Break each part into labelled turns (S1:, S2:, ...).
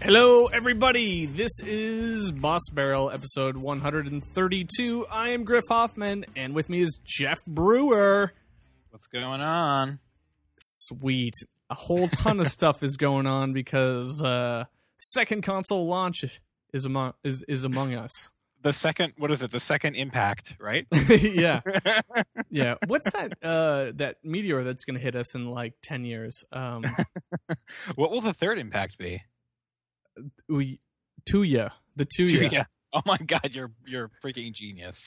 S1: Hello, everybody. This is Boss Barrel, episode 132. I am Griff Hoffman, and with me is Jeff Brewer.
S2: What's going on?
S1: Sweet. A whole ton of stuff is going on because second console launch is among us.
S2: The second, what is it? The second impact, right?
S1: Yeah. Yeah. What's that that meteor that's going to hit us in like 10 years?
S2: What will the third impact be?
S1: Tuya. The Tuya.
S2: Tuya. Oh my god, you're a freaking genius.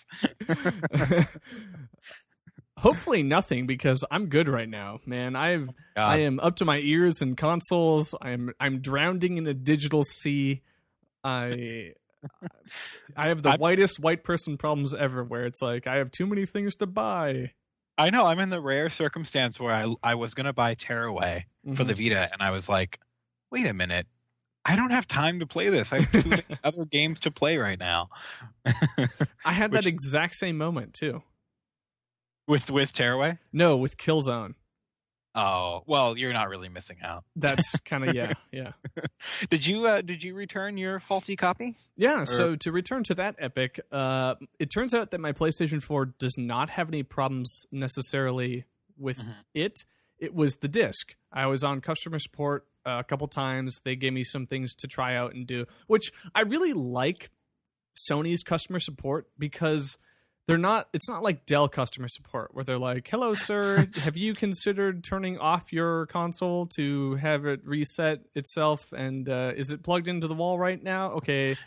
S1: Hopefully nothing, because I'm good right now, man. I am up to my ears in consoles. I'm drowning in a digital sea. I have the whitest white person problems ever, where it's like I have too many things to buy.
S2: I know. I'm in the rare circumstance where I was going to buy Tearaway for the Vita, and I was like, wait a minute. I don't have time to play this. I have two other games to play right now.
S1: I had that exact same moment, too.
S2: With Tearaway?
S1: No, with Killzone.
S2: Oh, well, you're not really missing out.
S1: That's kind of, yeah.
S2: Did you return your faulty copy?
S1: Yeah, so to return to that epic, it turns out that my PlayStation 4 does not have any problems necessarily with it. It was the disc. I was on customer support a couple times. They gave me some things to try out and do, which I really like Sony's customer support, because it's not like Dell customer support where they're like, hello, sir, have you considered turning off your console to have it reset itself? And is it plugged into the wall right now? Okay.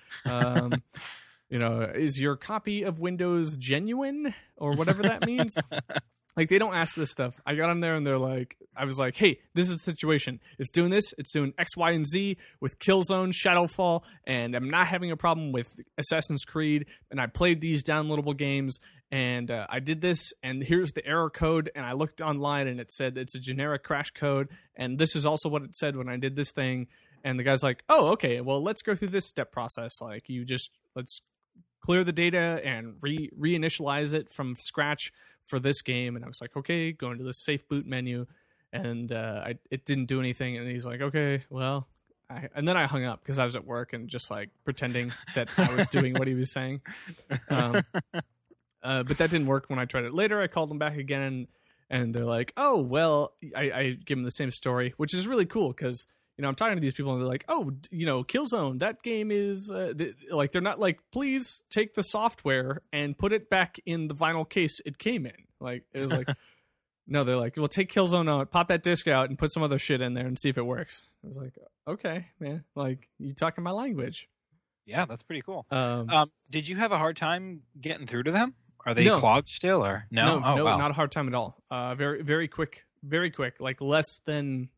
S1: Is your copy of Windows genuine, or whatever that means? Like, they don't ask this stuff. I got on there and I was like, hey, this is the situation. It's doing this. It's doing X, Y, and Z with Killzone, Shadowfall, and I'm not having a problem with Assassin's Creed. And I played these downloadable games, and I did this, and here's the error code. And I looked online, and it said it's a generic crash code. And this is also what it said when I did this thing. And the guy's like, oh, okay, well, let's go through this step process. Like, let's clear the data and reinitialize it from scratch for this game. And I was like, okay, go into the safe boot menu, and it didn't do anything. And he's like, okay, well, and then I hung up because I was at work and just like pretending that I was doing what he was saying. But that didn't work when I tried it later. I called them back again, and they're like, oh, well, I give them the same story, which is really cool because, I'm talking to these people and they're like, oh, Killzone, that game is they're not like, please take the software and put it back in the vinyl case it came in. Like, it was like, no, they're like, well, take Killzone out, pop that disc out, and put some other shit in there and see if it works. I was like, okay, man, like, you talking my language.
S2: Yeah, that's pretty cool. Did you have a hard time getting through to them? Are they
S1: No.
S2: clogged still, or no?
S1: No,
S2: Wow.
S1: not a hard time at all. Very, very quick, like less than.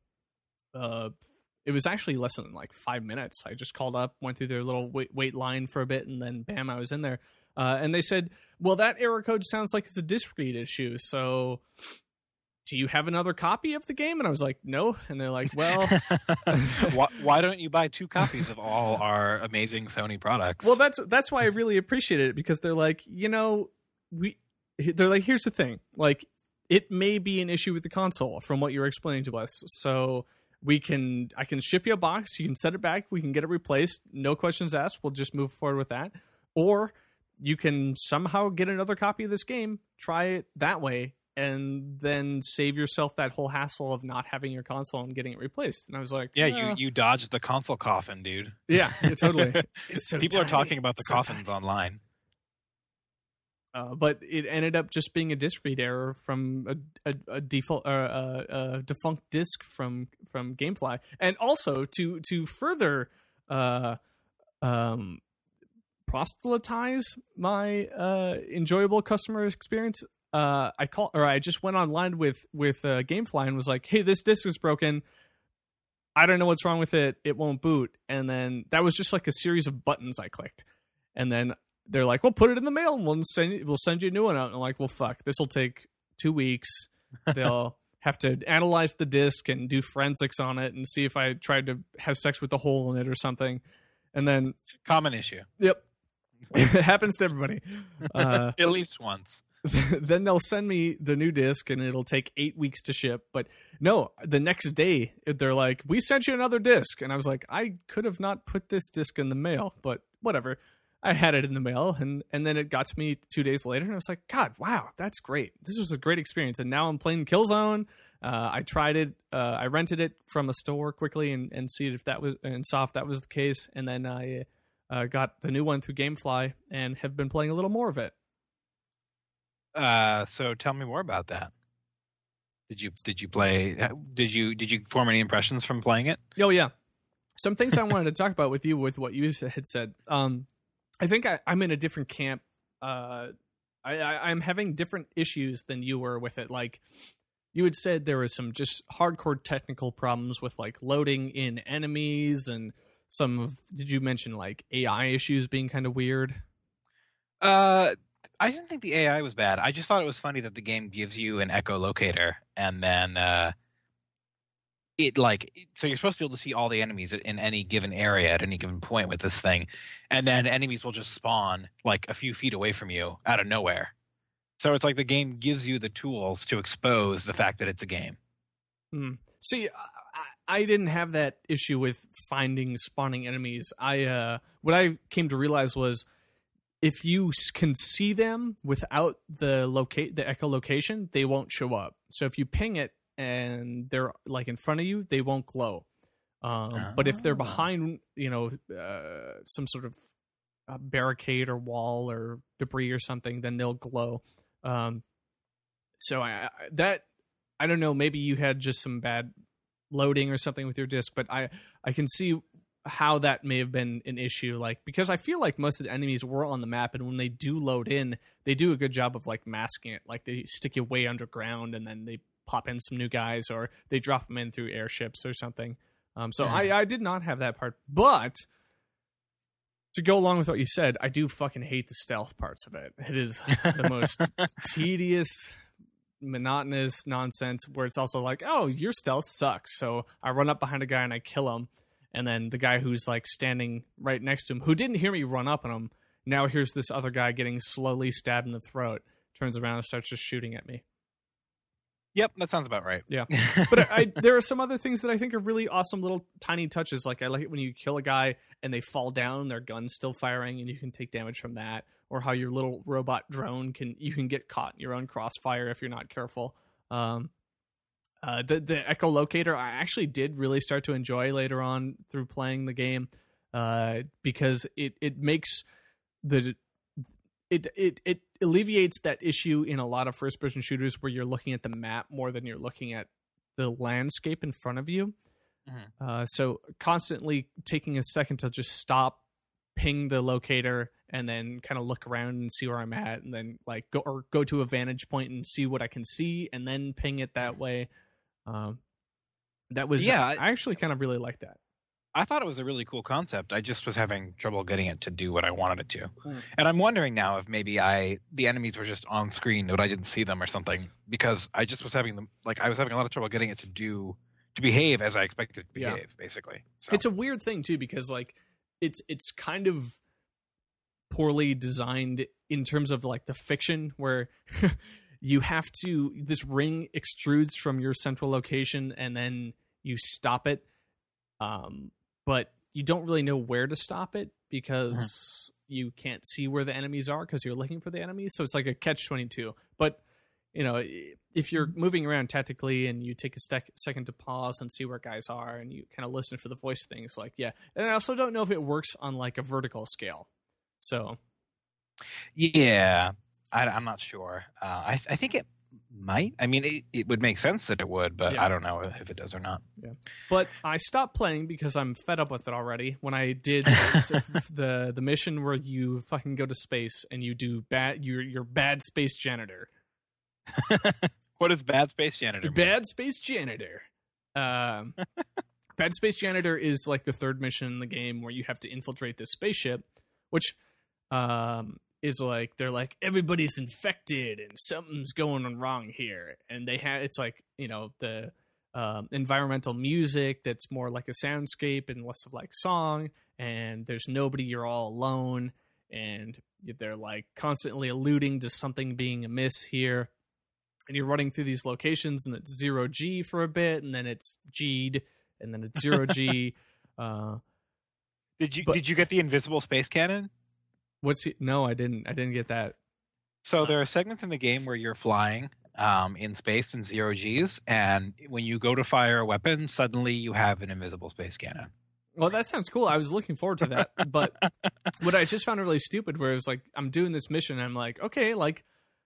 S1: It was actually less than like 5 minutes. I just called up, went through their little wait line for a bit, and then bam, I was in there. And they said, well, that error code sounds like it's a disk read issue. So do you have another copy of the game? And I was like, no. And they're like, well,
S2: why don't you buy 2 copies of all our amazing Sony products?
S1: well, that's why I really appreciate it, because they're like, they're like, here's the thing. Like, it may be an issue with the console from what you're explaining to us. So I can ship you a box. You can set it back. We can get it replaced. No questions asked. We'll just move forward with that. Or you can somehow get another copy of this game, try it that way, and then save yourself that whole hassle of not having your console and getting it replaced. And I was like,
S2: yeah, you dodged the console coffin, dude.
S1: Yeah, totally. It's so
S2: People
S1: tiny.
S2: are talking about the
S1: So
S2: coffins online.
S1: But it ended up just being a disk read error from a default a defunct disk from GameFly. And also to further proselytize my enjoyable customer experience, I just went online with GameFly and was like, hey, this disk is broken. I don't know what's wrong with it. It won't boot. And then that was just like a series of buttons I clicked. And then they're like, well, put it in the mail and we'll send you a new one out. And I'm like, well, fuck, this will take 2 weeks. They'll have to analyze the disc and do forensics on it and see if I tried to have sex with the hole in it or something. And then
S2: Common issue.
S1: Yep. It happens to everybody.
S2: At least once.
S1: then they'll send me the new disc and it'll take 8 weeks to ship. But no, the next day they're like, we sent you another disc. And I was like, I could have not put this disc in the mail, but whatever. I had it in the mail, and then it got to me 2 days later, and I was like, God, wow, that's great. This was a great experience. And now I'm playing Killzone. I tried it. I rented it from a store quickly and see if that was, and saw if that was the case. And then I got the new one through GameFly and have been playing a little more of it.
S2: So tell me more about that. Did you play? Did you form any impressions from playing it?
S1: Oh yeah, some things I wanted to talk about with you with what you had said. I think I'm in a different camp. I'm having different issues than you were with it. Like you had said, there was some just hardcore technical problems with like loading in enemies, and did you mention like AI issues being kind of weird?
S2: I didn't think the AI was bad. I just thought it was funny that the game gives you an echolocator, and then so you're supposed to be able to see all the enemies in any given area at any given point with this thing, and then enemies will just spawn like a few feet away from you out of nowhere. So it's like the game gives you the tools to expose the fact that it's a game.
S1: See, I didn't have that issue with finding spawning enemies. What I came to realize was if you can see them without the echolocation, they won't show up. So if you ping it and they're like in front of you, they won't glow. But if they're behind, some sort of barricade or wall or debris or something, then they'll glow. So I don't know. Maybe you had just some bad loading or something with your disc, but I can see how that may have been an issue. Like because I feel like most of the enemies were on the map, and when they do load in, they do a good job of like masking it. Like they stick you way underground, and then they pop in some new guys, or they drop them in through airships or something. So I did not have that part, but to go along with what you said, I do fucking hate the stealth parts of it. It is the most tedious, monotonous nonsense where it's also like, oh, your stealth sucks. So I run up behind a guy and I kill him. And then the guy who's like standing right next to him, who didn't hear me run up on him, now here's this other guy getting slowly stabbed in the throat, turns around and starts just shooting at me.
S2: Yep, that sounds about right.
S1: Yeah. But there are some other things that I think are really awesome little tiny touches. Like I like it when you kill a guy and they fall down, their gun's still firing, and you can take damage from that. Or how your little robot drone you can get caught in your own crossfire if you're not careful. The echolocator I actually did really start to enjoy later on through playing the game, because it makes it alleviates that issue in a lot of first-person shooters where you're looking at the map more than you're looking at the landscape in front of you. Mm-hmm. So constantly taking a second to just stop, ping the locator, and then kind of look around and see where I'm at, and then like go to a vantage point and see what I can see, and then ping it that way. That was I actually kind of really like that.
S2: I thought it was a really cool concept. I just was having trouble getting it to do what I wanted it to. And I'm wondering now if maybe the enemies were just on screen, but I didn't see them or something, because I just was having I was having a lot of trouble getting it to behave as I expected it to behave, basically. So.
S1: It's a weird thing too, because like it's kind of poorly designed in terms of like the fiction where you have to, this ring extrudes from your central location and then you stop it. But you don't really know where to stop it because you can't see where the enemies are because you're looking for the enemies. So it's like a catch-22. But, if you're moving around tactically and you take a second to pause and see where guys are and you kind of listen for the voice things, like, yeah. And I also don't know if it works on like a vertical scale. So.
S2: Yeah, I'm not sure. I think it might. I mean, it would make sense that it would, but I don't know if it does or not.
S1: Yeah. But I stopped playing because I'm fed up with it already. When I did the mission where you fucking go to space and you do you're bad space janitor.
S2: What is bad space janitor mean?
S1: Bad space janitor. Bad space janitor is like the third mission in the game where you have to infiltrate this spaceship, which is like, they're like, everybody's infected and something's going wrong here. And it's like, the environmental music that's more like a soundscape and less of like song. And there's nobody, you're all alone. and they're like constantly alluding to something being amiss here. And you're running through these locations, and it's 0G for a bit, and then it's G'd, and then it's 0G.
S2: Did you get the invisible space cannon?
S1: No, I didn't. I didn't get that.
S2: So there are segments in the game where you're flying in space in 0Gs, and when you go to fire a weapon, suddenly you have an invisible space cannon.
S1: Well, that sounds cool. I was looking forward to that. But what I just found really stupid, where it was like, I'm doing this mission, and I'm like, okay, like,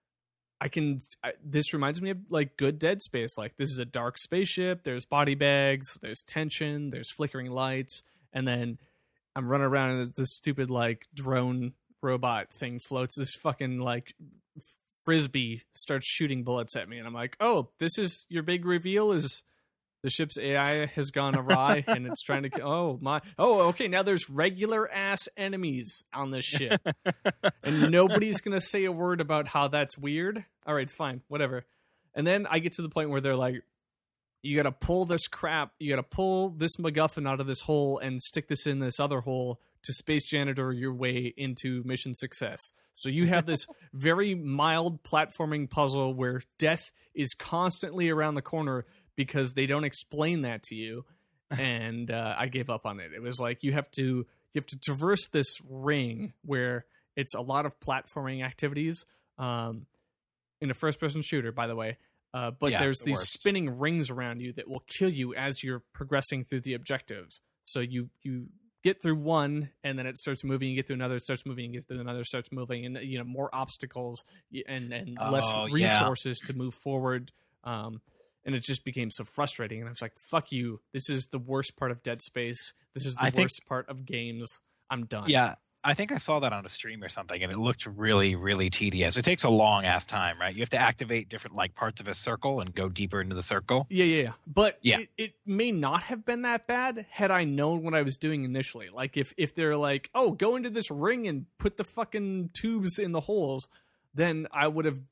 S1: this reminds me of like good Dead Space. Like, this is a dark spaceship, there's body bags, there's tension, there's flickering lights, and then I'm running around and this stupid like drone robot thing floats this fucking like frisbee, starts shooting bullets at me, and I'm like, oh, this is your big reveal, is the ship's AI has gone awry and it's trying to okay, now there's regular ass enemies on this ship and nobody's gonna say a word about how that's weird. All right, fine, whatever. And then I get to the point where they're like, you gotta pull this crap, you gotta pull this MacGuffin out of this hole and stick this in this other hole to space janitor your way into mission success. So you have this very mild platforming puzzle where death is constantly around the corner because they don't explain that to you. And I gave up on it. It was like you have to traverse this ring where it's a lot of platforming activities in a first-person shooter, by the way. But there's these spinning rings around you that will kill you as you're progressing through the objectives. So you get through one, and then it starts moving. You get through another, it starts moving. You get through another, it starts moving, and more obstacles and less resources to move forward. And it just became so frustrating. And I was like, "Fuck you! This is the worst part of Dead Space. This is the worst part of games. I'm done."
S2: Yeah. I think I saw that on a stream or something, and it looked really, really tedious. It takes a long ass time, right? You have to activate different like parts of a circle and go deeper into the circle.
S1: Yeah. But it may not have been that bad had I known what I was doing initially. Like if they're like, oh, go into this ring and put the fucking tubes in the holes, then I would have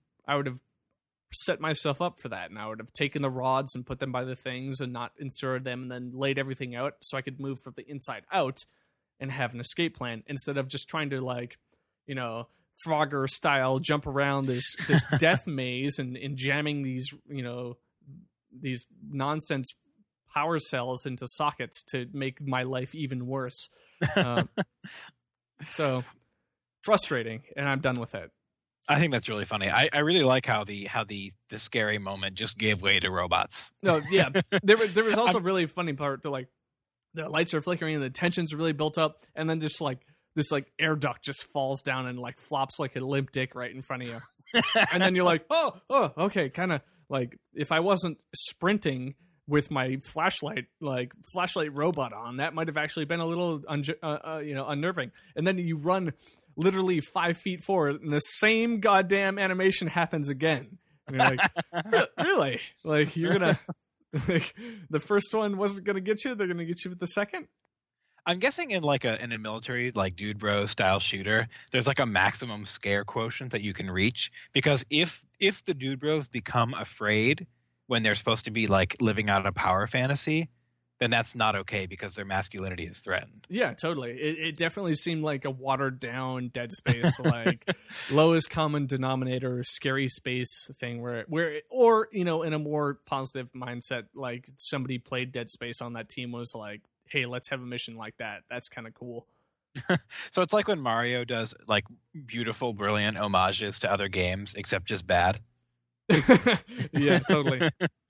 S1: set myself up for that, and I would have taken the rods and put them by the things and not inserted them, and then laid everything out so I could move from the inside out and have an escape plan, instead of just trying to like, Frogger style jump around this death maze and jamming these nonsense power cells into sockets to make my life even worse. So frustrating, and I'm done with it.
S2: I think that's really funny. I really like how the scary moment just gave way to robots.
S1: No, yeah. There was also a really funny part to like, the lights are flickering and the tension's really built up, and then this air duct just falls down and like flops like a limp dick right in front of you. And then you're like, oh, okay, kind of like if I wasn't sprinting with my flashlight robot on, that might have actually been a little unnerving. And then you run literally 5 feet forward, and the same goddamn animation happens again. And you're like, really? Like, you're gonna like, the first one wasn't gonna get you, they're gonna get you with the second?
S2: I'm guessing in a military like Dude Bro style shooter, there's like a maximum scare quotient that you can reach, because if the Dude Bros become afraid when they're supposed to be like living out a power fantasy, then that's not okay because their masculinity is threatened.
S1: Yeah, totally. It definitely seemed like a watered down Dead Space, like lowest common denominator, scary space thing where or in a more positive mindset, like somebody played Dead Space on that team was like, hey, let's have a mission like that. That's kind of cool.
S2: So it's like when Mario does like beautiful, brilliant homages to other games, except just bad.
S1: Yeah, totally.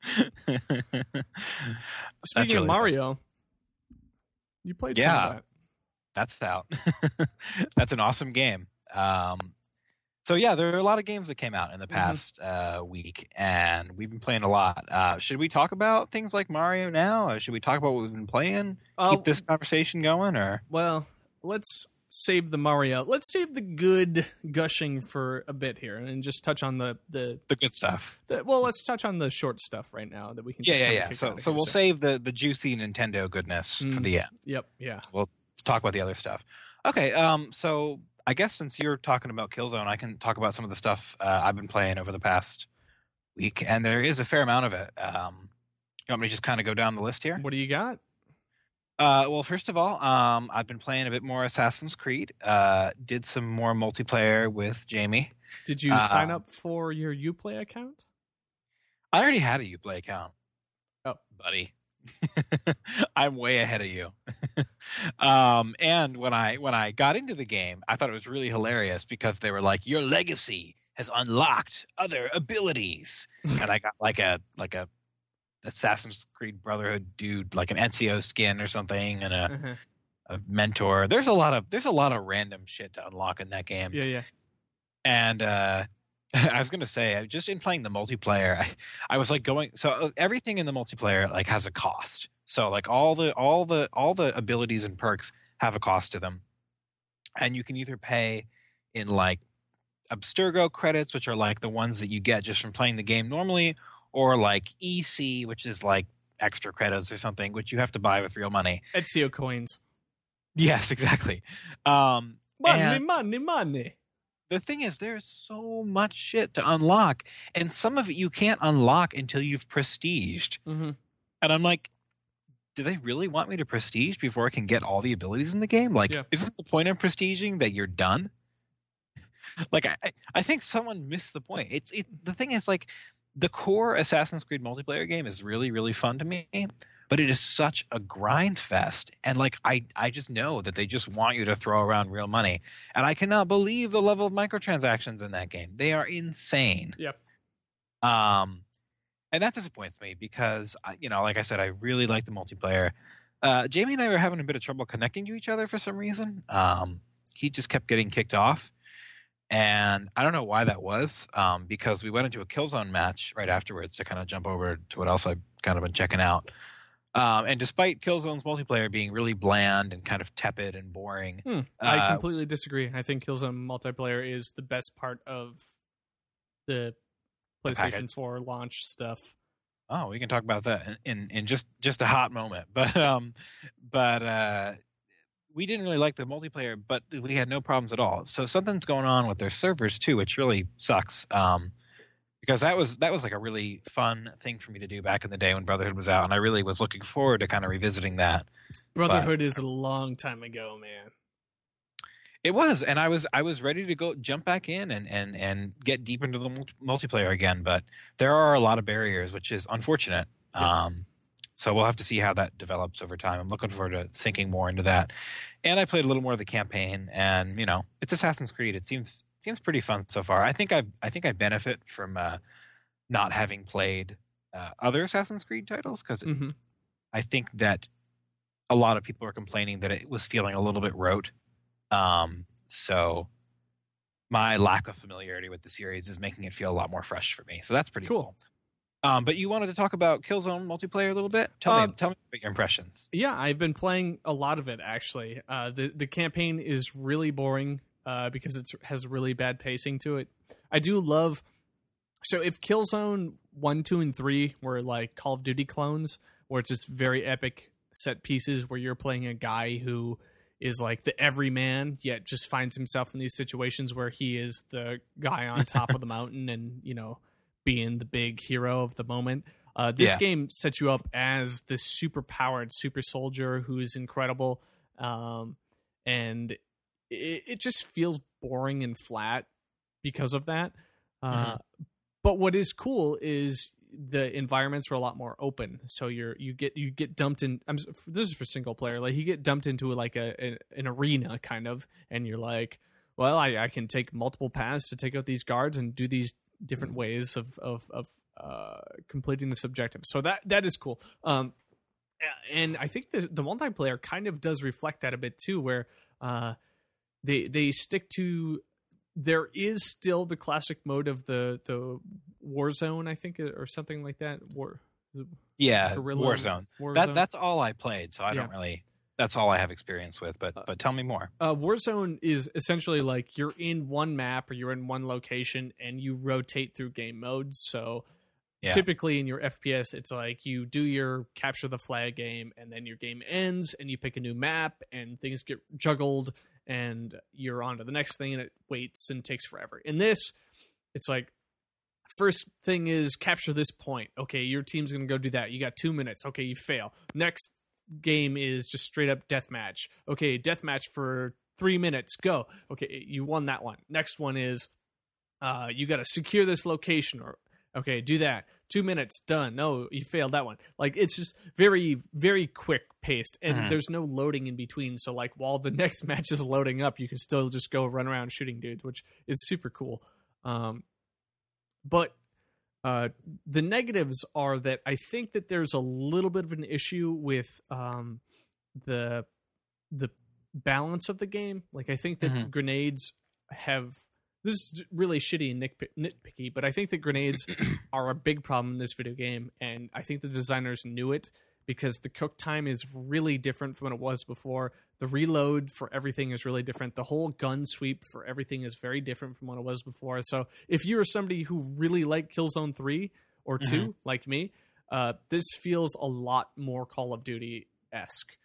S1: Speaking of Mario, you played some of that.
S2: That's out. That's an awesome game. So yeah, there are a lot of games that came out in the past week, and we've been playing a lot. Should we talk about things like Mario now? Or should we talk about what we've been playing? Keep this conversation going, or? Well,
S1: let's save the Mario. Let's save the good gushing for a bit here, and just touch on the
S2: good stuff.
S1: Let's touch on the short stuff right now that we can.
S2: Yeah. So we'll save the juicy Nintendo goodness for the end.
S1: Yep. Yeah.
S2: We'll talk about the other stuff. Okay. So I guess since you're talking about Killzone, I can talk about some of the stuff I've been playing over the past week, and there is a fair amount of it. You want me to just kind of go down the list here?
S1: What do you got?
S2: Well, first of all, I've been playing a bit more Assassin's Creed. Did some more multiplayer with Jamie.
S1: Did you sign up for your Uplay account?
S2: I already had a Uplay account.
S1: Oh,
S2: buddy, I'm way ahead of you. And when I got into the game, I thought it was really hilarious because they were like, "Your legacy has unlocked other abilities," and I got like a Assassin's Creed Brotherhood dude, like an Ezio skin or something, and a mentor. There's a lot of random shit to unlock in that game.
S1: Yeah.
S2: And I was gonna say, just in playing the multiplayer, I was like going. So everything in the multiplayer like has a cost. So like all the abilities and perks have a cost to them, and you can either pay in like Abstergo credits, which are like the ones that you get just from playing the game normally, or like EC, which is like extra credits or something, which you have to buy with real money.
S1: Ezio coins.
S2: Yes, exactly.
S1: Money.
S2: The thing is, there's so much shit to unlock, and some of it you can't unlock until you've prestiged.
S1: Mm-hmm.
S2: And I'm like, do they really want me to prestige before I can get all the abilities in the game? Like, isn't the point of prestiging that you're done? Like, I think someone missed the point. The thing is, like, the core Assassin's Creed multiplayer game is really, really fun to me, but it is such a grind fest. And like, I just know that they just want you to throw around real money. And I cannot believe the level of microtransactions in that game. They are insane.
S1: Yep.
S2: And that disappoints me because, like I said, I really like the multiplayer. Jamie and I were having a bit of trouble connecting to each other for some reason. He just kept getting kicked off. And I don't know why that was, because we went into a Killzone match right afterwards to kind of jump over to what else I've kind of been checking out. And despite Killzone's multiplayer being really bland and kind of tepid and boring.
S1: I completely disagree. I think Killzone multiplayer is the best part of the PlayStation 4 launch stuff.
S2: Oh, we can talk about that in just a hot moment. But we didn't really like the multiplayer, but we had no problems at all. So something's going on with their servers too, which really sucks. Because that was like a really fun thing for me to do back in the day when Brotherhood was out, and I really was looking forward to kind of revisiting that.
S1: Brotherhood is a long time ago, man.
S2: It was, and I was ready to go jump back in and get deep into the multiplayer again, but there are a lot of barriers, which is unfortunate. Yeah. So we'll have to see how that develops over time. I'm looking forward to sinking more into that. And I played a little more of the campaign, and it's Assassin's Creed. It seems pretty fun so far. I think I benefit from not having played other Assassin's Creed titles because I think that a lot of people are complaining that it was feeling a little bit rote. So my lack of familiarity with the series is making it feel a lot more fresh for me. So that's pretty cool. But you wanted to talk about Killzone multiplayer a little bit? Tell me about your impressions.
S1: Yeah, I've been playing a lot of it, actually. The campaign is really boring because it has really bad pacing to it. I do love... So if Killzone 1, 2, and 3 were like Call of Duty clones, where it's just very epic set pieces where you're playing a guy who is like the everyman, yet just finds himself in these situations where he is the guy on top of the mountain and, being the big hero of the moment. This game sets you up as this super powered super soldier who is incredible. And it just feels boring and flat because of that. But what is cool is the environments are a lot more open. So you get dumped in. This is for single player. Like you get dumped into like an arena kind of, and you're like, well, I can take multiple paths to take out these guards and do these different ways of completing this objective. So that is cool. And I think the multiplayer kind of does reflect that a bit too, where they stick to. There is still the classic mode of the Warzone, I think, or something like that.
S2: Warzone. That's all I played, so I don't really. That's all I have experience with. But tell me more.
S1: Warzone is essentially like you're in one map or you're in one location and you rotate through game modes. So typically in your FPS, it's like you do your capture the flag game and then your game ends and you pick a new map and things get juggled. And you're on to the next thing, and it waits and takes forever. In this, it's like, first thing is capture this point. Okay, your team's going to go do that. You got 2 minutes. Okay, you fail. Next game is just straight up deathmatch. Okay, deathmatch for 3 minutes, go. Okay, you won that one. Next one is you got to secure this location, or okay, do that. 2 minutes, done. No, you failed that one. Like, it's just very, very quick paced, and there's no loading in between. So, like, while the next match is loading up, you can still just go run around shooting dudes, which is super cool. But the negatives are that I think that there's a little bit of an issue with the balance of the game. Like, I think that grenades have... This is really shitty and nitpicky, but I think that grenades are a big problem in this video game, and I think the designers knew it because the cook time is really different from what it was before. The reload for everything is really different. The whole gun sweep for everything is very different from what it was before. So if you're somebody who really liked Killzone 3 or 2, like me, this feels a lot more Call of Duty-esque.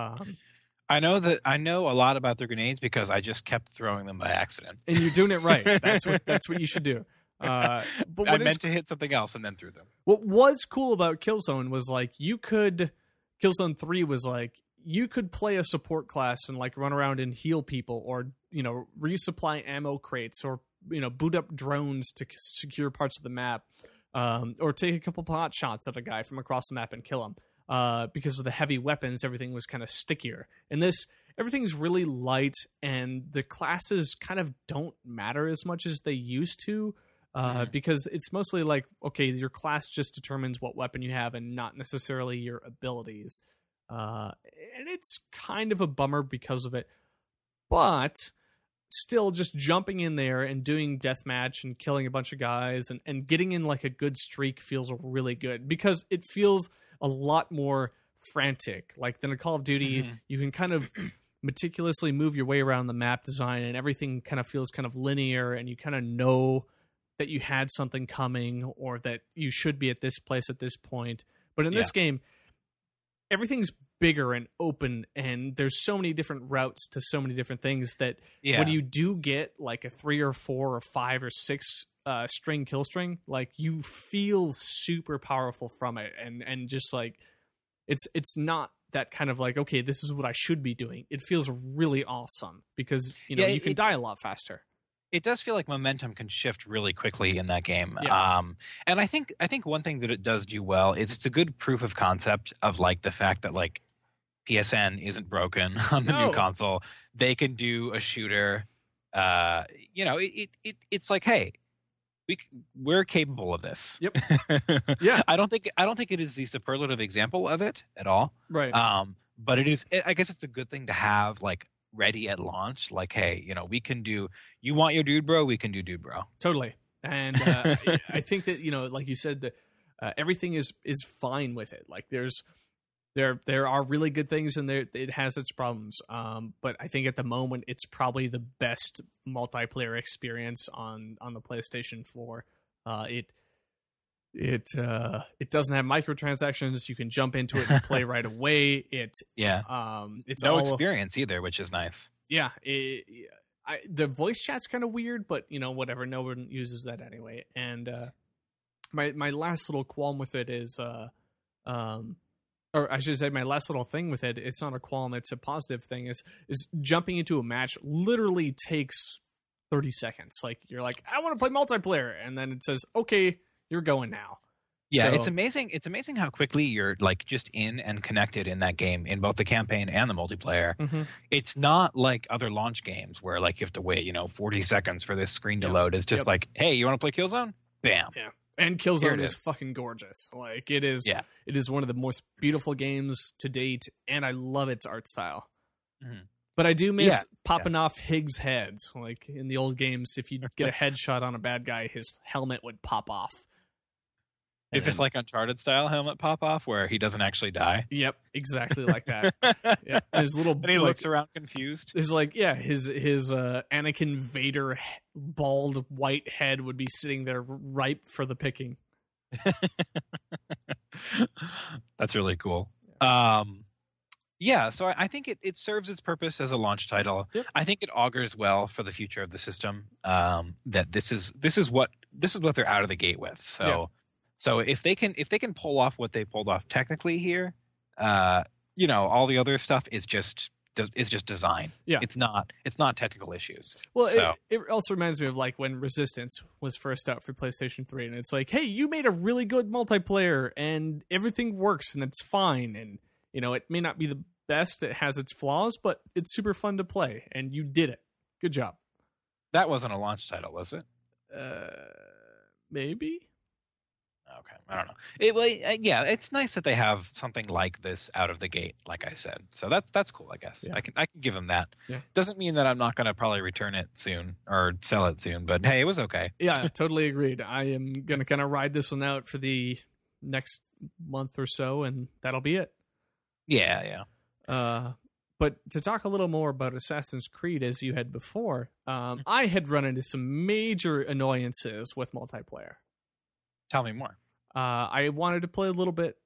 S2: I know a lot about the grenades because I just kept throwing them by accident.
S1: And you're doing it right. That's what you should do. But
S2: I meant to hit something else and then threw them.
S1: What was cool about Killzone was like Killzone 3 was like you could play a support class and like run around and heal people, or resupply ammo crates, or boot up drones to secure parts of the map, or take a couple pot shots at a guy from across the map and kill him. Because of the heavy weapons, everything was kind of stickier. In this, everything's really light, and the classes kind of don't matter as much as they used to, because it's mostly like, okay, your class just determines what weapon you have and not necessarily your abilities. And it's kind of a bummer because of it. But still, just jumping in there and doing deathmatch and killing a bunch of guys and getting in like a good streak feels really good, because it feels a lot more frantic. Like than a Call of Duty, you can kind of meticulously move your way around the map design, and everything kind of feels kind of linear, and you kind of know that you had something coming, or that you should be at this place at this point. But in this game, everything's bigger and open, and there's so many different routes to so many different things that when you do get like a 3 or 4 or 5 or 6 string kill string, like you feel super powerful from it, and just like it's not that kind of like, okay, this is what I should be doing. It feels really awesome because you can die a lot faster.
S2: It does feel like momentum can shift really quickly in that game. And I think one thing that it does do well is it's a good proof of concept of like the fact that like PSN isn't broken on the new console. They can do a shooter. It's like, hey, we're capable of this.
S1: Yep. Yeah.
S2: I don't think it is the superlative example of it at all.
S1: Right.
S2: But it is. I guess it's a good thing to have like ready at launch. Like, hey, we can do. You want your dude bro? We can do dude bro.
S1: Totally. And I think that like you said, that everything is fine with it. Like there are really good things, and it has its problems. But I think at the moment it's probably the best multiplayer experience on the PlayStation 4. It doesn't have microtransactions. You can jump into it and play right away. It's
S2: no experience either, which is nice.
S1: Yeah. The voice chat's kind of weird, but whatever. No one uses that anyway. And my last little qualm with it is or I should say my last little thing with it, it's not a qualm, it's a positive thing, is jumping into a match literally takes 30 seconds. Like, you're like, I want to play multiplayer, and then it says, okay, you're going now.
S2: Yeah, so, it's amazing how quickly you're like just in and connected in that game, in both the campaign and the multiplayer. It's not like other launch games where like you have to wait 40 seconds for this screen to load. It's just like, hey, you want to play Killzone? Bam.
S1: Yeah. And Killzone is fucking gorgeous. Like, it is one of the most beautiful games to date, and I love its art style. But I do miss popping off Higgs heads. Like, in the old games, if you get a headshot on a bad guy, his helmet would pop off.
S2: Is this like Uncharted style helmet pop off where he doesn't actually die?
S1: Yep, exactly like that. Yeah, his little.
S2: And he looks around confused.
S1: His his Anakin Vader bald white head would be sitting there ripe for the picking.
S2: That's really cool. So I think it serves its purpose as a launch title.
S1: Yep.
S2: I think it augurs well for the future of the system. That this is what they're out of the gate with. So. So if they can pull off what they pulled off technically here, all the other stuff is just design.
S1: Yeah.
S2: It's not technical issues.
S1: Well,
S2: so.
S1: it also reminds me of like when Resistance was first out for PlayStation 3, and it's like, hey, you made a really good multiplayer and everything works and it's fine, and it may not be the best, it has its flaws, but it's super fun to play, and you did it. Good job.
S2: That wasn't a launch title, was it?
S1: Maybe.
S2: Okay, I don't know. It's nice that they have something like this out of the gate, like I said. So that's cool, I guess.
S1: Yeah.
S2: I can give them that.
S1: Yeah.
S2: Doesn't mean that I'm not going to probably return it soon or sell it soon, but hey, it was okay.
S1: Yeah, totally agreed. I am going to kind of ride this one out for the next month or so, and that'll be it.
S2: Yeah.
S1: But to talk a little more about Assassin's Creed, as you had before, I had run into some major annoyances with multiplayer.
S2: Tell me more.
S1: I wanted to play a little bit,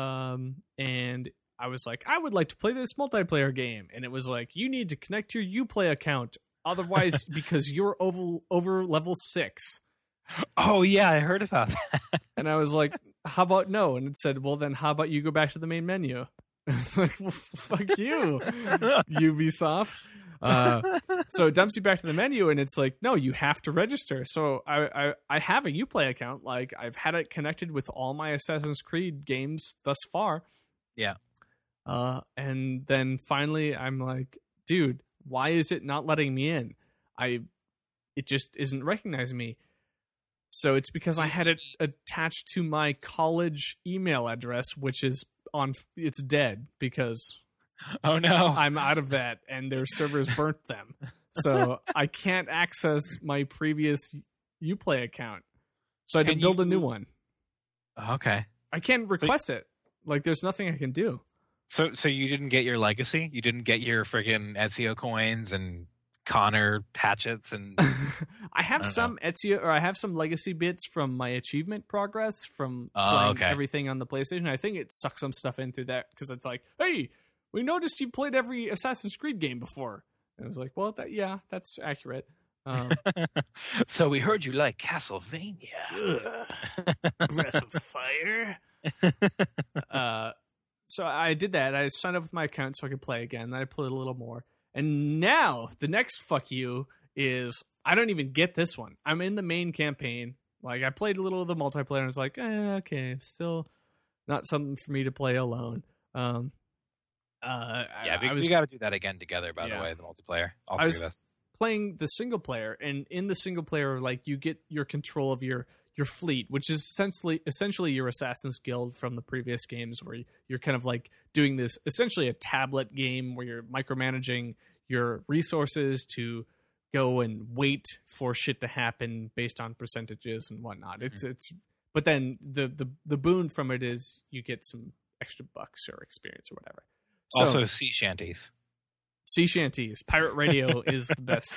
S1: and I was like, I would like to play this multiplayer game. And it was like, you need to connect your Uplay account. Otherwise, because you're over level 6.
S2: Oh, yeah, I heard about that.
S1: And I was like, how about no? And it said, well, then how about you go back to the main menu? I was like, well, fuck you, Ubisoft. So it dumps you back to the menu, and it's like, no, you have to register. So I have a Uplay account. Like, I've had it connected with all my Assassin's Creed games thus far.
S2: Yeah.
S1: And then finally I'm like, dude, why is it not letting me in? It just isn't recognizing me. So it's because I had it attached to my college email address, which is it's dead because
S2: oh no,
S1: I'm out of that and their servers burnt them. So I can't access my previous Uplay account. So I had to build a new one.
S2: Okay.
S1: I can't request it. Like, there's nothing I can do.
S2: So you didn't get your legacy? You didn't get your friggin' Ezio coins and Connor hatchets and
S1: I have some Ezio, or I have some legacy bits from my achievement progress from playing everything on the PlayStation. I think it sucks some stuff in through that because it's like, hey, we noticed you played every Assassin's Creed game before. And I was like, well, that's accurate.
S2: So we heard you like Castlevania.
S1: Breath of Fire. So I did that. I signed up with my account so I could play again. Then I played a little more. And now the next fuck you is I don't even get this one. I'm in the main campaign. Like, I played a little of the multiplayer and I was like, okay, still not something for me to play alone.
S2: We got to do that again together, by the way, the multiplayer. All three of us.
S1: Playing the single player, and in the single player, like, you get your control of your fleet, which is essentially your Assassin's Guild from the previous games, where you're kind of like doing this essentially a tablet game where you're micromanaging your resources to go and wait for shit to happen based on percentages and whatnot. It's but then the boon from it is you get some extra bucks or experience or whatever. So,
S2: also sea shanties.
S1: Sea shanties. Pirate radio is the best.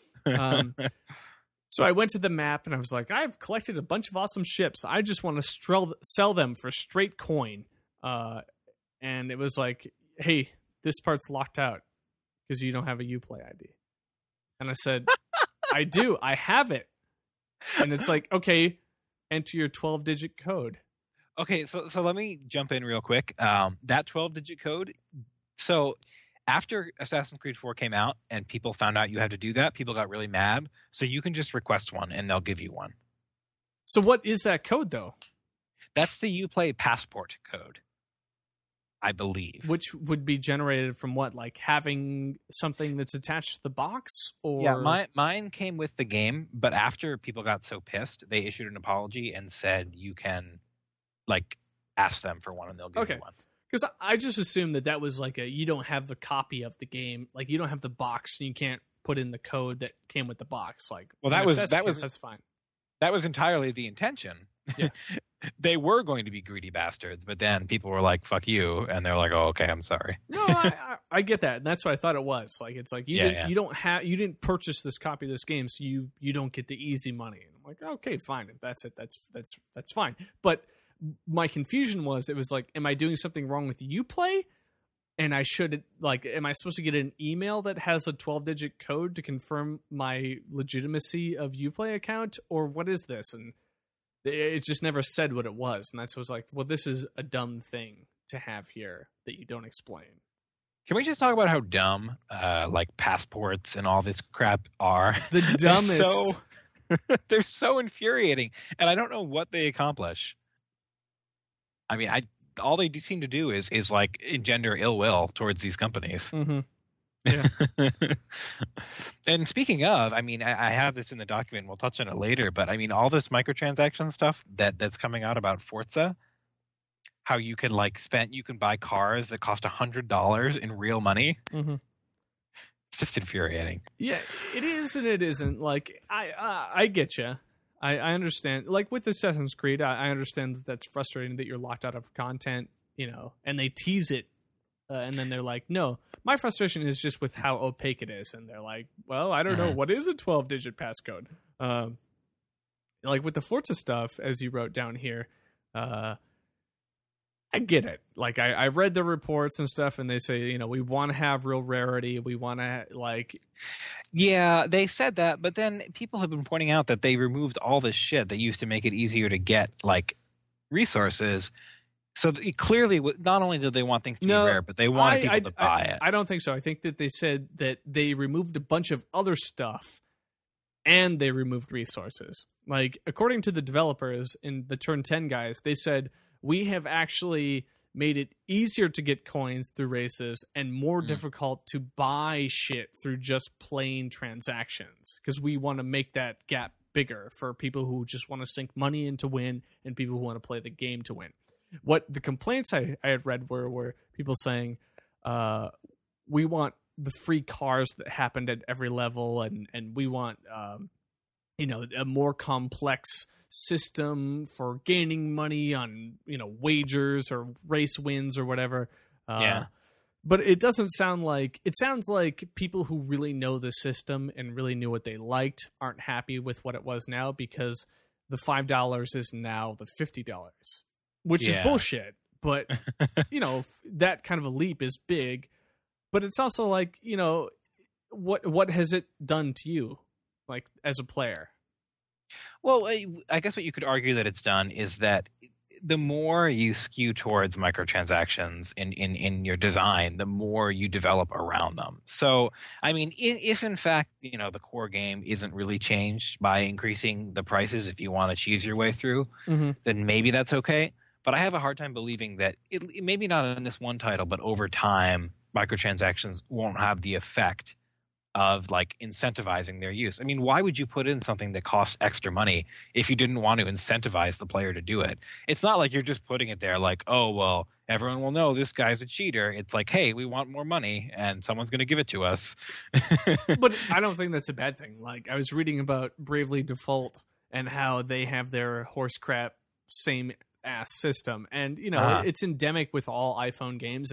S1: So I went to the map and I was like, I've collected a bunch of awesome ships. I just want to sell them for straight coin. And it was like, hey, this part's locked out because you don't have a Uplay ID. And I said, I do. I have it. And it's like, okay, enter your 12-digit code.
S2: Okay, so let me jump in real quick. That 12-digit code, so after Assassin's Creed 4 came out and people found out you had to do that, people got really mad. So you can just request one and they'll give you one.
S1: So what is that code, though?
S2: That's the Uplay passport code, I believe.
S1: Which would be generated from what? Like having something that's attached to the box? Or
S2: yeah, mine came with the game, but after people got so pissed, they issued an apology and said you can, like, ask them for one and they'll give you one.
S1: Because I just assumed that was like you don't have the copy of the game, like you don't have the box, and you can't put in the code that came with the box. Like,
S2: well, that's
S1: fine.
S2: That was entirely the intention.
S1: Yeah.
S2: They were going to be greedy bastards, but then people were like, "Fuck you," and they're like, "Oh, okay, I'm sorry."
S1: No, I get that, and that's what I thought it was. Like, it's like you didn't purchase this copy of this game, so you don't get the easy money. And I'm like, okay, fine, that's it. That's fine, but my confusion was, it was like, am I doing something wrong with Uplay? And I should, like, am I supposed to get an email that has a 12-digit code to confirm my legitimacy of Uplay account? Or what is this? And it just never said what it was. And that's what I was like, well, this is a dumb thing to have here that you don't explain?
S2: Can we just talk about how dumb like passports and all this crap are?
S1: The dumbest.
S2: They're so infuriating, and I don't know what they accomplish. I mean, all they seem to do is like engender ill will towards these companies.
S1: Mm-hmm. Yeah.
S2: And speaking of, I mean, I have this in the document. We'll touch on it later, but I mean, all this microtransaction stuff that's coming out about Forza, how you can you can buy cars that cost $100 in real money.
S1: Mm-hmm.
S2: It's just infuriating.
S1: Yeah, it is and it isn't. Like, I get you. I understand. Like with Assassin's Creed, I understand that's frustrating that you're locked out of content, and they tease it. And then they're like, no, my frustration is just with how opaque it is. And they're like, well, I don't know. What is a 12-digit passcode? Like with the Forza stuff, as you wrote down here, I get it. Like I read the reports and stuff, and they say, we want to have real rarity. We want to
S2: Yeah, they said that. But then people have been pointing out that they removed all this shit that used to make it easier to get resources. So clearly, not only did they want things to be rare, but they wanted people to buy it.
S1: I don't think so. I think that they said that they removed a bunch of other stuff, and they removed resources. Like, according to the developers in the Turn 10 guys, they said, we have actually made it easier to get coins through races and more difficult to buy shit through just plain transactions, because we want to make that gap bigger for people who just want to sink money in to win and people who want to play the game to win. What the complaints I had read were people saying, we want the free cars that happened at every level, and we want a more complex system for gaining money on wagers or race wins or whatever. But it doesn't sound like it sounds like people who really know the system and really knew what they liked aren't happy with what it was now, because the $5 is now the $50. Which is bullshit, but that kind of a leap is big. But it's also like, what has it done to you, like as a player?
S2: Well, I guess what you could argue that it's done is that the more you skew towards microtransactions in your design, the more you develop around them. So, I mean, if in fact, the core game isn't really changed by increasing the prices, if you want to cheese your way through, then maybe that's okay. But I have a hard time believing that maybe not in this one title, but over time, microtransactions won't have the effect of incentivizing their use. I mean, why would you put in something that costs extra money if you didn't want to incentivize the player to do it? It's not like you're just putting it there like, oh, well, everyone will know this guy's a cheater. It's like, hey, we want more money and someone's going to give it to us.
S1: But I don't think that's a bad thing. Like, I was reading about Bravely Default and how they have their horse crap same ass system, and it's endemic with all iPhone games,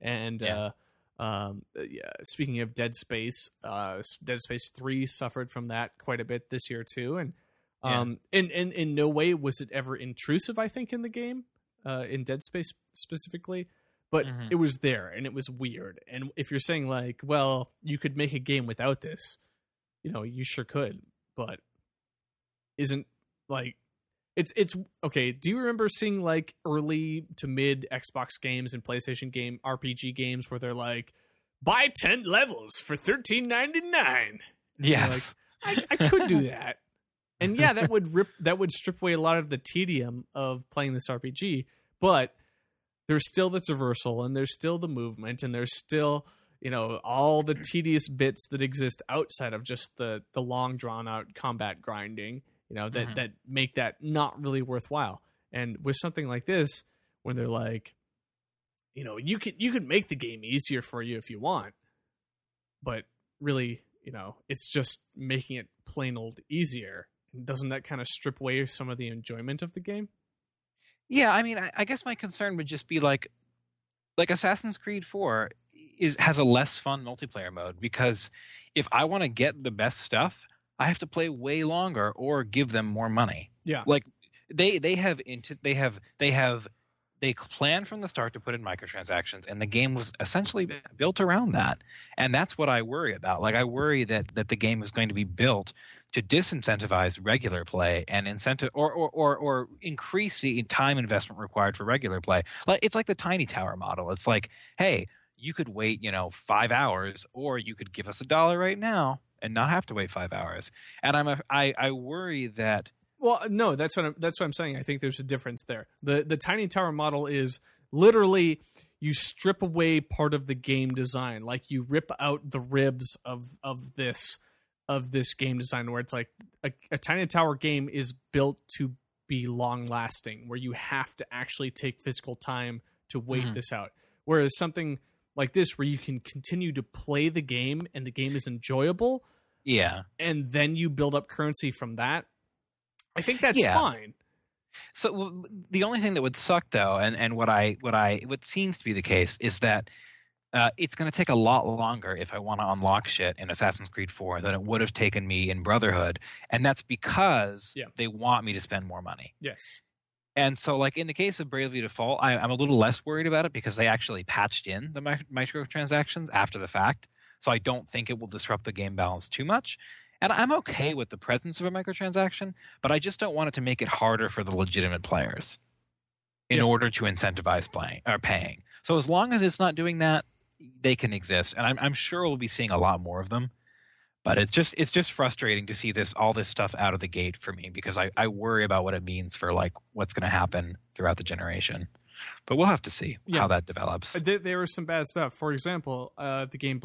S1: speaking of Dead Space 3 suffered from that quite a bit this year too, and in no way was it ever intrusive, I think, in the game, in Dead Space specifically, but it was there and it was weird. And if you're saying like, well, you could make a game without this, you sure could, but isn't like It's okay. Do you remember seeing like early to mid Xbox games and PlayStation game RPG games where they're like, buy 10 levels for $13.99?
S2: Yes,
S1: like, I could do that, and yeah, that would strip away a lot of the tedium of playing this RPG. But there's still the traversal, and there's still the movement, and there's still all the tedious bits that exist outside of just the long drawn out combat grinding. That make that not really worthwhile. And with something like this, when they're like, you can make the game easier for you if you want, but really, it's just making it plain old easier. Doesn't that kind of strip away some of the enjoyment of the game?
S2: Yeah, I mean, I guess my concern would just be like Assassin's Creed 4 has a less fun multiplayer mode, because if I want to get the best stuff, I have to play way longer or give them more money.
S1: Yeah,
S2: like they have they planned from the start to put in microtransactions, and the game was essentially built around that. And that's what I worry about. Like, I worry that the game is going to be built to disincentivize regular play and incentive or increase the time investment required for regular play. Like, it's like the Tiny Tower model. It's like, hey, you could wait, 5 hours, or you could give us $1 right now and not have to wait 5 hours. And I worry that.
S1: Well, no, that's what I'm saying. I think there's a difference there. The Tiny Tower model is literally you strip away part of the game design, like you rip out the ribs of this game design, where it's like a Tiny Tower game is built to be long lasting, where you have to actually take physical time to wait this out. Whereas something like this, where you can continue to play the game and the game is enjoyable, and then you build up currency from that, I think that's fine.
S2: So the only thing that would suck, though, and what seems to be the case, is that it's going to take a lot longer if I want to unlock shit in Assassin's Creed 4 than it would have taken me in Brotherhood, and that's because they want me to spend more money.
S1: Yes.
S2: And so, like, in the case of Bravely Default, I'm a little less worried about it because they actually patched in the microtransactions after the fact, so I don't think it will disrupt the game balance too much. And I'm okay with the presence of a microtransaction, but I just don't want it to make it harder for the legitimate players in order to incentivize playing or paying. So as long as it's not doing that, they can exist, and I'm sure we'll be seeing a lot more of them. But it's just frustrating to see all this stuff out of the gate for me, because I worry about what it means for, like, what's going to happen throughout the generation. But we'll have to see how that develops.
S1: There was some bad stuff. For example, the game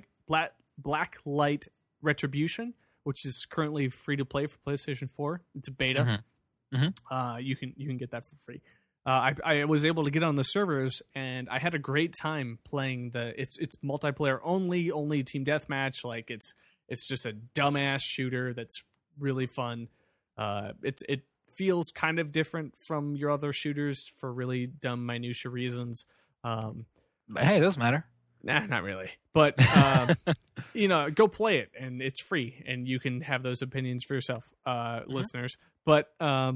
S1: Blacklight Retribution, which is currently free to play for PlayStation 4. It's a beta. You can get that for free. I was able to get on the servers, and I had a great time playing it's multiplayer only team deathmatch. Like, it's just a dumbass shooter that's really fun. It feels kind of different from your other shooters for really dumb minutia reasons.
S2: Hey, those matter.
S1: Nah, not really. But go play it, and it's free, and you can have those opinions for yourself, listeners. But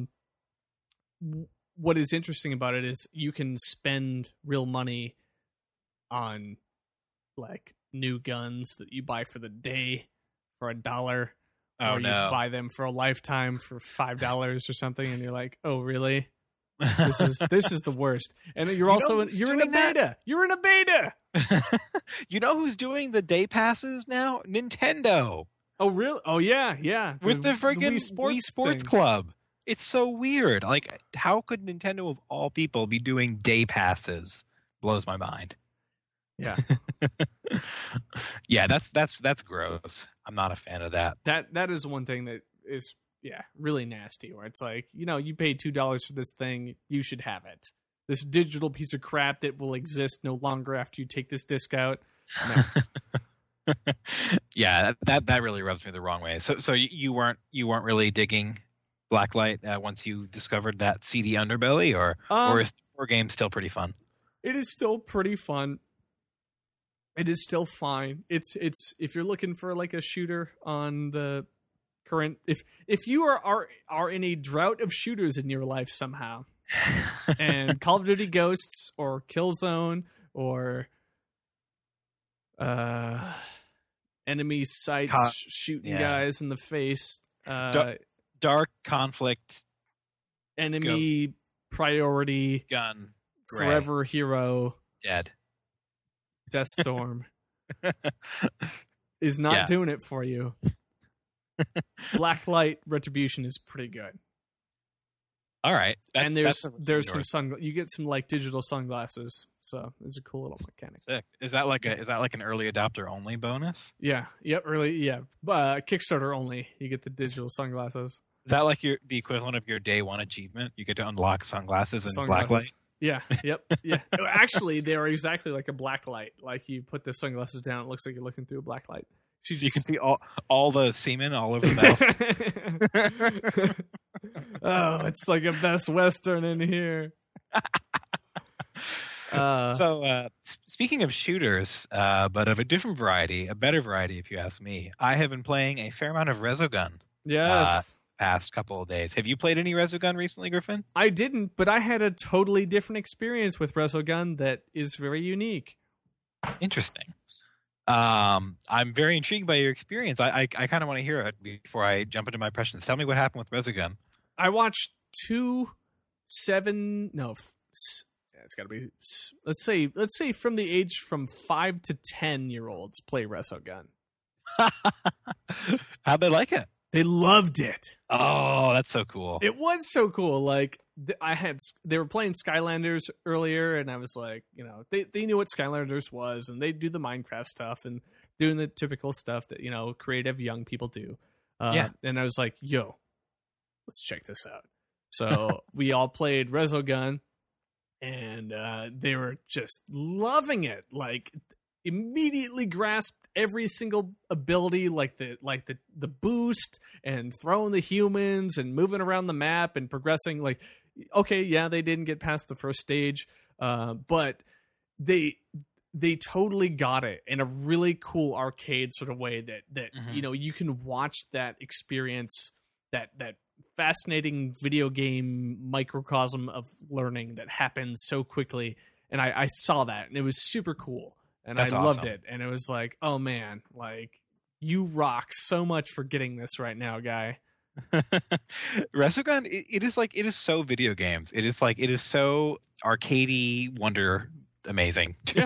S1: what is interesting about it is you can spend real money on, like, new guns that you buy for the day for $1.
S2: Oh,
S1: or you
S2: no.
S1: buy them for a lifetime for $5 or something, and you're like, oh, really? This is the worst. And you're in a beta. You're in a beta.
S2: You know who's doing the day passes now? Nintendo.
S1: Oh, really? Oh, yeah.
S2: With the freaking Wii Sports Club. It's so weird. Like, how could Nintendo of all people be doing day passes? Blows my mind.
S1: Yeah.
S2: Yeah, that's gross. I'm not a fan of that.
S1: That is one thing that is really nasty, where it's like, you paid $2 for this thing, you should have it. This digital piece of crap that will exist no longer after you take this disc out. No.
S2: Yeah, that really rubs me the wrong way. So you weren't really digging Blacklight once you discovered that seedy underbelly, or is the game still pretty fun?
S1: It is still pretty fun. It is still fine. It's if you're looking for, like, a shooter on the current, if you are in a drought of shooters in your life somehow, and Call of Duty Ghosts or Killzone or enemy sights shooting guys in the face,
S2: dark conflict,
S1: enemy
S2: ghosts.
S1: Priority
S2: Gun Gray.
S1: Forever Hero
S2: Dead
S1: Deathstorm is not doing it for you. Blacklight Retribution is pretty good.
S2: All right,
S1: and there's some you get some, like, digital sunglasses, so it's a cool little mechanic.
S2: Sick. Is that like an early adopter only bonus?
S1: Yeah. Yep. Kickstarter only. You get the digital sunglasses.
S2: Is that like the equivalent of your day one achievement? You get to unlock sunglasses and Blacklight.
S1: Yeah. Yep. Yeah. Actually, they are exactly like a blacklight. Like, you put the sunglasses down, it looks like you're looking through a blacklight.
S2: You can see all the semen all over the mouth.
S1: Oh, it's like a Best Western in here.
S2: So, speaking of shooters, but of a different variety, a better variety, if you ask me, I have been playing a fair amount of Resogun.
S1: Yes.
S2: past couple of days. Have you played any Resogun recently, Griffin?
S1: I didn't, but I had a totally different experience with Resogun that is very unique.
S2: Interesting. I'm very intrigued by your experience. I kind of want to hear it before I jump into my impressions. Tell me what happened with Resogun.
S1: I watched it's got to be, let's say from the age from 5 to 10-year-olds play Resogun.
S2: How'd they like it?
S1: They loved it.
S2: Oh, that's so cool.
S1: It was so cool. Like they were playing Skylanders earlier, and I was like, they knew what Skylanders was, and they do the Minecraft stuff and doing the typical stuff that creative young people do. And I was like, yo, let's check this out. So we all played Resogun, and they were just loving it. Like immediately grasped every single ability, like the boost and throwing the humans and moving around the map and progressing. Like, okay, yeah, they didn't get past the first stage, but they totally got it in a really cool arcade sort of way that you can watch that experience, that fascinating video game microcosm of learning that happens so quickly. And I saw that, and it was super cool. And that's I loved it. And it was like, oh man, like you rock so much for getting this right now, guy.
S2: Resogun, it is so video games. It is so arcadey wonder amazing.
S1: Yeah.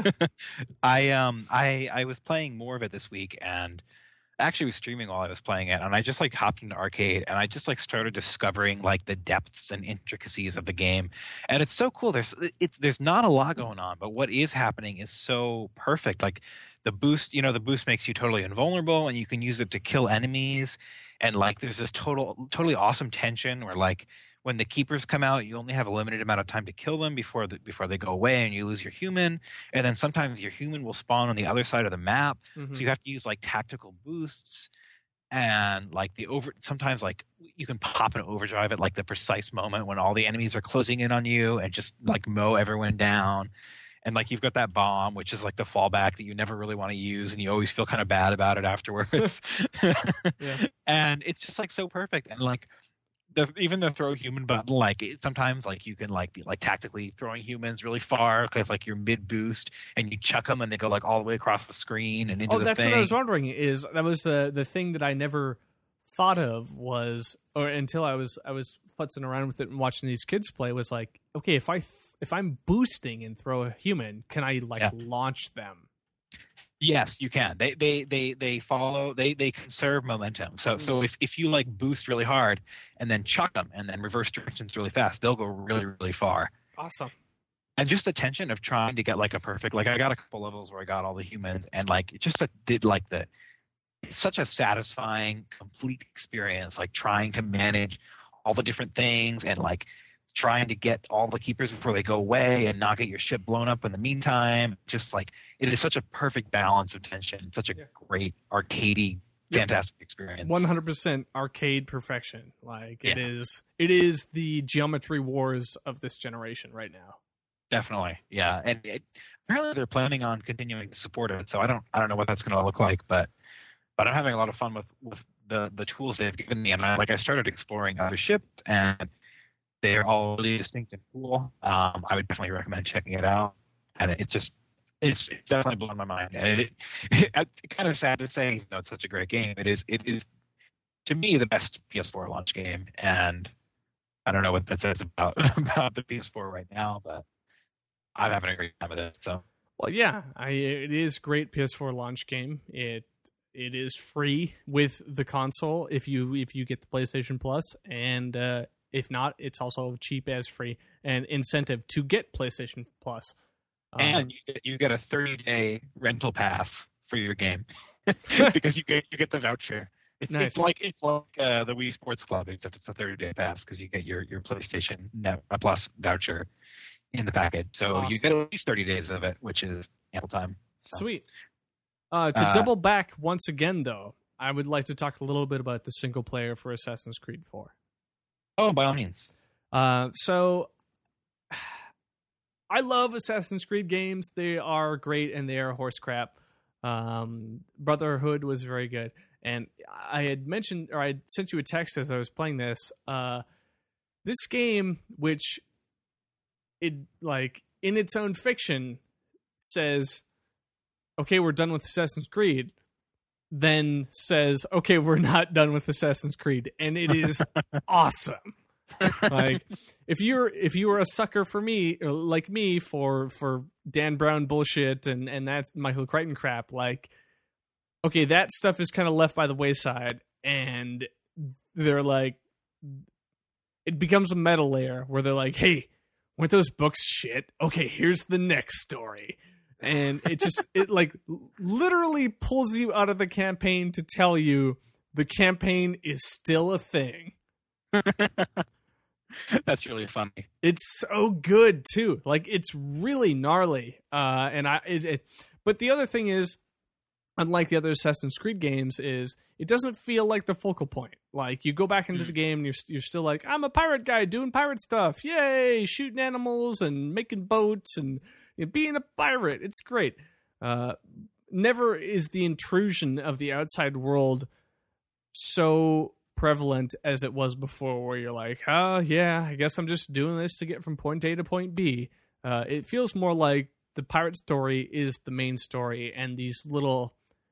S2: I was playing more of it this week, and actually was streaming while I was playing it, and I just hopped into arcade, and I just started discovering the depths and intricacies of the game, and it's so cool. There's not a lot going on, but what is happening is so perfect. Like the boost, the boost makes you totally invulnerable, and you can use it to kill enemies, and there's this totally awesome tension where when the keepers come out, you only have a limited amount of time to kill them before they go away, and you lose your human. And then sometimes your human will spawn on the other side of the map, so you have to use tactical boosts. And sometimes you can pop an overdrive at the precise moment when all the enemies are closing in on you, and just mow everyone down. And you've got that bomb, which is the fallback that you never really want to use, and you always feel kind of bad about it afterwards.
S1: Yeah.
S2: And it's just so perfect. And even the throw human button, sometimes you can be tactically throwing humans really far because you're mid boost and you chuck them and they go all the way across the screen and into the thing.
S1: Oh, that's what I was wondering. That was the thing that I never thought of until I was futzing around with it and watching these kids play was okay, if I'm boosting and throw a human, can I launch them?
S2: Yes, you can. They follow. They conserve momentum. So if you boost really hard and then chuck them and then reverse directions really fast, they'll go really really far.
S1: Awesome.
S2: And just the tension of trying to get a perfect. I got a couple levels where I got all the humans, and it's such a satisfying complete experience. Trying to manage all the different things and trying to get all the keepers before they go away and not get your ship blown up in the meantime. Just it is such a perfect balance of tension. Such a great arcadey, fantastic experience.
S1: 100% arcade perfection. It is the Geometry Wars of this generation right now.
S2: Definitely. Yeah. And apparently they're planning on continuing to support it. So I don't know what that's going to look like, but I'm having a lot of fun with the tools they've given me. And I started exploring other ships, and they're all really distinct and cool. I would definitely recommend checking it out. And it's definitely blown my mind. And it's kind of sad to say, it's such a great game. It is to me the best PS4 launch game. And I don't know what that says about the PS4 right now, but I'm having a great time with it. So,
S1: well, yeah, it is great PS4 launch game. It is free with the console if you get the PlayStation Plus, and if not, it's also cheap as free and incentive to get PlayStation Plus.
S2: And you get a 30-day rental pass for your game because you get the voucher. It's
S1: nice.
S2: It's like the Wii Sports Club, except it's a 30-day pass because you get your PlayStation Plus voucher in the package. So awesome. You get at least 30 days of it, which is ample time. So.
S1: Sweet. To double back once again, though, I would like to talk a little bit about the single player for Assassin's Creed 4.
S2: Oh, by all means.
S1: So I love Assassin's Creed games. They are great and they are horse crap. Brotherhood was very good. And I had mentioned, or I sent you a text as I was playing this. This game, which it like in its own fiction says, "Okay, we're done with Assassin's Creed," then says, "Okay, we're not done with Assassin's Creed," and it is awesome. Like if you were a sucker for me, or like me, for Dan Brown bullshit and that's Michael Crichton crap, like. Okay, that stuff is kind of left by the wayside, and they're like, it becomes a meta layer where they're like, hey, weren't those books shit? Okay, here's the next story. And it like literally pulls you out of the campaign to tell you the campaign is still a thing.
S3: That's really funny.
S1: It's so good too. Like it's really gnarly. But the other thing is, unlike the other Assassin's Creed games, is it doesn't feel like the focal point. Like you go back into the game and you're still like, I'm a pirate guy doing pirate stuff. Yay, shooting animals and making boats and being a pirate. It's great. Never is the intrusion of the outside world so prevalent as it was before, where you're like, oh yeah, I guess I'm just doing this to get from point A to point B. It feels more like the pirate story is the main story, and these little,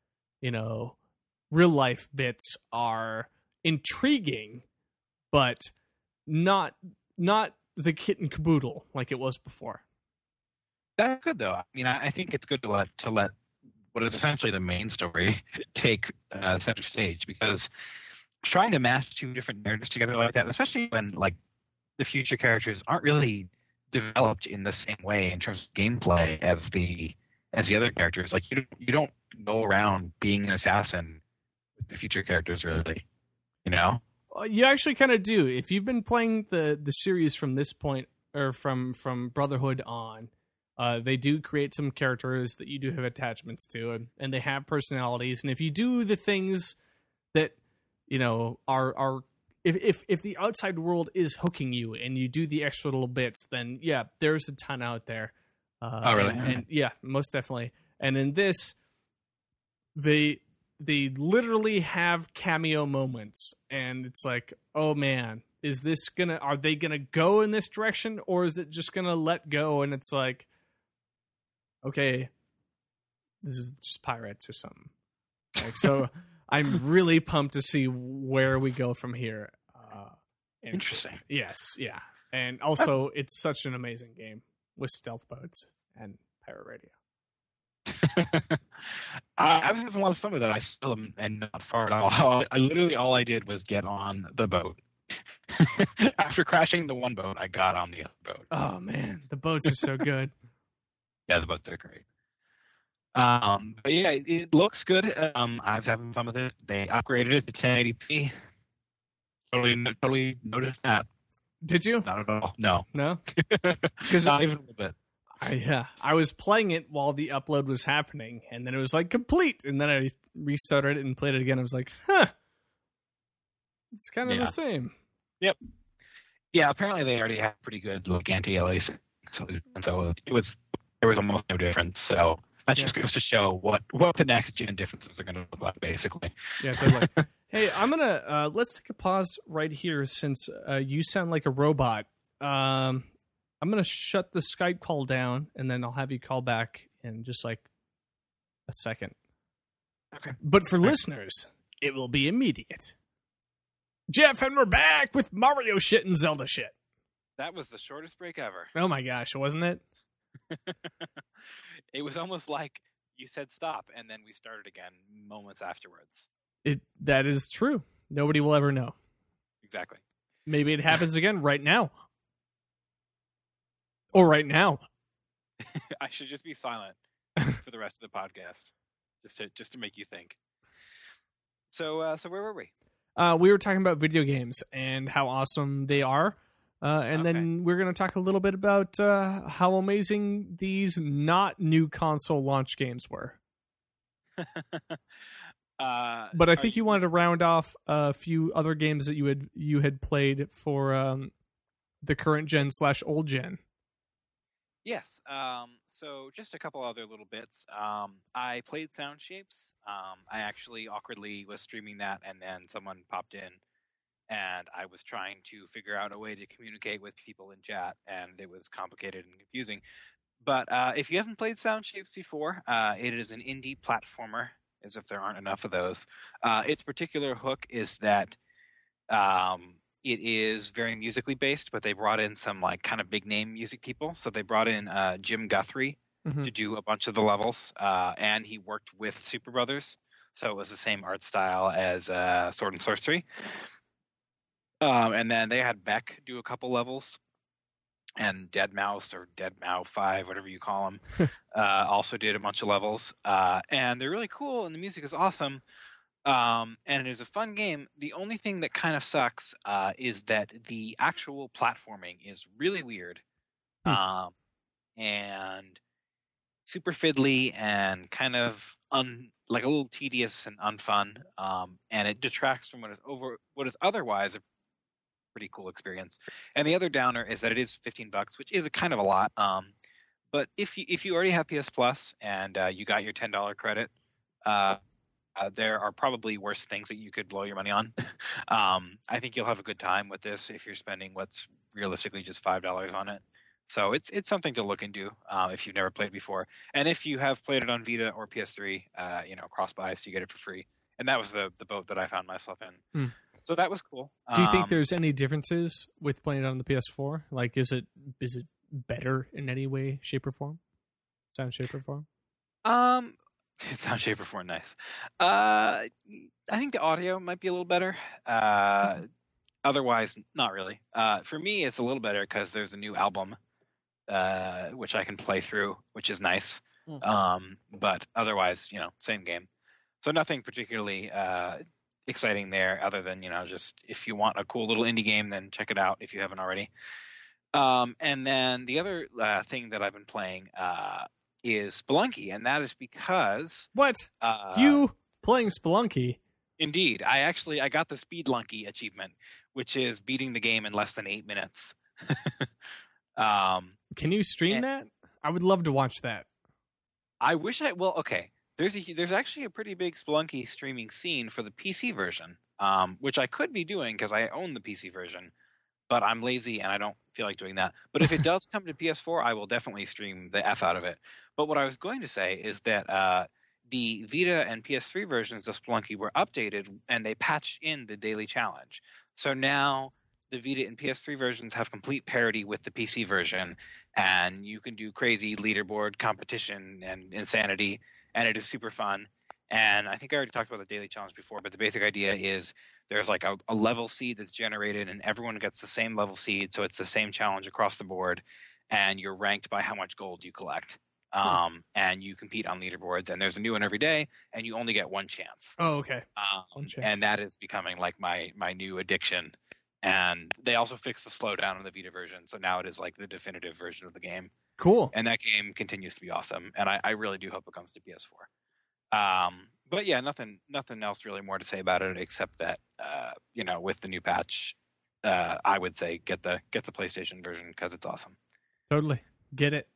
S1: real life bits are intriguing, but not the kit and caboodle like it was before.
S3: That's good though. I mean, I think it's good to let what is essentially the main story take center stage, because trying to mash two different narratives together like that, especially when like the future characters aren't really developed in the same way in terms of gameplay as the other characters. Like you don't go around being an assassin with the future characters, really.
S1: You actually kind of do. If you've been playing the series from this point, or from Brotherhood on, they do create some characters that you do have attachments to, and they have personalities. And if you do the things that are if the outside world is hooking you and you do the extra little bits, then yeah, there's a ton out there.
S3: Oh, really?
S1: And yeah, most definitely. And in this, they literally have cameo moments, and it's like, oh man, are they gonna go in this direction, or is it just gonna let go? And it's like, okay, this is just pirates or something. Like, so I'm really pumped to see where we go from here.
S3: Interesting.
S1: Yes, yeah. And also, it's such an amazing game with stealth boats and pirate radio.
S3: I was having a lot of fun with it. I still am not far at all. All I did was get on the boat. After crashing the one boat, I got on the other boat.
S1: Oh man, the boats are so good.
S3: Yeah, the boats are great. But yeah, it looks good. I was having fun with it. They upgraded it to 1080p. Totally noticed that.
S1: Did you?
S3: Not at all. No.
S1: Because
S3: not even a little bit.
S1: I was playing it while the upload was happening, and then it was like complete, and then I restarted it and played it again. I was like, it's kind of the same.
S3: Yep. Yeah, apparently they already have pretty good like anti-aliasing, so there was almost no difference. So that just goes to show what the next gen differences are going to look like, basically.
S1: Yeah, totally. Hey, I'm gonna let's take a pause right here, since you sound like a robot. I'm going to shut the Skype call down, and then I'll have you call back in just like a second.
S3: Okay.
S1: But for listeners, it will be immediate. Jeff, and we're back with Mario shit and Zelda shit.
S2: That was the shortest break ever.
S1: Oh my gosh, wasn't it?
S2: It was almost like you said stop, and then we started again moments afterwards.
S1: That is true. Nobody will ever know.
S2: Exactly.
S1: Maybe it happens again right now. Or right now.
S2: I should just be silent for the rest of the podcast, just to make you think. So where were we?
S1: We were talking about video games and how awesome they are, and then we're going to talk a little bit about how amazing these not new console launch games were. But I think you wanted to round off a few other games that you had played for the current gen / old gen.
S2: Yes. So just a couple other little bits. I played Sound Shapes. I actually awkwardly was streaming that, and then someone popped in, and I was trying to figure out a way to communicate with people in chat, and it was complicated and confusing. But if you haven't played Sound Shapes before, it is an indie platformer, as if there aren't enough of those. Its particular hook is that it is very musically based, but they brought in some like kind of big name music people. So they brought in Jim Guthrie to do a bunch of the levels, and he worked with Super Brothers, so it was the same art style as Sword and Sorcery. And then they had Beck do a couple levels, and Dead Mouse or Dead Mouse 5, whatever you call them, also did a bunch of levels, and they're really cool, and the music is awesome. And it is a fun game. The only thing that kind of sucks is that the actual platforming is really weird, and super fiddly and kind of like a little tedious and unfun. And it detracts from what is otherwise a pretty cool experience. And the other downer is that it is $15, which is a kind of a lot. But if you already have PS Plus and you got your $10 credit, there are probably worse things that you could blow your money on. I think you'll have a good time with this if you're spending what's realistically just $5 on it. So it's something to look into if you've never played it before. And if you have played it on Vita or PS3, cross-buy, so you get it for free. And that was the boat that I found myself in. So that was cool.
S1: Do you think there's any differences with playing it on the PS4? Like, is it better in any way, shape, or form? Sound, shape, or form?
S2: Sound, shape, or form, nice. I think the audio might be a little better. Otherwise, not really. For me, it's a little better because there's a new album, which I can play through, which is nice. But otherwise, same game. So nothing particularly exciting there other than, just if you want a cool little indie game, then check it out if you haven't already. And then the other thing that I've been playing is Spelunky, and that is because...
S1: What? You playing Spelunky?
S2: Indeed. I got the Speedlunky achievement, which is beating the game in less than 8 minutes.
S1: Can you stream that? I would love to watch that.
S2: I wish well, okay. There's actually a pretty big Spelunky streaming scene for the PC version, which I could be doing because I own the PC version, but I'm lazy and I don't feel like doing that. But if it does come to PS4, I will definitely stream the F out of it. But what I was going to say is that the Vita and PS3 versions of Spelunky were updated and they patched in the daily challenge. So now the Vita and PS3 versions have complete parity with the PC version, and you can do crazy leaderboard competition and insanity, and it is super fun. And I think I already talked about the daily challenge before, but the basic idea is there's like a level seed that's generated, and everyone gets the same level seed, so it's the same challenge across the board, and you're ranked by how much gold you collect. And you compete on leaderboards, and there's a new one every day, and you only get one chance.
S1: Oh, okay.
S2: One chance. And that is becoming like my new addiction. And they also fixed the slowdown in the Vita version, so now it is like the definitive version of the game.
S1: Cool.
S2: And that game continues to be awesome, and I really do hope it comes to PS4. But yeah, nothing else really more to say about it except that with the new patch, I would say get the PlayStation version because it's awesome.
S1: Totally get it.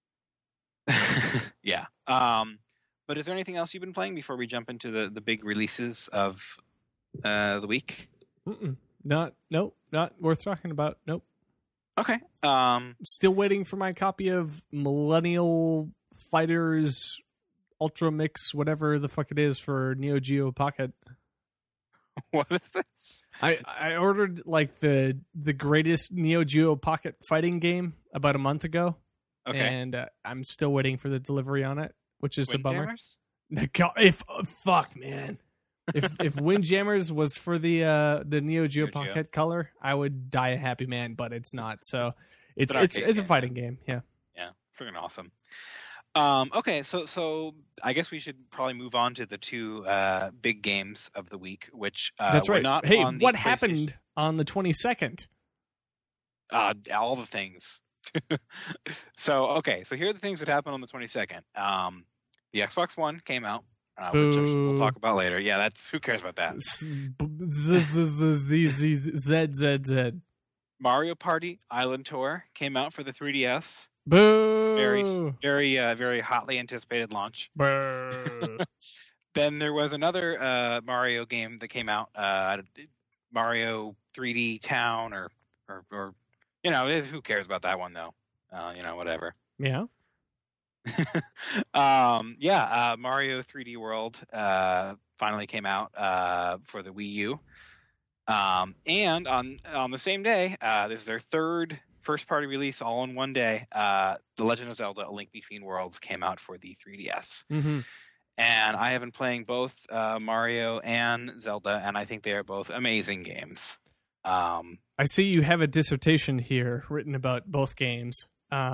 S2: Yeah. But is there anything else you've been playing before we jump into the big releases of the week?
S1: Not worth talking about. Nope.
S2: Okay.
S1: Still waiting for my copy of Millennial Fighters Ultra Mix, whatever the fuck it is, for Neo Geo Pocket.
S2: What is this?
S1: I ordered like the greatest Neo Geo Pocket fighting game about a month ago.
S2: Okay.
S1: And I'm still waiting for the delivery on it, which is a bummer. Fuck, man. If Windjammers was for the Neo Geo Pocket Color, I would die a happy man, but it's not. So it's a fighting game. Yeah.
S2: Yeah. Freaking awesome. Okay, so I guess we should probably move on to the two big games of the week, which
S1: that's right.
S2: Not
S1: hey,
S2: on the
S1: what happened on the 22nd?
S2: All the things. So here are the things that happened on the 22nd. The Xbox One came out, which we'll talk about later. Yeah, that's who cares about that.
S1: ZZZ.
S2: Mario Party Island Tour came out for the 3DS.
S1: Boo!
S2: Very hotly anticipated launch.
S1: Boo!
S2: Then there was another Mario game that came out, Mario 3D Town, or who cares about that one though? Whatever.
S1: Yeah.
S2: Mario 3D World finally came out for the Wii U, and on the same day, this is their third first-party release all in one day. The Legend of Zelda: A Link Between Worlds came out for the 3DS.
S1: Mm-hmm.
S2: And I have been playing both Mario and Zelda, and I think they are both amazing games.
S1: I see you have a dissertation here written about both games.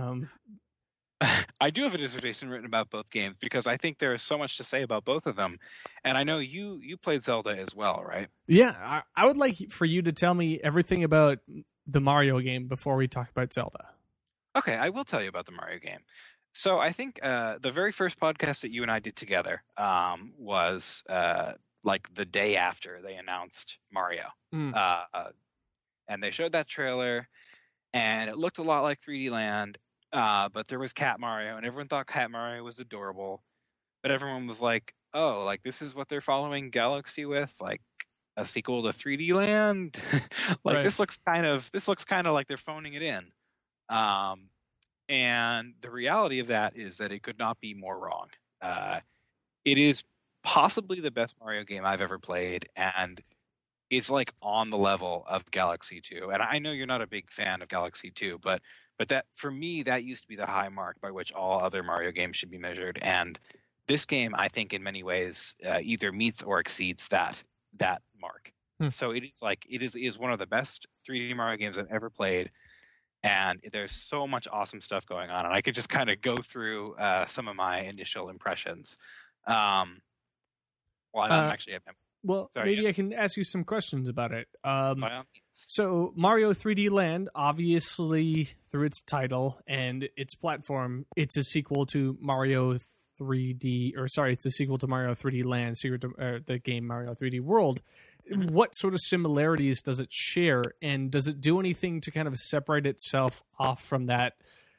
S2: I do have a dissertation written about both games because I think there is so much to say about both of them. And I know you played Zelda as well, right?
S1: Yeah, I would like for you to tell me everything about the Mario game before we talk about Zelda.
S2: Okay, I will tell you about the Mario game. So I think the very first podcast that you and I did together was like the day after they announced Mario. And they showed that trailer, and it looked a lot like 3D Land, but there was Cat Mario, and everyone thought Cat Mario was adorable. But everyone was like, oh, like this is what they're following Galaxy with, like a sequel to 3D Land? Like, right. This looks kind of like they're phoning it in. And the reality of that is that it could not be more wrong. It is possibly the best Mario game I've ever played, and it's like on the level of Galaxy 2. And I know you're not a big fan of Galaxy 2, but that, for me, that used to be the high mark by which all other Mario games should be measured. And this game, I think, in many ways, either meets or exceeds that mark. So it is one of the best 3D Mario games I've ever played. And there's so much awesome stuff going on, and I could just kind of go through some of my initial impressions. I
S1: can ask you some questions about it. So Mario 3D Land, obviously through its title and its platform, it's a sequel to Mario 3D, it's a sequel to Mario 3D Land, the game Mario 3D World. What sort of similarities does it share, and does it do anything to kind of separate itself off from that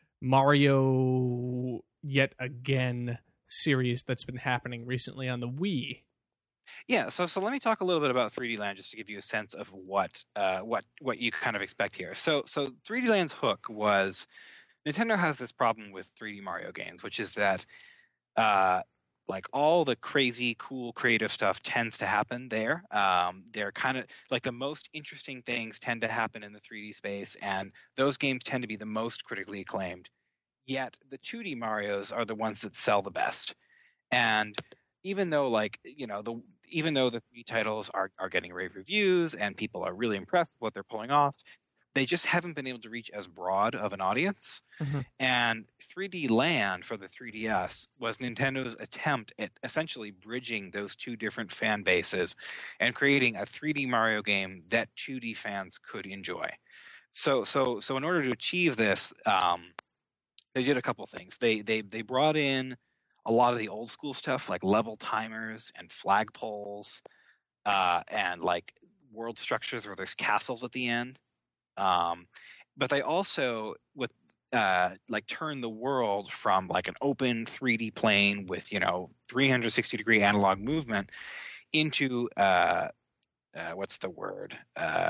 S1: Mario Yet Again series that's been happening recently on the Wii?
S2: Yeah, so let me talk a little bit about 3D Land just to give you a sense of what you kind of expect here. So 3D Land's hook was Nintendo has this problem with 3D Mario games, which is that like all the crazy, cool, creative stuff tends to happen there. They're kind of like the most interesting things tend to happen in the 3D space, and those games tend to be the most critically acclaimed. Yet the 2D Marios are the ones that sell the best. And even though the 3D titles are getting rave reviews and people are really impressed with what they're pulling off, they just haven't been able to reach as broad of an audience. Mm-hmm. And 3D Land for the 3DS was Nintendo's attempt at essentially bridging those two different fan bases and creating a 3D Mario game that 2D fans could enjoy. So in order to achieve this, they did a couple things. They brought in a lot of the old school stuff like level timers and flagpoles and like world structures where there's castles at the end. But they also turn the world from like an open 3D plane with 360-degree analog movement into what's the word?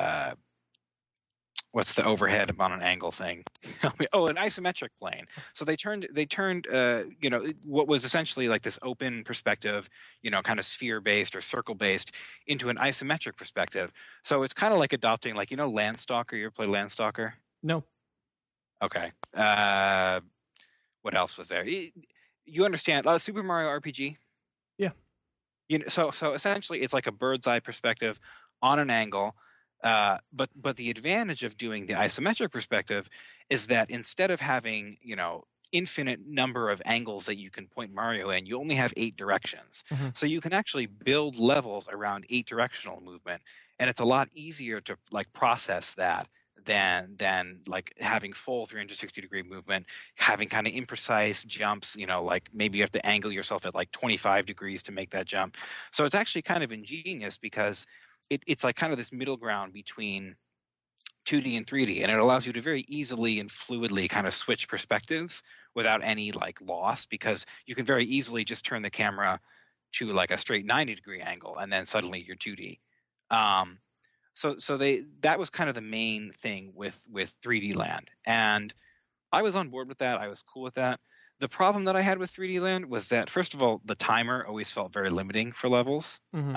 S2: What's the overhead on an angle thing? An isometric plane. So they turned what was essentially like this open perspective, kind of sphere-based or circle-based into an isometric perspective. So it's kind of like adopting, like, Landstalker. You ever play Landstalker?
S1: No.
S2: Okay. What else was there? You understand Super Mario RPG?
S1: Yeah.
S2: So essentially it's like a bird's eye perspective on an angle. But the advantage of doing the isometric perspective is that instead of having, infinite number of angles that you can point Mario in, you only have 8 directions. Mm-hmm. So you can actually build levels around 8 directional movement, and it's a lot easier to like process that than like having full 360-degree movement, having kind of imprecise jumps, like maybe you have to angle yourself at like 25 degrees to make that jump. So it's actually kind of ingenious because it's like kind of this middle ground between 2D and 3D, and it allows you to very easily and fluidly kind of switch perspectives without any like loss, because you can very easily just turn the camera to like a straight 90-degree angle, and then suddenly you're 2D. So that was kind of the main thing with 3D Land, and I was on board with that. I was cool with that. The problem that I had with 3D Land was that, first of all, the timer always felt very limiting for levels.
S1: Mm-hmm.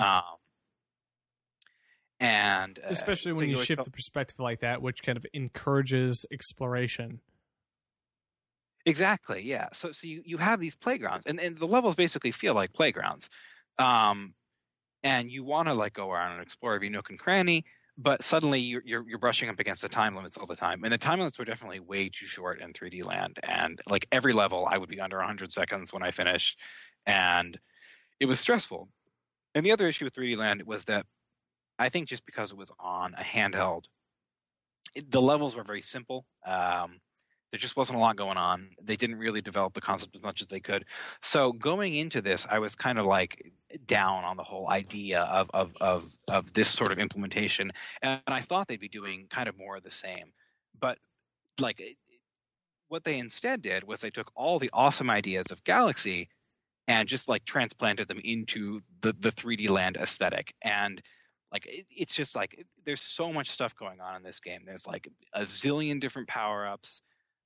S2: And
S1: especially when you shift the perspective like that, which kind of encourages exploration.
S2: Exactly, yeah. So you have these playgrounds, and the levels basically feel like playgrounds. And you want to like go around and explore every nook and cranny, but suddenly you're brushing up against the time limits all the time. And the time limits were definitely way too short in 3D Land. And like every level, I would be under 100 seconds when I finished, and it was stressful. And the other issue with 3D Land was that I think just because it was on a handheld, the levels were very simple. There just wasn't a lot going on. They didn't really develop the concept as much as they could. So going into this, I was kind of like down on the whole idea of this sort of implementation, and I thought they'd be doing kind of more of the same. But like what they instead did was they took all the awesome ideas of Galaxy and just like transplanted them into the 3D Land aesthetic. And like it's just like there's so much stuff going on in this game. There's like a zillion different power-ups.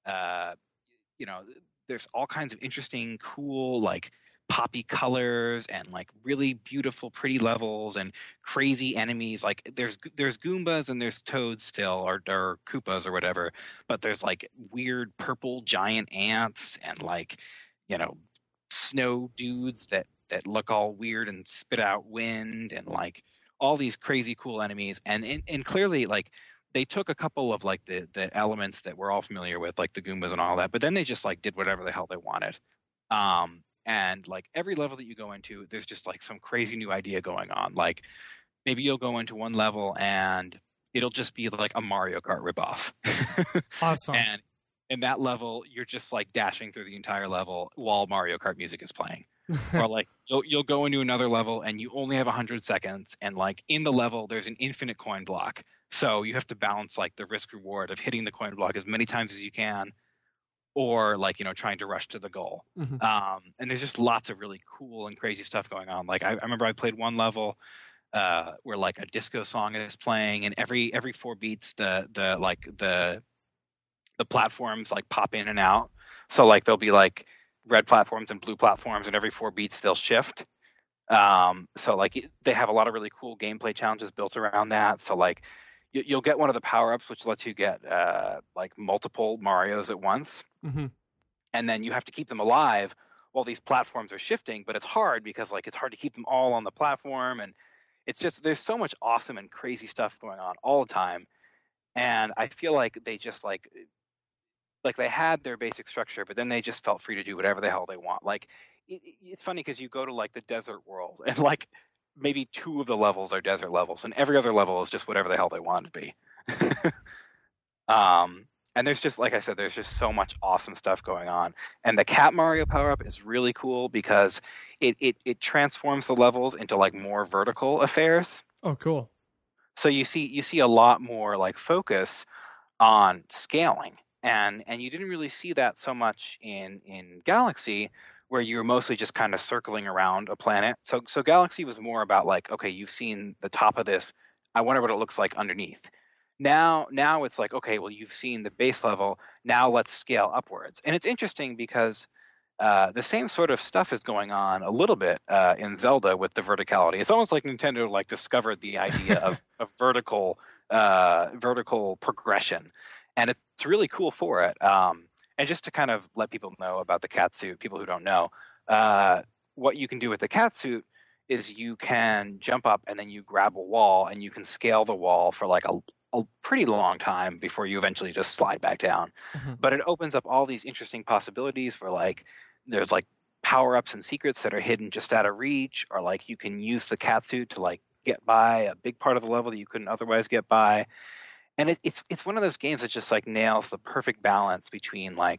S2: There's all kinds of interesting, cool, like poppy colors and like really beautiful, pretty levels and crazy enemies. Like there's Goombas and there's Toads still, or Koopas or whatever, but there's like weird purple giant ants and like, snow dudes that look all weird and spit out wind, and like all these crazy cool enemies. And clearly like they took a couple of like the elements that we're all familiar with, like the Goombas and all that, but then they just like did whatever the hell they wanted. And like every level that you go into, there's just like some crazy new idea going on. Like maybe you'll go into one level and it'll just be like a Mario Kart ripoff.
S1: Awesome.
S2: And in that level, you're just like dashing through the entire level while Mario Kart music is playing. Or like you'll go into another level and you only have 100 seconds, and like in the level there's an infinite coin block. So you have to balance like the risk reward of hitting the coin block as many times as you can, or like, trying to rush to the goal.
S1: Mm-hmm.
S2: And there's just lots of really cool and crazy stuff going on. Like I remember I played one level where like a disco song is playing, and every 4 beats the platforms like pop in and out. So like there'll be like red platforms and blue platforms, and every 4 beats they'll shift. So like they have a lot of really cool gameplay challenges built around that. So like you'll get one of the power-ups which lets you get like multiple Marios at once.
S1: Mm-hmm.
S2: And then you have to keep them alive while these platforms are shifting, but it's hard because like it's hard to keep them all on the platform, and it's just there's so much awesome and crazy stuff going on all the time. And I feel like they just like they had their basic structure, but then they just felt free to do whatever the hell they want. Like it's funny because you go to like the desert world, and like maybe 2 of the levels are desert levels, and every other level is just whatever the hell they want it to be. And there's just, like I said, there's just so much awesome stuff going on. And the Cat Mario power-up is really cool because it transforms the levels into like more vertical affairs.
S1: Oh, cool.
S2: So you see a lot more like focus on scaling. And you didn't really see that so much in Galaxy, where you were mostly just kind of circling around a planet. So Galaxy was more about like, okay, you've seen the top of this, I wonder what it looks like underneath. Now it's like, okay, well, you've seen the base level, now let's scale upwards. And it's interesting because the same sort of stuff is going on a little bit in Zelda with the verticality. It's almost like Nintendo like discovered the idea of vertical progression, and it's really cool for it. And just to kind of let people know about the cat suit, people who don't know, what you can do with the cat suit is you can jump up and then you grab a wall and you can scale the wall for like a pretty long time before you eventually just slide back down.
S1: Mm-hmm.
S2: But it opens up all these interesting possibilities where like there's like power-ups and secrets that are hidden just out of reach, or like you can use the catsuit to like get by a big part of the level that you couldn't otherwise get by. And it's one of those games that just like nails the perfect balance between like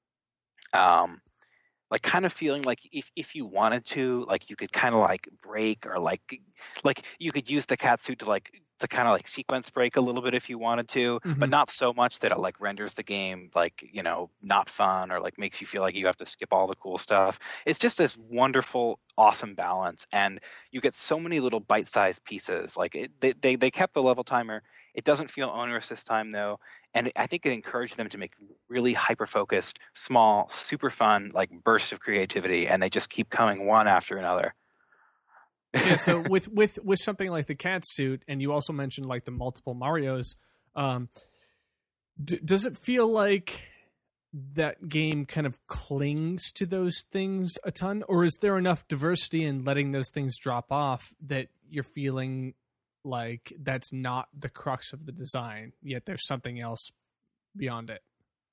S2: kind of feeling like if you wanted to, like you could kind of like break, or like you could use the catsuit to like
S3: to kind of like sequence break a little bit if you wanted to, but not so much that it like renders the game like, you know, not fun or like makes you feel like you have to skip all the cool stuff. It's just this wonderful, awesome balance, and you get so many little bite-sized pieces. Like they kept the level timer. It doesn't feel onerous this time though, and I think it encouraged them to make really hyper-focused, small, super fun like bursts of creativity, and they just keep coming one after another.
S1: Yeah, so with something like the cat suit, and you also mentioned like the multiple Marios, does it feel like that game kind of clings to those things a ton, or is there enough diversity in letting those things drop off that you're feeling like that's not the crux of the design, yet there's something else beyond it?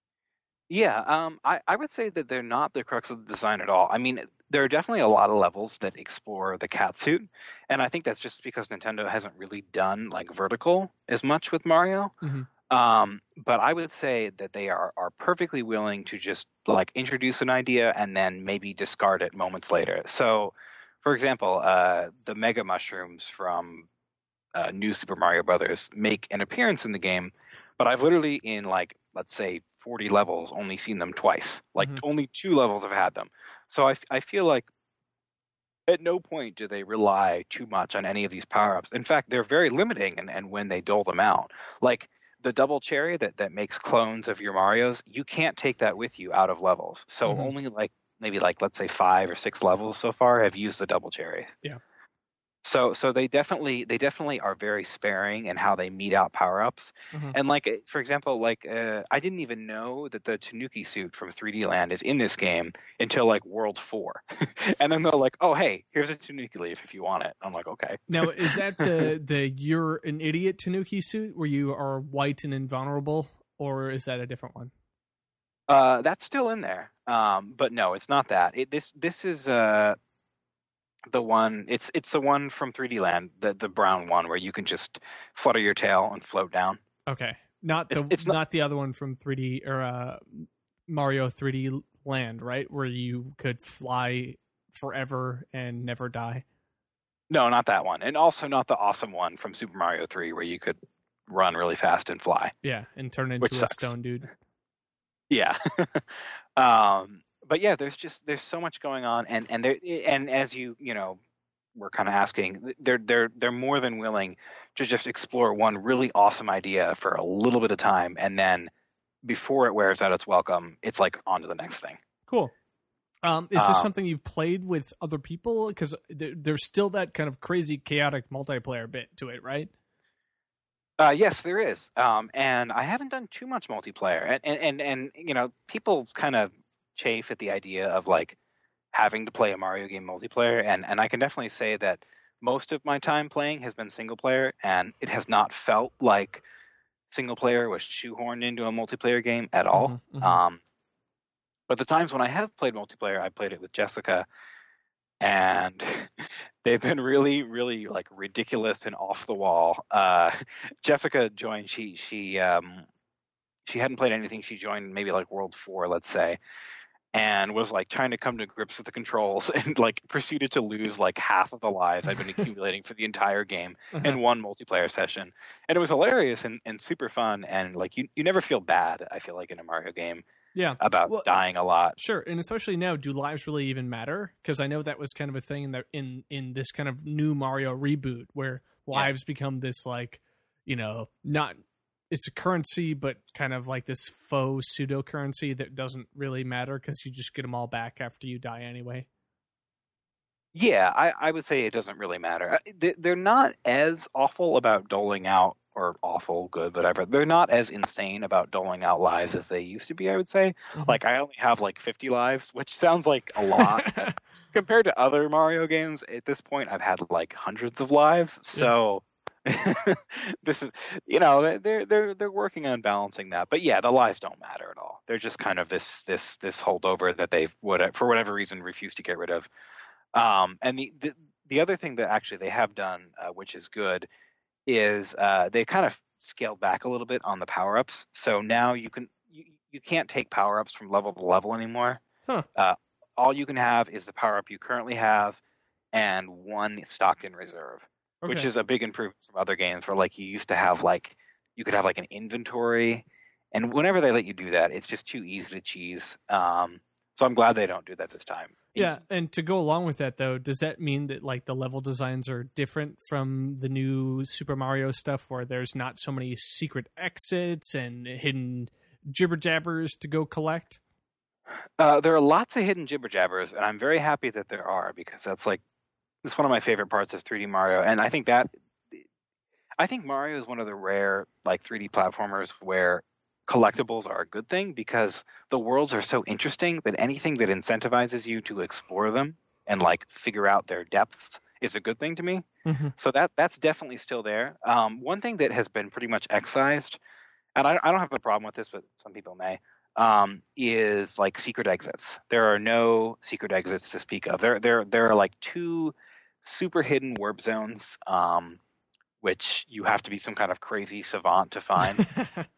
S3: Yeah, I would say that they're not the crux of the design at all. I mean, there are definitely a lot of levels that explore the catsuit, and I think that's just because Nintendo hasn't really done like vertical as much with Mario. But I would say that they are perfectly willing to just like introduce an idea and then maybe discard it moments later. So, for example, the Mega Mushrooms from New Super Mario Brothers make an appearance in the game, but I've literally in like, let's say 40 levels only seen them twice. Like only 2 levels have had them. So I feel like at no point do they rely too much on any of these power-ups. In fact, they're very limiting and when they dole them out. Like the double cherry that makes clones of your Marios, you can't take that with you out of levels. So only like maybe like let's say 5 or 6 levels so far have used the double cherries.
S1: Yeah.
S3: So they definitely are very sparing in how they mete out power-ups. And like, for example, like I didn't even know that the Tanuki suit from 3D Land is in this game until like World 4. And then they're like, oh, hey, here's a Tanuki leaf if you want it. I'm like, okay.
S1: Now, is that the you're an idiot Tanuki suit where you are white and invulnerable, or is that a different one?
S3: That's still in there. But no, it's not that. This is the one. It's the one from 3D Land, the brown one where you can just flutter your tail and float down.
S1: Okay, not the other one from 3D or Mario 3D Land, right? Where you could fly forever and never die.
S3: No, not that one, and also not the awesome one from Super Mario 3 where you could run really fast and fly.
S1: Yeah, and turn into a stone dude.
S3: Yeah. But yeah, there's so much going on, and as you know, we're kind of asking, they're more than willing to just explore one really awesome idea for a little bit of time, and then before it wears out its welcome, it's like on to the next thing.
S1: Cool. Is this something you've played with other people? Because there's still that kind of crazy, chaotic multiplayer bit to it, right?
S3: Yes, there is. And I haven't done too much multiplayer, and you know, people kind of chafe at the idea of like having to play a Mario game multiplayer, and I can definitely say that most of my time playing has been single player, and it has not felt like single player was shoehorned into a multiplayer game at all. But the times when I have played multiplayer, I played it with Jessica, and they've been really, really like ridiculous and off the wall. Jessica joined. She hadn't played anything. She joined maybe like World 4, let's say, and was like trying to come to grips with the controls, and like proceeded to lose like half of the lives I'd been accumulating for the entire game in one multiplayer session. And it was hilarious and super fun, and like you never feel bad, I feel like, in a Mario game.
S1: Yeah,
S3: about dying a lot.
S1: Sure, and especially now, do lives really even matter? Because I know that was kind of a thing that in this kind of new Mario reboot, where lives become this like, you know, not, it's a currency, but kind of like this faux pseudo currency that doesn't really matter because you just get them all back after you die anyway.
S3: Yeah, I would say it doesn't really matter. They're not as awful about doling out, or awful, good, whatever. They're not as insane about doling out lives as they used to be, I would say. Like, I only have like 50 lives, which sounds like a lot. Compared to other Mario games, at this point, I've had like hundreds of lives. So this is, you know, they're working on balancing that. But yeah, the lives don't matter at all. They're just kind of this holdover that they've, for whatever reason, refused to get rid of. And the other thing that actually they have done, which is good, is they kind of scaled back a little bit on the power-ups. So now you can't take power-ups from level to level anymore. All you can have is the power-up you currently have and one stocked in reserve.
S2: which
S1: Okay.
S2: is a big improvement from other games where like you used to have like you could have like an inventory, and whenever they let you do that, it's just too easy to cheese. So I'm glad they don't do that this time.
S1: Yeah, and to go along with that though, does that mean that like the level designs are different from the new Super Mario stuff where there's not so many secret exits and hidden jibber jabbers to go collect?
S2: There are lots of hidden jibber jabbers, and I'm very happy that there are because that's one of my favorite parts of 3D Mario, and I think Mario is one of the rare like 3D platformers where collectibles are a good thing because the worlds are so interesting that anything that incentivizes you to explore them and like figure out their depths is a good thing to me.
S1: Mm-hmm.
S2: So that's definitely still there. One thing that has been pretty much excised, and I don't have a problem with this, but some people may, is like secret exits. There are no secret exits to speak of. There are like 2 super hidden warp zones, which you have to be some kind of crazy savant to find.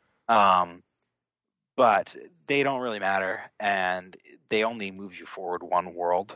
S2: But they don't really matter, and they only move you forward 1 world.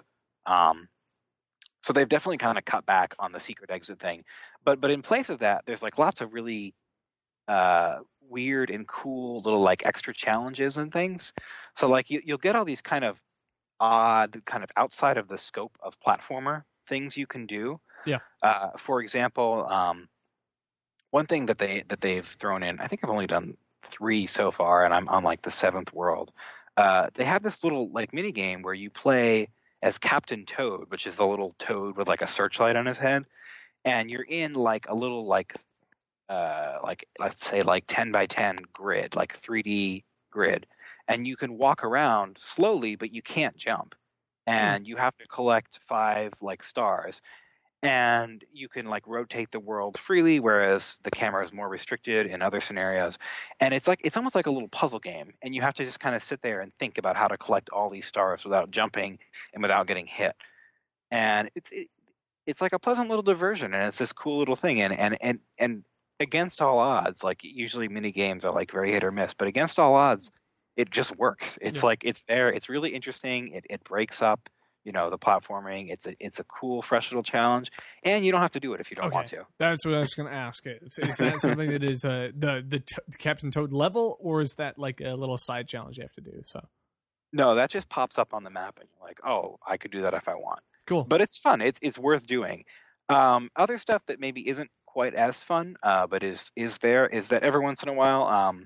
S2: So they've definitely kind of cut back on the secret exit thing. But in place of that, there's like lots of really weird and cool little like extra challenges and things. So like you'll get all these kind of odd, kind of outside of the scope of platformer things you can do.
S1: Yeah.
S2: For example, one thing that they've thrown in, I think I've only done 3 so far, and I'm on like the 7th world. They have this little like mini game where you play as Captain Toad, which is the little toad with like a searchlight on his head, and you're in like a little like let's say like 10 by 10 grid, like 3D grid, and you can walk around slowly, but you can't jump, and you have to collect 5 like stars. And you can like rotate the world freely, whereas the camera is more restricted in other scenarios. And it's almost like a little puzzle game, and you have to just kind of sit there and think about how to collect all these stars without jumping and without getting hit. And it's like a pleasant little diversion, and it's this cool little thing. And against all odds, like usually mini games are like very hit or miss, but against all odds, it just works. It's like it's there. It's really interesting. It breaks up the platforming. It's a cool, fresh little challenge, and you don't have to do it if you don't want to.
S1: That's what I was going to ask. Is that something that is the Captain Toad level, or is that like a little side challenge you have to do? So
S2: no, that just pops up on the map, and you're like, oh, I could do that if I want.
S1: Cool,
S2: but it's fun. It's worth doing. Other stuff that maybe isn't quite as fun, but is there is that every once in a while,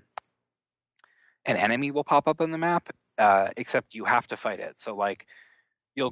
S2: an enemy will pop up on the map, except you have to fight it. So like. You'll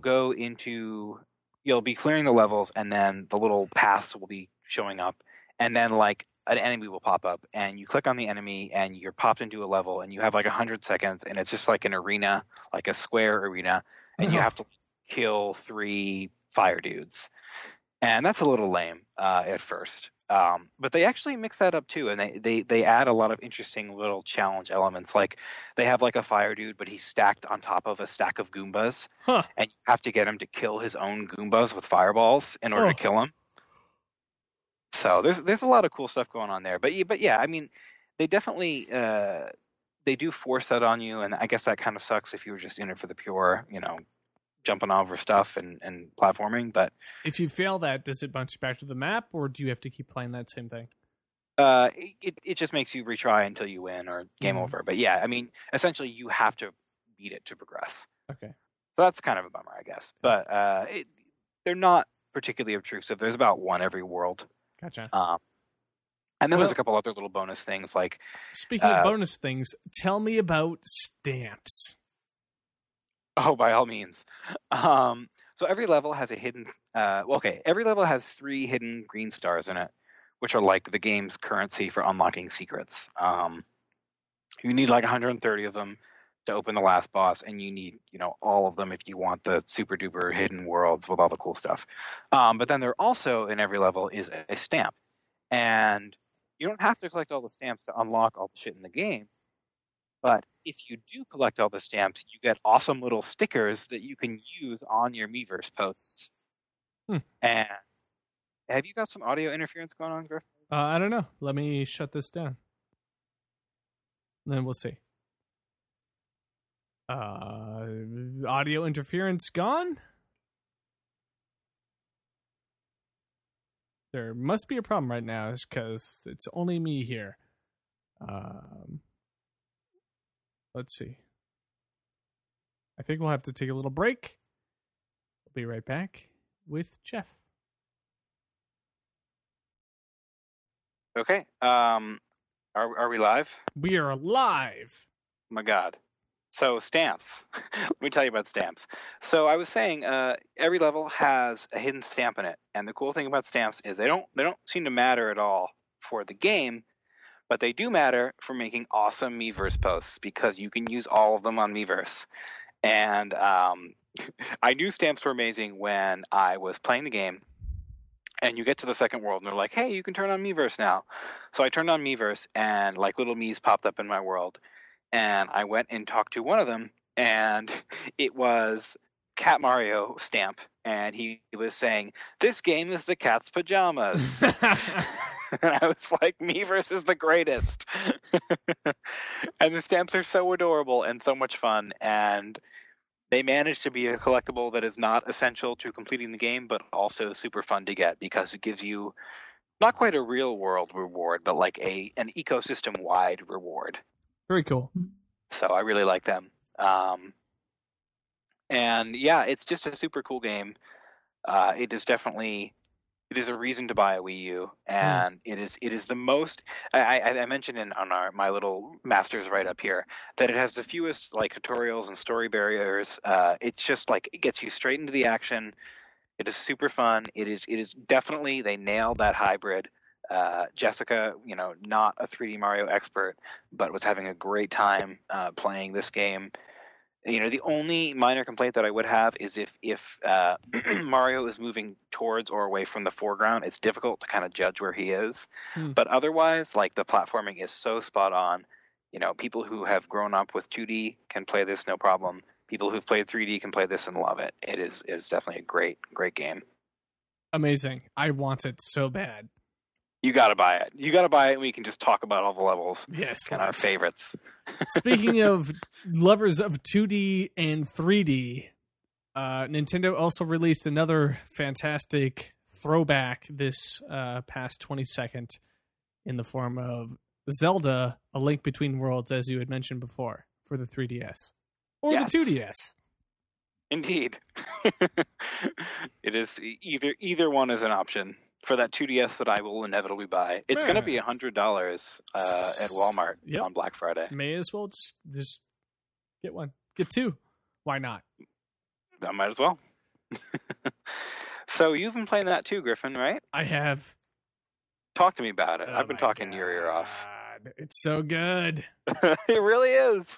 S2: be clearing the levels, and then the little paths will be showing up, and then like an enemy will pop up, and you click on the enemy, and you're popped into a level, and you have like 100 seconds, and it's just like an arena, like a square arena, and you have to kill 3 fire dudes, and that's a little lame at first. But they actually mix that up too, and they add a lot of interesting little challenge elements. Like they have like a fire dude, but he's stacked on top of a stack of Goombas, and you have to get him to kill his own Goombas with fireballs in order to kill him. So there's a lot of cool stuff going on there. But yeah, I mean, they definitely they do force that on you, and I guess that kind of sucks if you were just in it for the pure, jumping over stuff and platforming. But
S1: if you fail that, does it bounce you back to the map, or do you have to keep playing that same thing?
S2: It just makes you retry until you win or game over. But yeah, I mean, essentially you have to beat it to progress.
S1: Okay.
S2: So that's kind of a bummer, I guess. But they're not particularly obtrusive. There's about 1 every world.
S1: Gotcha.
S2: And then there's a couple other little bonus things like.
S1: Speaking of bonus things, tell me about stamps.
S2: Oh, by all means. So every level has a hidden. Every level has 3 hidden green stars in it, which are like the game's currency for unlocking secrets. You need like 130 of them to open the last boss, and you need all of them if you want the super duper hidden worlds with all the cool stuff. But then there also in every level is a stamp, and you don't have to collect all the stamps to unlock all the shit in the game. But if you do collect all the stamps, you get awesome little stickers that you can use on your Miiverse posts. And have you got some audio interference going on, Griff?
S1: I don't know. Let me shut this down. Then we'll see. Audio interference gone? There must be a problem right now because it's only me here. Let's see. I think we'll have to take a little break. We'll be right back with Jeff.
S2: Okay. Are we live?
S1: We are live.
S2: Oh my God. So stamps. Let me tell you about stamps. So I was saying, every level has a hidden stamp in it, and the cool thing about stamps is they don't seem to matter at all for the game, but they do matter for making awesome Miiverse posts because you can use all of them on Miiverse. And I knew stamps were amazing when I was playing the game. And you get to the second world, and they're like, "Hey, you can turn on Miiverse now." So I turned on Miiverse, and like little Miis popped up in my world. And I went and talked to one of them, and it was Cat Mario stamp, and he was saying, "This game is the cat's pajamas." And I was like, Miiverse is the greatest. And the stamps are so adorable and so much fun, and they managed to be a collectible that is not essential to completing the game, but also super fun to get because it gives you not quite a real world reward, but like an ecosystem wide reward.
S1: Very cool.
S2: So I really like them. And yeah, it's just a super cool game. It is a reason to buy a Wii U, and it is the most. I mentioned on my little Masters write up here that it has the fewest like tutorials and story barriers. It's just like it gets you straight into the action. It is super fun. It is definitely they nailed that hybrid. Jessica, not a 3D Mario expert, but was having a great time playing this game. The only minor complaint that I would have is if Mario is moving towards or away from the foreground, it's difficult to kind of judge where he is. But otherwise, like the platforming is so spot on. People who have grown up with 2D can play this no problem. People who've played 3D can play this and love it. It's definitely a great game.
S1: Amazing. I want it so bad.
S2: You gotta buy it. And we can just talk about all the levels.
S1: Yes,
S2: and our favorites.
S1: Speaking of lovers of 2D and 3D, Nintendo also released another fantastic throwback this past 22nd in the form of Zelda: A Link Between Worlds, as you had mentioned before, for the 3DS or the 2DS.
S2: Indeed. It is either one is an option. For that 2DS that I will inevitably buy. It's going to be $100 at Walmart on Black Friday.
S1: May as well just get one. Get two. Why not?
S2: I might as well. So you've been playing that too, Griffin, right?
S1: I have.
S2: Talk to me about it. I've been talking your ear off.
S1: It's so good.
S2: It really is.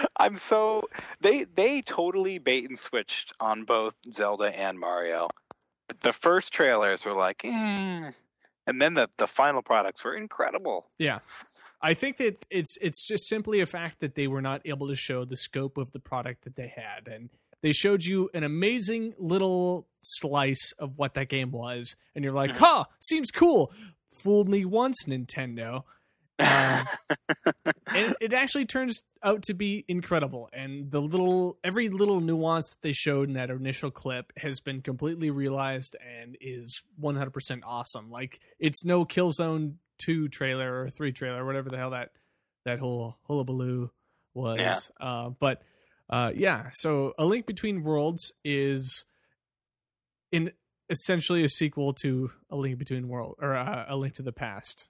S2: They totally bait and switched on both Zelda and Mario. The first trailers were like, and then the final products were incredible.
S1: Yeah, I think that it's just simply a fact that they were not able to show the scope of the product that they had, and they showed you an amazing little slice of what that game was, and you're like, "Huh, seems cool." Fooled me once, Nintendo. And it actually turns out to be incredible, and every little nuance that they showed in that initial clip has been completely realized and is 100% awesome. Like, it's no Killzone 2 trailer or 3 trailer, whatever the hell that whole hullabaloo was. Yeah. So A Link Between Worlds is essentially a sequel to A Link Between Worlds, or A Link to the Past.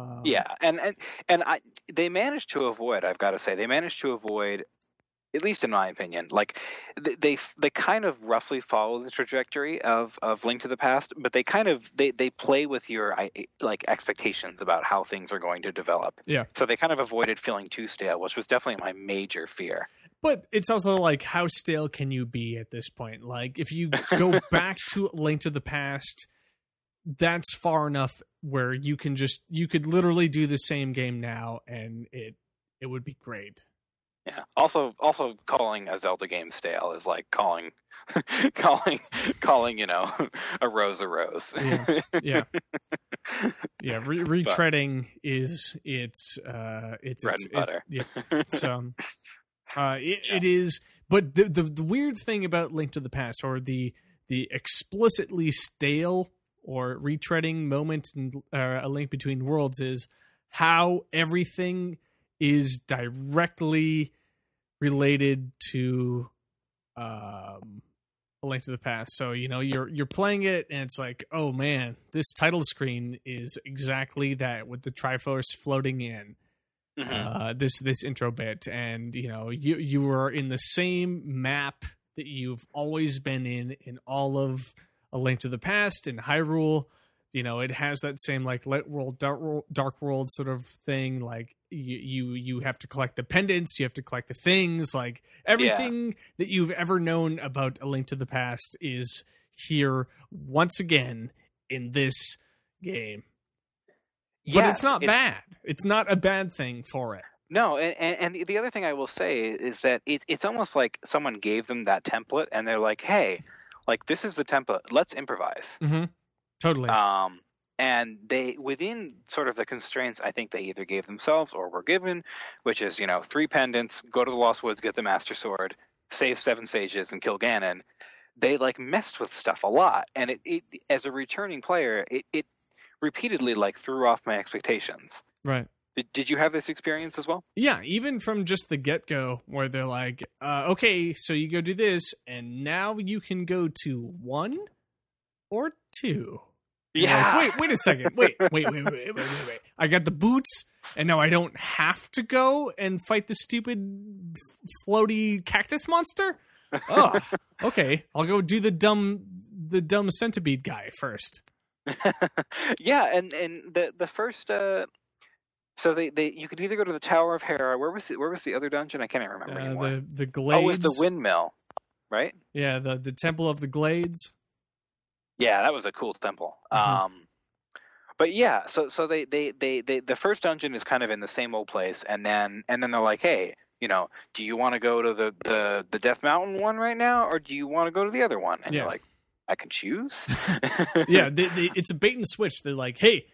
S2: They managed to avoid. I've got to say, at least in my opinion, like they kind of roughly follow the trajectory of Link to the Past, but they kind of they play with your like expectations about how things are going to develop.
S1: Yeah.
S2: So they kind of avoided feeling too stale, which was definitely my major fear.
S1: But it's also like, how stale can you be at this point? Like, if you go back to Link to the Past, that's far enough where you could literally do the same game now and it would be great.
S2: Yeah. Also calling a Zelda game stale is like calling a rose a rose.
S1: Yeah. Retreading is it's
S2: bread and butter.
S1: It is, but the weird thing about Link to the Past, or the explicitly stale or retreading moment in A Link Between Worlds is how everything is directly related to A Link to the Past. So, you know, you're playing it and it's like, oh man, this title screen is exactly that, with the Triforce floating in. This intro bit, and you know, you were in the same map that you've always been in all of A Link to the Past in Hyrule. You know, it has that same like light world, dark world sort of thing. Like you have to collect the pendants, you have to collect the things. Like everything that you've ever known about A Link to the Past is here once again in this game. But it's not bad. It's not a bad thing for it.
S4: No, and the other thing I will say is that it's almost like someone gave them that template, and they're like, "Hey, like this is the template. Let's improvise."
S1: Mm-hmm. Totally.
S4: And they, within sort of the constraints, I think they either gave themselves or were given, which is 3 pendants, go to the Lost Woods, get the Master Sword, save 7 sages, and kill Ganon. They like messed with stuff a lot, and it as a returning player, it repeatedly like threw off my expectations.
S1: Right.
S4: Did you have this experience as well?
S1: Yeah, even from just the get-go, where they're like, okay, so you go do this, and now you can go to 1 or 2.
S4: Yeah.
S1: Like, wait a second. Wait. I got the boots, and now I don't have to go and fight the stupid floaty cactus monster? Oh, okay. I'll go do the dumb centipede guy first.
S4: Yeah, and the first so they you could either go to the Tower of Hera. Where was the other dungeon? I can't even remember anymore.
S1: The Glades.
S4: Oh, it was the windmill, right?
S1: Yeah, the Temple of the Glades.
S4: Yeah, that was a cool temple.
S1: Mm-hmm.
S4: But yeah, so they the first dungeon is kind of in the same old place, and then they're like, hey, do you want to go to the Death Mountain one right now, or do you want to go to the other one? And you're like, I can choose.
S1: Yeah, it's a bait and switch. They're like, hey,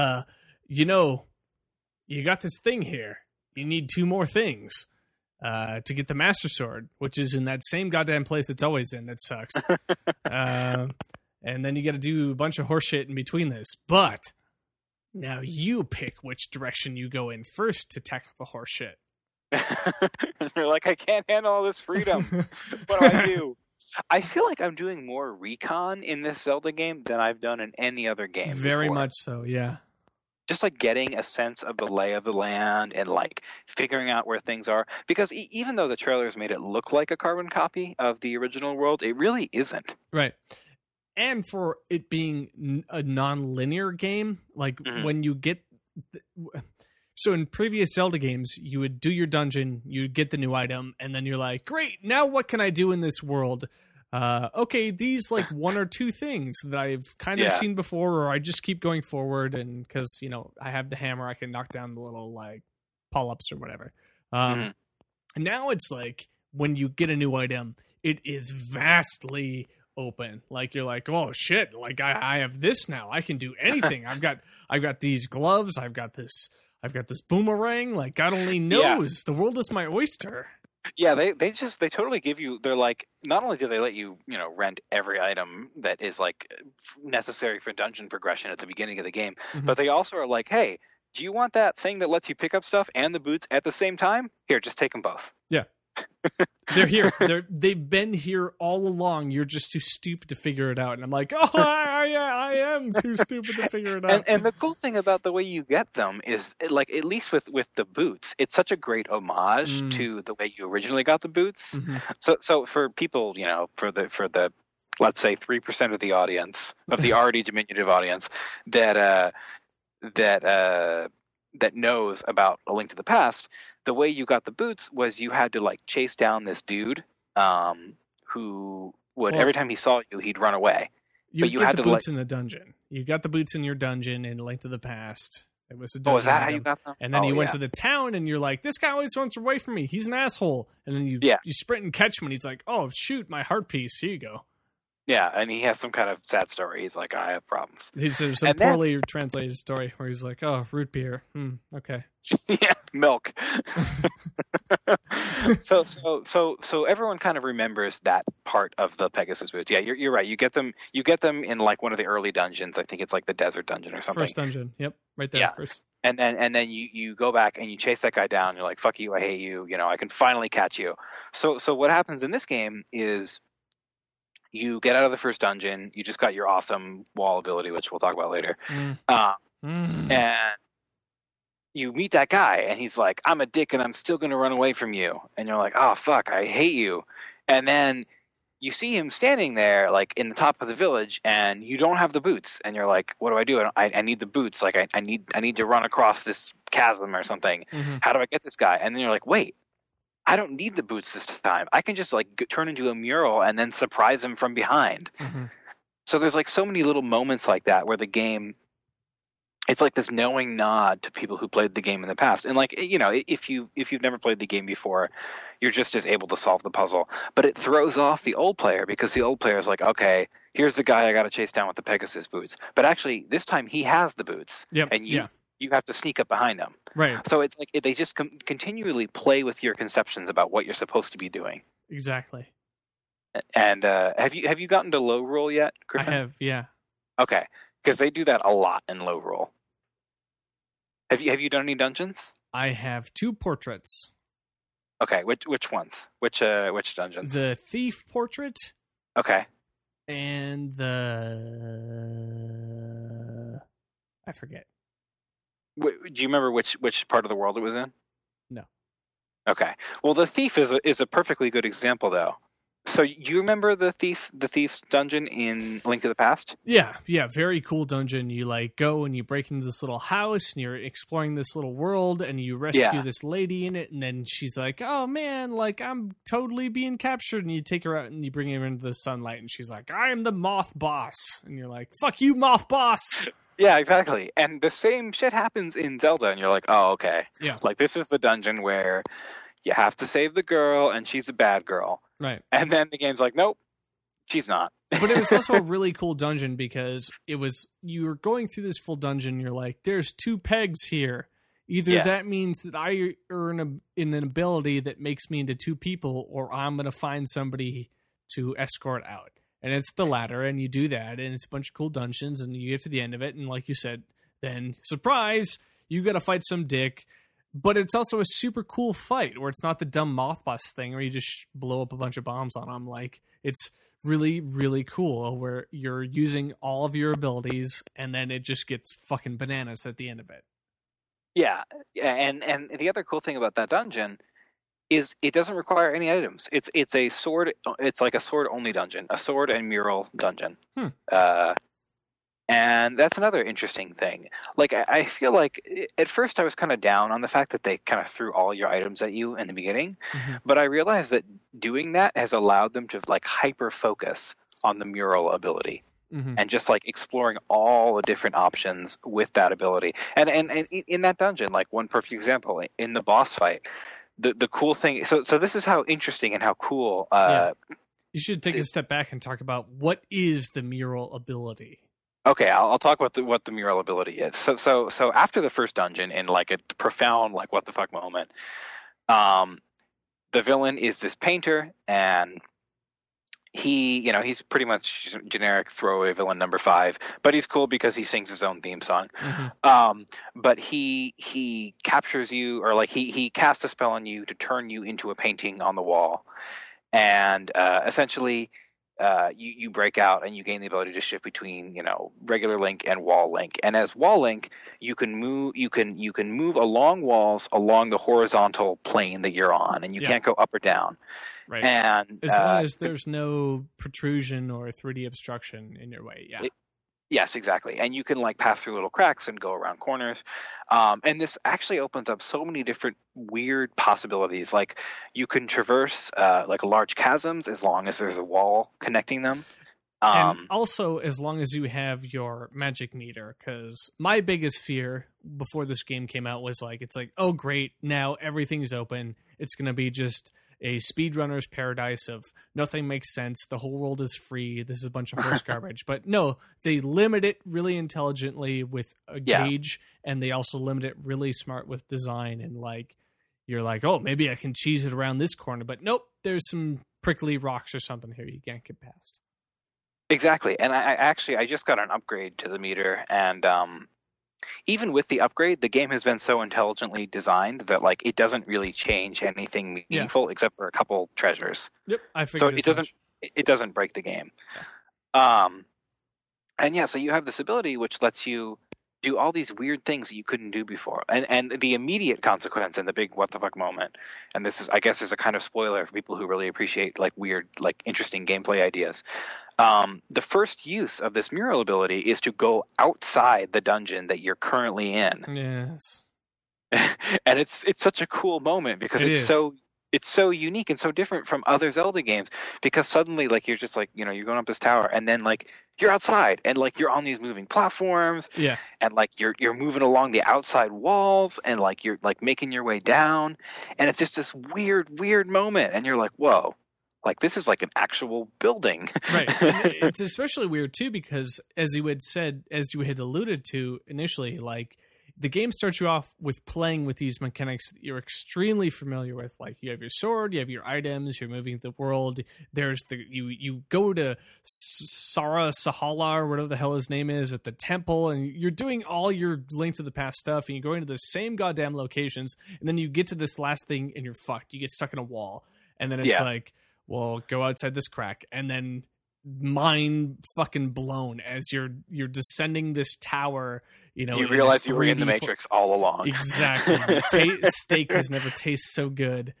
S1: you got this thing here. You need 2 more things to get the Master Sword, which is in that same goddamn place it's always in. That sucks. And then you got to do a bunch of horseshit in between this. But now you pick which direction you go in first to tackle the horseshit.
S4: You're like, I can't handle all this freedom. What do I do? I feel like I'm doing more recon in this Zelda game than I've done in any other game.
S1: Very
S4: before.
S1: much so, yeah.
S4: Just like getting a sense of the lay of the land and like figuring out where things are. Because even though the trailers made it look like a carbon copy of the original world, it really isn't.
S1: Right. And for it being a non-linear game, like when you get... So in previous Zelda games, you would do your dungeon, you'd get the new item, and then you're like, great, now what can I do in this world? Okay, these like 1 or 2 things that I've kind of seen before, or I just keep going forward, and because, I have the hammer, I can knock down the little like polyps or whatever. And now it's like, when you get a new item, it is vastly open. Like you're like, oh shit, like I have this now. I can do anything. I've got these gloves, I've got this boomerang. Like God only knows. The world is my oyster.
S4: Yeah, they totally give you. They're like, not only do they let you rent every item that is like necessary for dungeon progression at the beginning of the game, but they also are like, hey, do you want that thing that lets you pick up stuff and the boots at the same time? Here, just take them both.
S1: Yeah. They're here. They've been here all along. You're just too stupid to figure it out. And I'm like, oh, I am too stupid to figure it out.
S4: And the cool thing about the way you get them is, like, at least with the boots, it's such a great homage to the way you originally got the boots. So for people, for the let's say 3% of the audience, of the already diminutive audience that knows about A Link to the Past, the way you got the boots was you had to like chase down this dude who would every time he saw you, he'd run away.
S1: You had the boots in the dungeon. You got the boots in your dungeon in A Link to the Past. It was a dungeon.
S4: Oh, is that how you got them?
S1: And then you went to the town, and you're like, "This guy always runs away from me. He's an asshole." And then you sprint and catch him, and he's like, "Oh shoot, my heart piece. Here you go."
S4: Yeah, and he has some kind of sad story. He's like, I have problems.
S1: He's some poorly translated story where he's like, "Oh, root beer. Okay."
S4: Yeah. Milk. So everyone kind of remembers that part of the Pegasus boots. Yeah, you're right. You get them in like one of the early dungeons. I think it's like the desert dungeon or something.
S1: First dungeon. Yep. Right there.
S4: Yeah.
S1: First.
S4: And then you go back and you chase that guy down. You're like, fuck you, I hate you. You know, I can finally catch you. So what happens in this game is you get out of the first dungeon. You just got your awesome wall ability, which we'll talk about later. And you meet that guy, and he's like, I'm a dick, and I'm still going to run away from you. And you're like, oh, fuck, I hate you. And then you see him standing there, like, in the top of the village, and you don't have the boots. And you're like, what do I do? I need the boots. Like, I need to run across this chasm or something.
S1: Mm-hmm.
S4: How do I get this guy? And then you're like, wait, I don't need the boots this time. I can just, like, turn into a mural and then surprise him from behind.
S1: Mm-hmm.
S4: So there's, like, so many little moments like that where the game... It's like this knowing nod to people who played the game in the past. And like, you know, if you've never played the game before, you're just as able to solve the puzzle. But it throws off the old player because the old player is like, okay, here's the guy I got to chase down with the Pegasus boots. But actually, this time he has the boots.
S1: Yep.
S4: And you have to sneak up behind him.
S1: Right.
S4: So it's like they just continually play with your conceptions about what you're supposed to be doing.
S1: Exactly.
S4: And have you gotten to low roll yet, Griffin?
S1: I have, yeah.
S4: Okay. Because they do that a lot in low roll. Have you done any dungeons?
S1: I have 2 portraits.
S4: Okay, which ones? Which dungeons?
S1: The thief portrait.
S4: Okay.
S1: And I forget.
S4: Do you remember which part of the world it was in?
S1: No.
S4: Okay. Well, the thief is a perfectly good example, though. So you remember the thief's dungeon in Link to the Past?
S1: Yeah, very cool dungeon. You like go and you break into this little house and you're exploring this little world and you rescue this lady in it, and then she's like, "Oh man, like I'm totally being captured," and you take her out and you bring her into the sunlight and she's like, "I am the moth boss," and you're like, "Fuck you, moth boss."
S4: Yeah, exactly. And the same shit happens in Zelda, and you're like, "Oh, okay."
S1: Yeah.
S4: Like this is the dungeon where you have to save the girl and she's a bad girl.
S1: Right.
S4: And then the game's like, nope, she's not.
S1: But it was also a really cool dungeon because you were going through this full dungeon. You're like, there's 2 pegs here. Either that means that I earn an ability that makes me into 2 people, or I'm going to find somebody to escort out. And it's the latter, and you do that, and it's a bunch of cool dungeons, and you get to the end of it, and like you said, then, surprise, you got to fight some dick. But it's also a super cool fight where it's not the dumb moth boss thing where you just blow up a bunch of bombs on them. Like, it's really, really cool where you're using all of your abilities and then it just gets fucking bananas at the end of it.
S4: Yeah. And the other cool thing about that dungeon is it doesn't require any items. It's a sword. It's like a sword only dungeon, a sword and mural dungeon. And that's another interesting thing. Like, I feel like at first I was kind of down on the fact that they kind of threw all your items at you in the beginning. Mm-hmm. But I realized that doing that has allowed them to, like, hyper-focus on the mural ability. Mm-hmm. And just, like, exploring all the different options with that ability. And in that dungeon, like, one perfect example, in the boss fight, the cool thing... So this is how interesting and how cool...
S1: You should take a step back and talk about what is the mural ability.
S4: Okay, I'll talk about what the mural ability is. So after the first dungeon, in like a profound like what the fuck moment, the villain is this painter, and he's pretty much generic throwaway villain number 5, but he's cool because he sings his own theme song. Mm-hmm. But he captures you, or like he casts a spell on you to turn you into a painting on the wall, and essentially. You break out and you gain the ability to shift between regular Link and wall Link, and as wall Link you can move along walls along the horizontal plane that you're on, and you can't go up or down.
S1: Right.
S4: And
S1: as long as there's no protrusion or 3D obstruction in your way.
S4: Yes, exactly. And you can like pass through little cracks and go around corners. And this actually opens up so many different weird possibilities. Like you can traverse like large chasms as long as there's a wall connecting them.
S1: And also as long as you have your magic meter, because my biggest fear before this game came out was like, it's like, oh great, now everything's open. It's going to be just a speedrunner's paradise of nothing makes sense, the whole world is free, this is a bunch of horse garbage. But no, they limit it really intelligently with a gauge, and they also limit it really smart with design. And like, you're like, oh, maybe I can cheese it around this corner, but nope, there's some prickly rocks or something here you can't get past.
S4: Exactly. And I just got an upgrade to the meter, and even with the upgrade, the game has been so intelligently designed that like it doesn't really change anything meaningful except for a couple treasures.
S1: Yep, I figured.
S4: So it doesn't break the game.
S1: Yeah.
S4: And so you have this ability which lets you do all these weird things that you couldn't do before. And the immediate consequence and the big what the fuck moment, and this is, I guess, is a kind of spoiler for people who really appreciate like weird, like interesting gameplay ideas. The first use of this mural ability is to go outside the dungeon that you're currently in.
S1: Yes.
S4: And it's such a cool moment because it's so unique and so different from other Zelda games, because suddenly like you're just like, you know, you're going up this tower and then like you're outside and like you're on these moving platforms.
S1: Yeah.
S4: And like you're moving along the outside walls and like you're like making your way down, and it's just this weird moment, and you're like, whoa. Like, this is like an actual building.
S1: Right. And it's especially weird, too, because as you had alluded to initially, like, the game starts you off with playing with these mechanics that you're extremely familiar with. Like, you have your sword, you have your items, you're moving the world. There's you go to Sahala, or whatever the hell his name is, at the temple, and you're doing all your Link to the Past stuff, and you're going to the same goddamn locations, and then you get to this last thing, and you're fucked. You get stuck in a wall. And then it's like, well, go outside this crack, and then mind fucking blown as you're descending this tower. You know,
S4: you realize you were in the Matrix all along.
S1: Exactly. Steak has never tasted so good.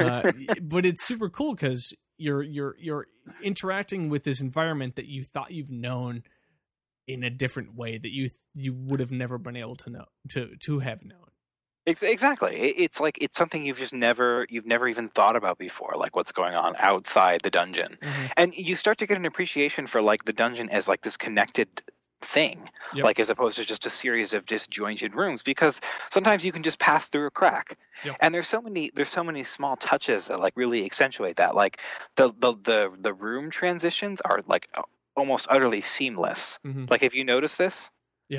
S1: But it's super cool because you're interacting with this environment that you thought you've known in a different way that you would have never been able to know to have known.
S4: Exactly. It's like it's something you've never even thought about before, like what's going on outside the dungeon. Mm-hmm. And you start to get an appreciation for like the dungeon as like this connected thing, like as opposed to just a series of disjointed rooms, because sometimes you can just pass through a crack. And there's so many small touches that like really accentuate that. Like the room transitions are like almost utterly seamless. Mm-hmm. Like, have you noticed this?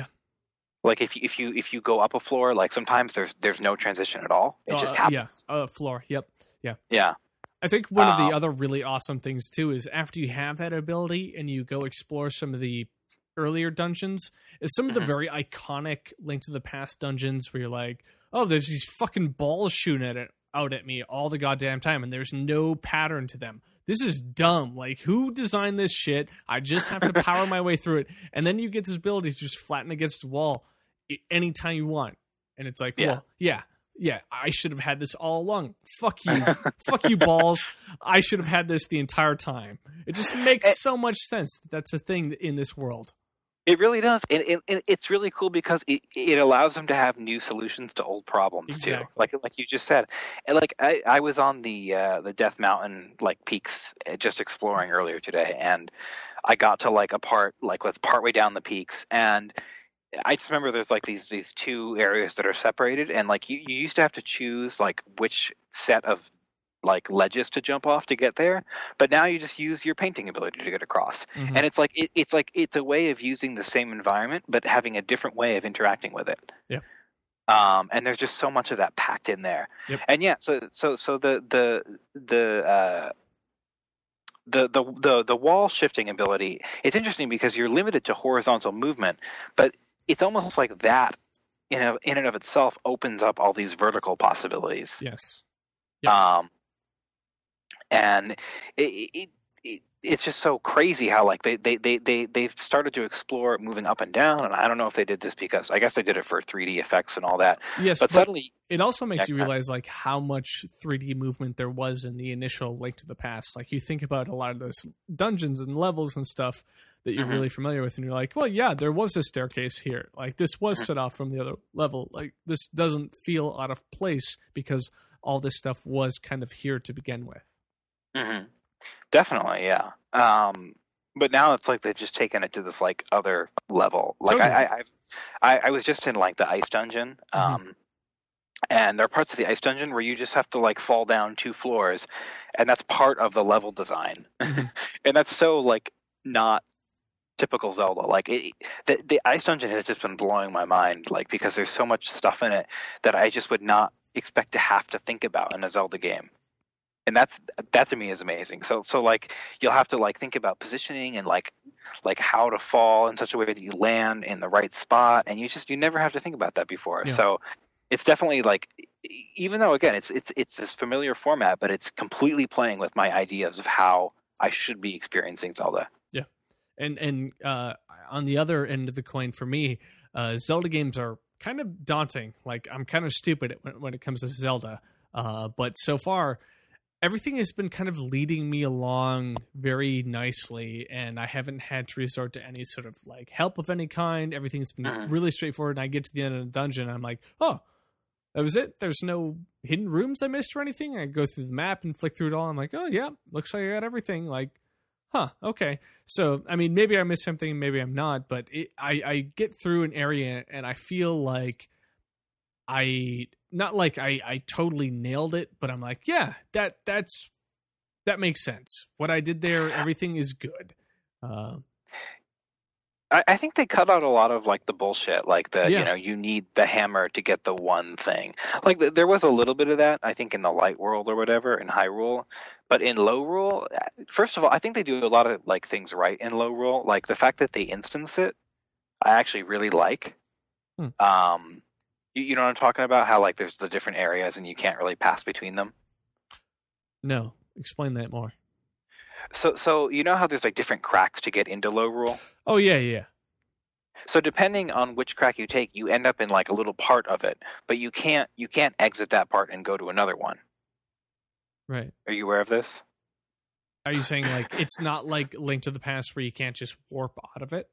S4: Like if you go up a floor, like sometimes there's no transition at all. It just happens.
S1: Yeah, floor. Yep. Yeah.
S4: Yeah.
S1: I think one of the other really awesome things too is after you have that ability and you go explore some of the earlier dungeons, is some of the very iconic Link to the Past dungeons where you're like, oh, there's these fucking balls shooting out at me all the goddamn time, and there's no pattern to them. This is dumb. Like, who designed this shit? I just have to power my way through it. And then you get this ability to just flatten against the wall anytime you want. And it's like, well, yeah, I should have had this all along. Fuck you. Fuck you, balls. I should have had this the entire time. It just makes so much sense. That's a thing in this world.
S4: It really does. And it's really cool because it allows them to have new solutions to old problems too. Like you just said. And like I was on the Death Mountain like peaks just exploring earlier today, and I got to like a part like was partway down the peaks, and I just remember there's like these two areas that are separated, and like you used to have to choose like which set of like ledges to jump off to get there, but now you just use your painting ability to get across. Mm-hmm. And it's a way of using the same environment but having a different way of interacting with it.
S1: Yeah.
S4: And there's just so much of that packed in there. Yep. And yeah, so the wall shifting ability, it's interesting because you're limited to horizontal movement, but it's almost like that in and of itself opens up all these vertical possibilities.
S1: Yes. Yep.
S4: And it's just so crazy how like they've started to explore moving up and down, and I don't know if they did this because I guess they did it for 3D effects and all that.
S1: Yes, but suddenly it also makes you realize like how much 3D movement there was in the initial Link to the Past. Like you think about a lot of those dungeons and levels and stuff that you're really familiar with, and you're like, well, yeah, there was a staircase here. Like this was set off from the other level. Like this doesn't feel out of place because all this stuff was kind of here to begin with.
S4: Mm-hmm. Definitely, yeah. But now it's like they've just taken it to this like other level. Like totally. I was just in like the ice dungeon, And there are parts of the ice dungeon where you just have to like fall down 2 floors, and that's part of the level design. And that's so like not typical Zelda. Like the ice dungeon has just been blowing my mind, like because there's so much stuff in it that I just would not expect to have to think about in a Zelda game. And that to me is amazing. So like you'll have to like think about positioning and like how to fall in such a way that you land in the right spot, and you never have to think about that before.
S1: Yeah.
S4: So it's definitely like, even though again it's this familiar format, but it's completely playing with my ideas of how I should be experiencing Zelda.
S1: Yeah, and on the other end of the coin for me, Zelda games are kind of daunting. Like I'm kind of stupid when it comes to Zelda, but so far everything has been kind of leading me along very nicely, and I haven't had to resort to any sort of like help of any kind. Everything's been really straightforward, and I get to the end of the dungeon, and I'm like, oh, that was it? There's no hidden rooms I missed or anything? I go through the map and flick through it all. I'm like, oh, yeah, looks like I got everything. Like, huh, okay. So, I mean, maybe I missed something, maybe I'm not, but I get through an area, and I feel like I totally nailed it, but I'm like, yeah, that makes sense. What I did there, everything is good.
S4: I think they cut out a lot of like the bullshit, like you need the hammer to get the one thing. Like there was a little bit of that, I think, in the Light World or whatever, in Hyrule, but in Lowrule, first of all, I think they do a lot of like things right in Lowrule. Like the fact that they instance it, I actually really like. You know what I'm talking about? How like there's the different areas and you can't really pass between them.
S1: No, explain that more.
S4: So you know how there's like different cracks to get into Lowrule?
S1: Oh yeah.
S4: So depending on which crack you take, you end up in like a little part of it, but you can't exit that part and go to another one.
S1: Right.
S4: Are you aware of this?
S1: Are you saying like it's not like Link to the Past where you can't just warp out of it?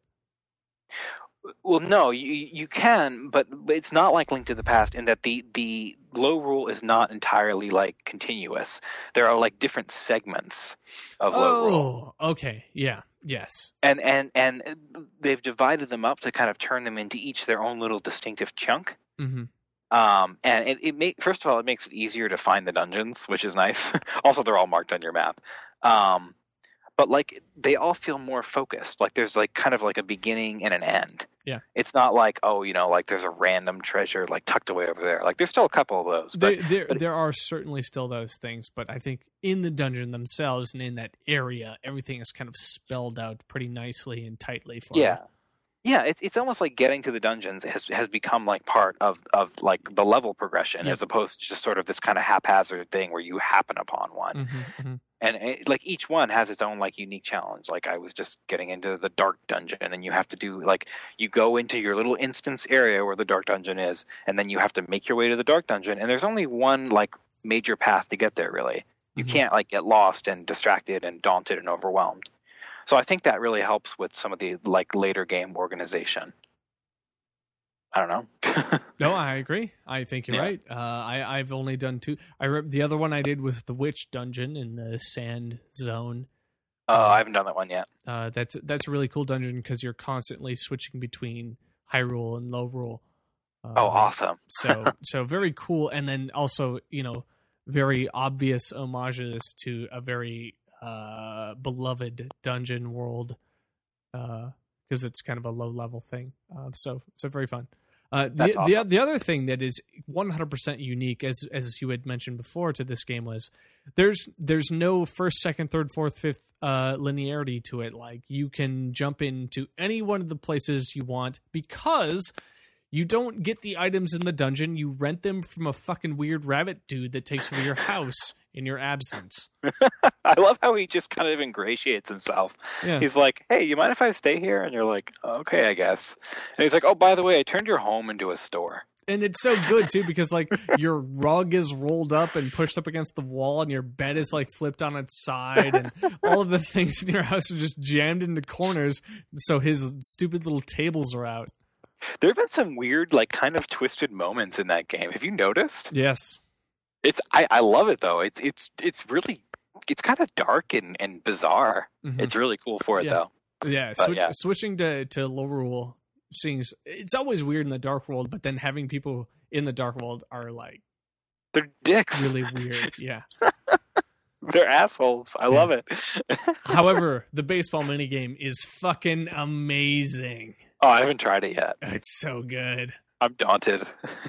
S4: Well, no, you can, but it's not like Link to the Past in that the Lowrule is not entirely like continuous. There are like different segments of Lowrule.
S1: Oh, okay, yeah, yes.
S4: And they've divided them up to kind of turn them into each their own little distinctive chunk.
S1: Mm-hmm.
S4: And first of all, it makes it easier to find the dungeons, which is nice. Also, they're all marked on your map. But like they all feel more focused. Like there's like kind of like a beginning and an end.
S1: Yeah.
S4: It's not like, oh, like there's a random treasure like tucked away over there. Like there's still a couple of those. But
S1: there are certainly still those things, but I think in the dungeon themselves and in that area, everything is kind of spelled out pretty nicely and tightly for you.
S4: Yeah, it's almost like getting to the dungeons has become like part of like the level progression, as opposed to just sort of this kind of haphazard thing where you happen upon one.
S1: Mm-hmm.
S4: And like each one has its own like unique challenge. Like I was just getting into the dark dungeon, and you have to do like you go into your little instance area where the dark dungeon is, and then you have to make your way to the dark dungeon. And there's only one like major path to get there. Really, you can't like get lost and distracted and daunted and overwhelmed. So I think that really helps with some of the like later game organization. I don't know.
S1: No, I agree. I think you're right. I've only done 2. The other one I did was the Witch Dungeon in the Sand Zone.
S4: Oh, I haven't done that one yet.
S1: That's a really cool dungeon because you're constantly switching between Hyrule and Lowrule.
S4: Awesome.
S1: so very cool, and then also very obvious homages to a very beloved dungeon world because it's kind of a low level thing. So very fun.
S4: That's awesome.
S1: The other thing that is 100% unique, as you had mentioned before, to this game was there's no first, second, third, fourth, fifth linearity to it. Like you can jump into any one of the places you want because you don't get the items in the dungeon. You rent them from a fucking weird rabbit dude that takes over your house in your absence.
S4: I love how he just kind of ingratiates himself. Yeah. He's like, hey, you mind if I stay here? And you're like, okay, I guess. And he's like, oh, by the way, I turned your home into a store.
S1: And it's so good, too, because like your rug is rolled up and pushed up against the wall and your bed is like flipped on its side and all of the things in your house are just jammed into corners so his stupid little tables are out.
S4: There have been some weird, like, kind of twisted moments in that game. Have you noticed?
S1: Yes.
S4: I love it though. It's really kind of dark and bizarre. Mm-hmm. It's really cool for it though.
S1: Yeah, switching to Lowrule, it's always weird in the Dark World, but then having people in the Dark World are like
S4: They're dicks.
S1: really weird. Yeah.
S4: They're assholes. I love it.
S1: However, the baseball minigame is fucking amazing.
S4: Oh, I haven't tried it yet.
S1: It's so good.
S4: I'm daunted.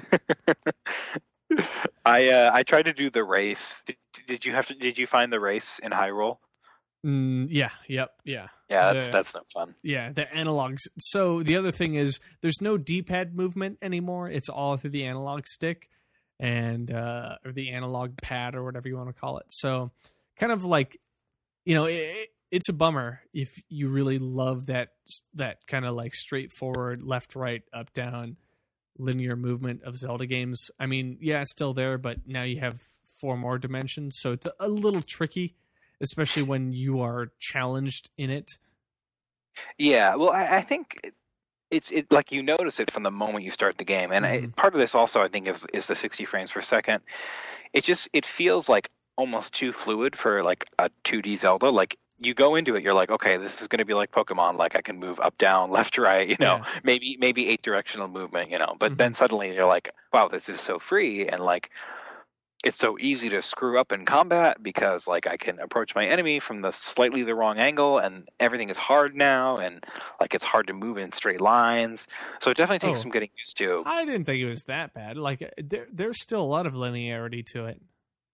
S4: I tried to do the race. Did you find the race in Hyrule?
S1: Yeah. Yeah.
S4: Yeah, that's no fun.
S1: Yeah, the analogs. So the other thing is there's no D-pad movement anymore. It's all through the analog stick and or the analog pad or whatever you want to call it. So kind of like, it's a bummer if you really love that kind of like straightforward left, right, up, down linear movement of Zelda games. I mean, yeah, it's still there, but now you have 4 more dimensions, so it's a little tricky, especially when you are challenged in it.
S4: Yeah, well, I think it's like you notice it from the moment you start the game, and part of this also I think is the 60 frames per second. It feels like almost too fluid for like a 2D Zelda. Like you go into it, you're like, okay, this is going to be like Pokemon. Like I can move up, down, left, right. Maybe 8 directional movement. But then suddenly you're like, wow, this is so free, and like it's so easy to screw up in combat because like I can approach my enemy from slightly the wrong angle, and everything is hard now, and like it's hard to move in straight lines. So it definitely takes some getting used to.
S1: I didn't think it was that bad. Like there's still a lot of linearity to it.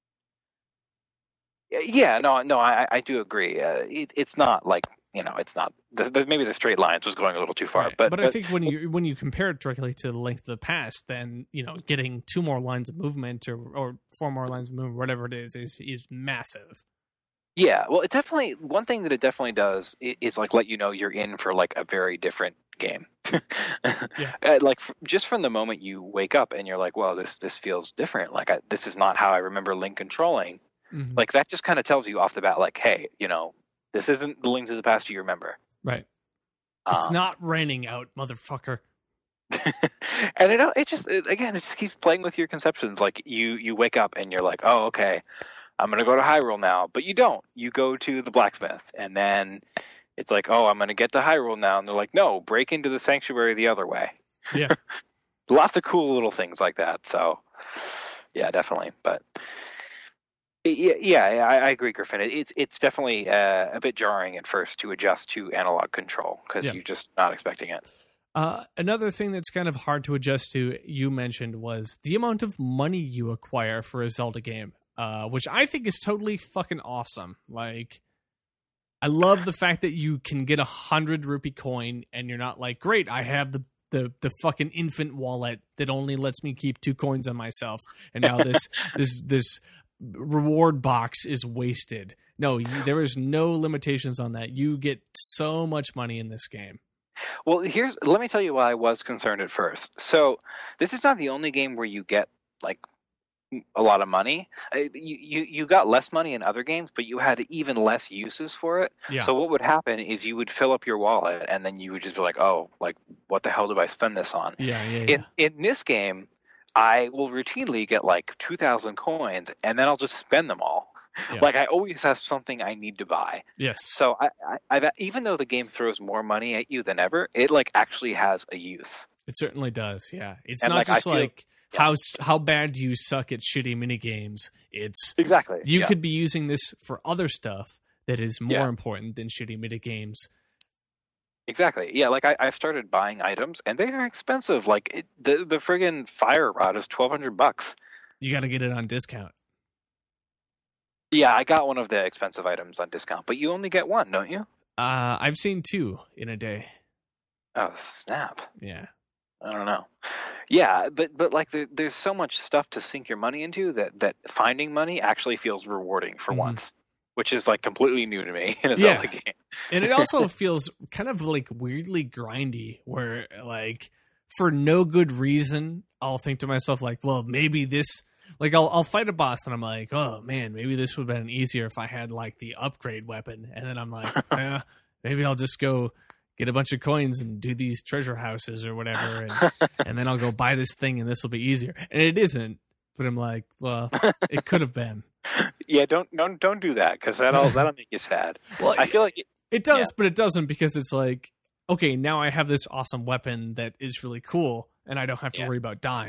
S4: Yeah, no, I do agree. It's not like it's not. Maybe the straight lines was going a little too far,
S1: right.
S4: but
S1: I think when you compare it directly to the Link to the Past, then getting 2 more lines of movement or 4 more lines of movement, whatever it is massive.
S4: Yeah, well, it definitely, one thing that it definitely does is like let you know you're in for like a very different game.
S1: Yeah.
S4: Like just from the moment you wake up and you're like, well, this feels different. Like this is not how I remember Link controlling.
S1: Mm-hmm.
S4: Like that just kind of tells you off the bat, like, hey, this isn't the Link to the Past you remember.
S1: Right. It's not raining out, motherfucker.
S4: And it just keeps playing with your conceptions. Like you wake up and you're like, oh, okay, I'm going to go to Hyrule now. But you don't. You go to the blacksmith, and then it's like, oh, I'm going to get to Hyrule now. And they're like, no, break into the sanctuary the other way.
S1: Yeah.
S4: Lots of cool little things like that. So, yeah, definitely. But yeah, I agree, Griffin. It's definitely a bit jarring at first to adjust to analog control because you're just not expecting it.
S1: Another thing that's kind of hard to adjust to, you mentioned, was the amount of money you acquire for a Zelda game, which I think is totally fucking awesome. Like, I love the fact that you can get 100 rupee coin and you're not like, great, I have the fucking infant wallet that only lets me keep 2 coins on myself, and now this reward box is wasted. No, there is no limitations on that. You get so much money in this game.
S4: Well, let me tell you why I was concerned at first. So this is not the only game where you get like a lot of money. You got less money in other games, but you had even less uses for it.
S1: Yeah.
S4: So what would happen is you would fill up your wallet, and then you would just be like, oh, like what the hell do I spend this on?
S1: Yeah.
S4: In this game, I will routinely get like 2,000 coins, and then I'll just spend them all. Yeah. Like I always have something I need to buy.
S1: Yes.
S4: So I've even though the game throws more money at you than ever, it like actually has a use.
S1: It certainly does. Yeah. It's
S4: and
S1: not just like how bad do you suck at shitty mini games. It's
S4: exactly
S1: you could be using this for other stuff that is more important than shitty mini games.
S4: Exactly. Yeah, like I've started buying items, and they are expensive. Like the friggin' fire rod is $1,200.
S1: You got to get it on discount.
S4: Yeah, I got one of the expensive items on discount, but you only get one, don't you?
S1: I've seen 2 in a day.
S4: Oh, snap.
S1: Yeah.
S4: I don't know. Yeah, but like there's so much stuff to sink your money into that finding money actually feels rewarding for once. Which is like completely new to me in a Zelda game.
S1: And it also feels kind of like weirdly grindy, where like for no good reason, I'll think to myself like, well, maybe this, like I'll fight a boss and I'm like, oh man, maybe this would have been easier if I had like the upgrade weapon. And then I'm like, maybe I'll just go get a bunch of coins and do these treasure houses or whatever. And then I'll go buy this thing and this will be easier. And it isn't. But I'm like, well, it could have been.
S4: Yeah, don't do that because that'll make you sad.
S1: Well,
S4: I feel like
S1: it does, but it doesn't because it's like, okay, now I have this awesome weapon that is really cool, and I don't have to worry about dying.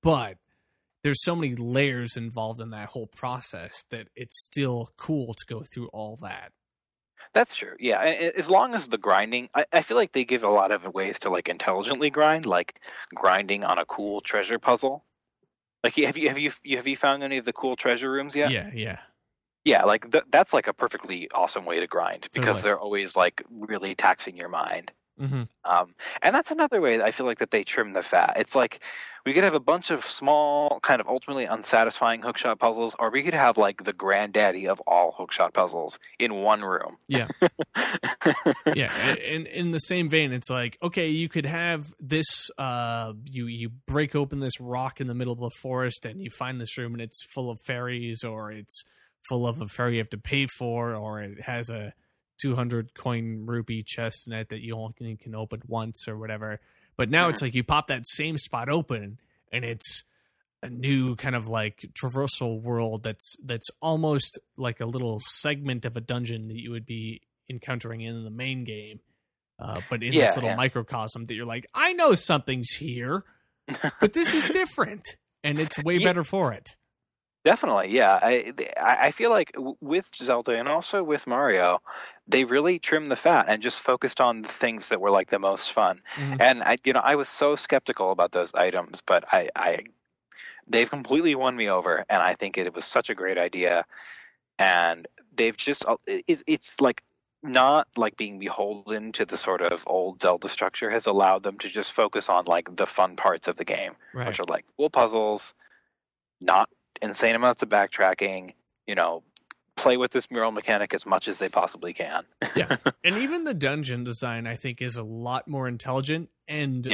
S1: but there's so many layers involved in that whole process that it's still cool to go through all that.
S4: That's true. Yeah, as long as the grinding, I feel like they give a lot of ways to like intelligently grind, like grinding on a cool treasure puzzle. Like, have you found any of the cool treasure rooms yet?
S1: Yeah.
S4: Like that's like a perfectly awesome way to grind because
S1: Totally.
S4: they're always like really taxing your mind.
S1: Mm-hmm.
S4: And that's another way that I feel like that they trim the fat. It's like we could have a bunch of small, kind of ultimately unsatisfying hookshot puzzles, or we could have like the granddaddy of all hookshot puzzles in one room.
S1: Yeah. Yeah. And in the same vein, it's like, okay, you could have this, you break open this rock in the middle of the forest and you find this room and it's full of fairies, or it's full of a fairy you have to pay for, or it has a 200 coin rupee chest in it that you only can open once or whatever. But now it's like you pop that same spot open and it's a new kind of like traversal world that's almost like a little segment of a dungeon that you would be encountering in the main game. But in this little microcosm that you're like, I know something's here, but this is different. And it's way better for it.
S4: Definitely, yeah. I feel like with Zelda and also with Mario, they really trimmed the fat and just focused on the things that were like the most fun.
S1: Mhm.
S4: And I was so skeptical about those items, but they've completely won me over, and I think it was such a great idea. And they've just it's like not like being beholden to the sort of old Zelda structure has allowed them to just focus on like the fun parts of the game,
S1: Right.
S4: which are like cool puzzles, not insane amounts of backtracking, play with this mural mechanic as much as they possibly can.
S1: Yeah. And even the dungeon design, I think, is a lot more intelligent and,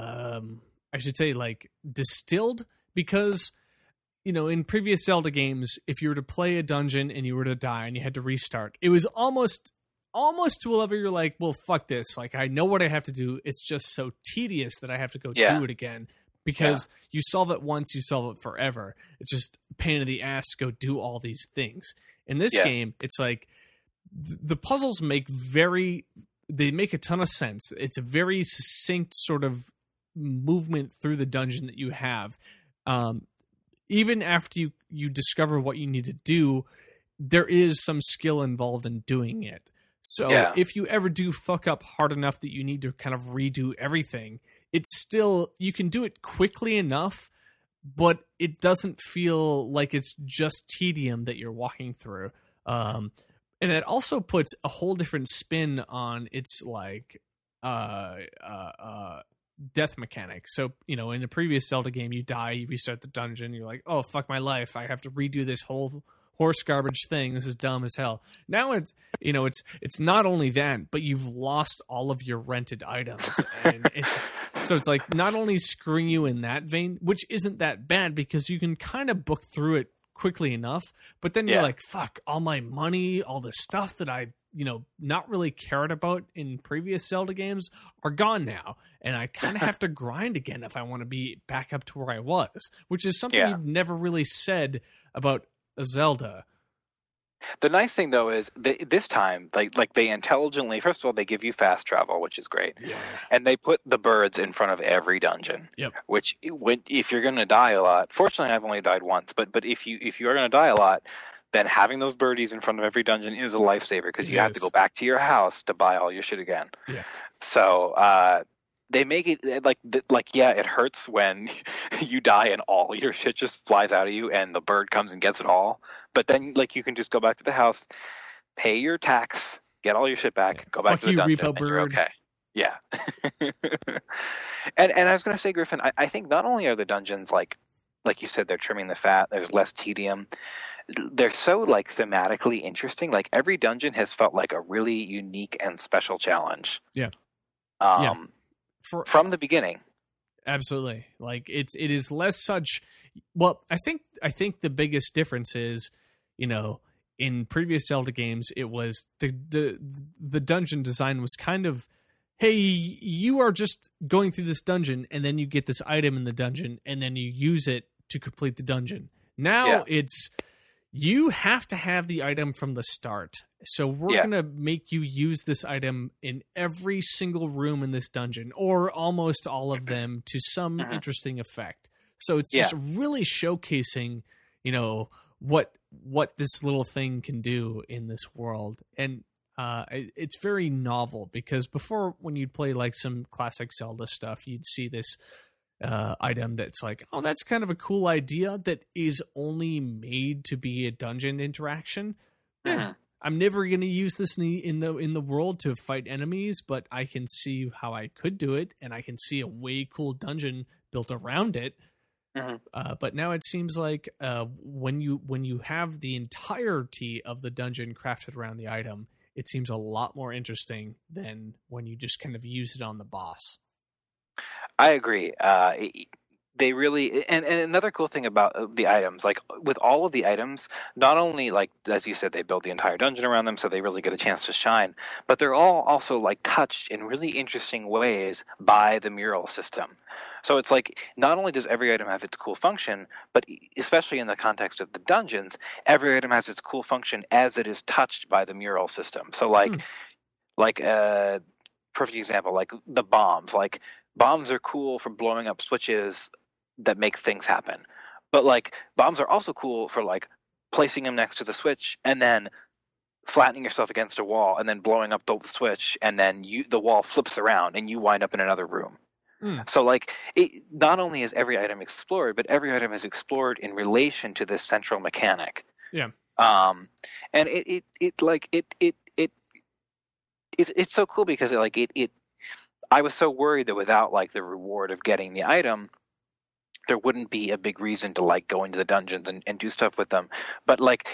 S1: I should say, like, distilled, because, in previous Zelda games, if you were to play a dungeon and you were to die and you had to restart, it was almost to a level you're like, well, fuck this. Like, I know what I have to do. It's just so tedious that I have to go do it again. Because you solve it once, you solve it forever. It's just a pain in the ass to go do all these things. In this game, it's like the puzzles make a ton of sense. It's a very succinct sort of movement through the dungeon that you have. Even after you discover what you need to do, there is some skill involved in doing it. So if you ever do fuck up hard enough that you need to kind of redo everything, it's still, you can do it quickly enough, but it doesn't feel like it's just tedium that you're walking through. And it also puts a whole different spin on its like death mechanic. So, in the previous Zelda game, you die, you restart the dungeon, you're like, oh, fuck my life, I have to redo this whole horse garbage thing. This is dumb as hell. Now it's it's not only that, but you've lost all of your rented items, and it's like not only screwing you in that vein, which isn't that bad because you can kind of book through it quickly enough, but then you're like, fuck, all my money, all the stuff that I not really cared about in previous Zelda games are gone now, and I kind of have to grind again if I want to be back up to where I was, which is something you've never really said about a Zelda.
S4: The nice thing though is this time, like they intelligently, first of all, they give you fast travel, which is great, and they put the birds in front of every dungeon.
S1: Yep.
S4: Which, if you're going to die a lot, fortunately I've only died once, but if you are going to die a lot, then having those birdies in front of every dungeon is a lifesaver because you have to go back to your house to buy all your shit again.
S1: Yeah.
S4: So they make it it hurts when you die and all your shit just flies out of you and the bird comes and gets it all. But then you can just go back to the house, pay your tax, get all your shit back, go back to the dungeon,
S1: Repo
S4: and you're
S1: bird.
S4: okay. Yeah. and I was going to say, Griffin, I think not only are the dungeons like you said, they're trimming the fat, there's less tedium. They're so thematically interesting. Like every dungeon has felt like a really unique and special challenge.
S1: Yeah.
S4: From the beginning.
S1: Absolutely. Like it is less such. Well, I think the biggest difference is, in previous Zelda games, it was the dungeon design was kind of, hey, you are just going through this dungeon and then you get this item in the dungeon and then you use it to complete the dungeon. Now it's, you have to have the item from the start. So we're going to make you use this item in every single room in this dungeon, or almost all of them, to some interesting effect. So it's just really showcasing, what this little thing can do in this world. And it's very novel, because before, when you'd play like some classic Zelda stuff, you'd see this item that's like, oh, that's kind of a cool idea that is only made to be a dungeon interaction. Yeah, I'm never going to use this in the world to fight enemies, but I can see how I could do it, and I can see a way cool dungeon built around it. But now it seems like when you have the entirety of the dungeon crafted around the item, it seems a lot more interesting than when you just kind of use it on the boss.
S4: I agree. They really, and another cool thing about the items, like with all of the items, not only, like as you said, they build the entire dungeon around them, so they really get a chance to shine, but they're all also like touched in really interesting ways by the mural system. So it's like, not only does every item have its cool function, but especially in the context of the dungeons, every item has its cool function as it is touched by the mural system. So like perfect example, like the bombs. Like, bombs are cool for blowing up switches that make things happen. But like, bombs are also cool for like placing them next to the switch and then flattening yourself against a wall and then blowing up the switch, and then the wall flips around and you wind up in another room. So like, not only is every item explored, but every item is explored in relation to this central mechanic.
S1: Yeah.
S4: And it's so cool, because I was so worried that without like the reward of getting the item, there wouldn't be a big reason to like go into the dungeons and do stuff with them. But like,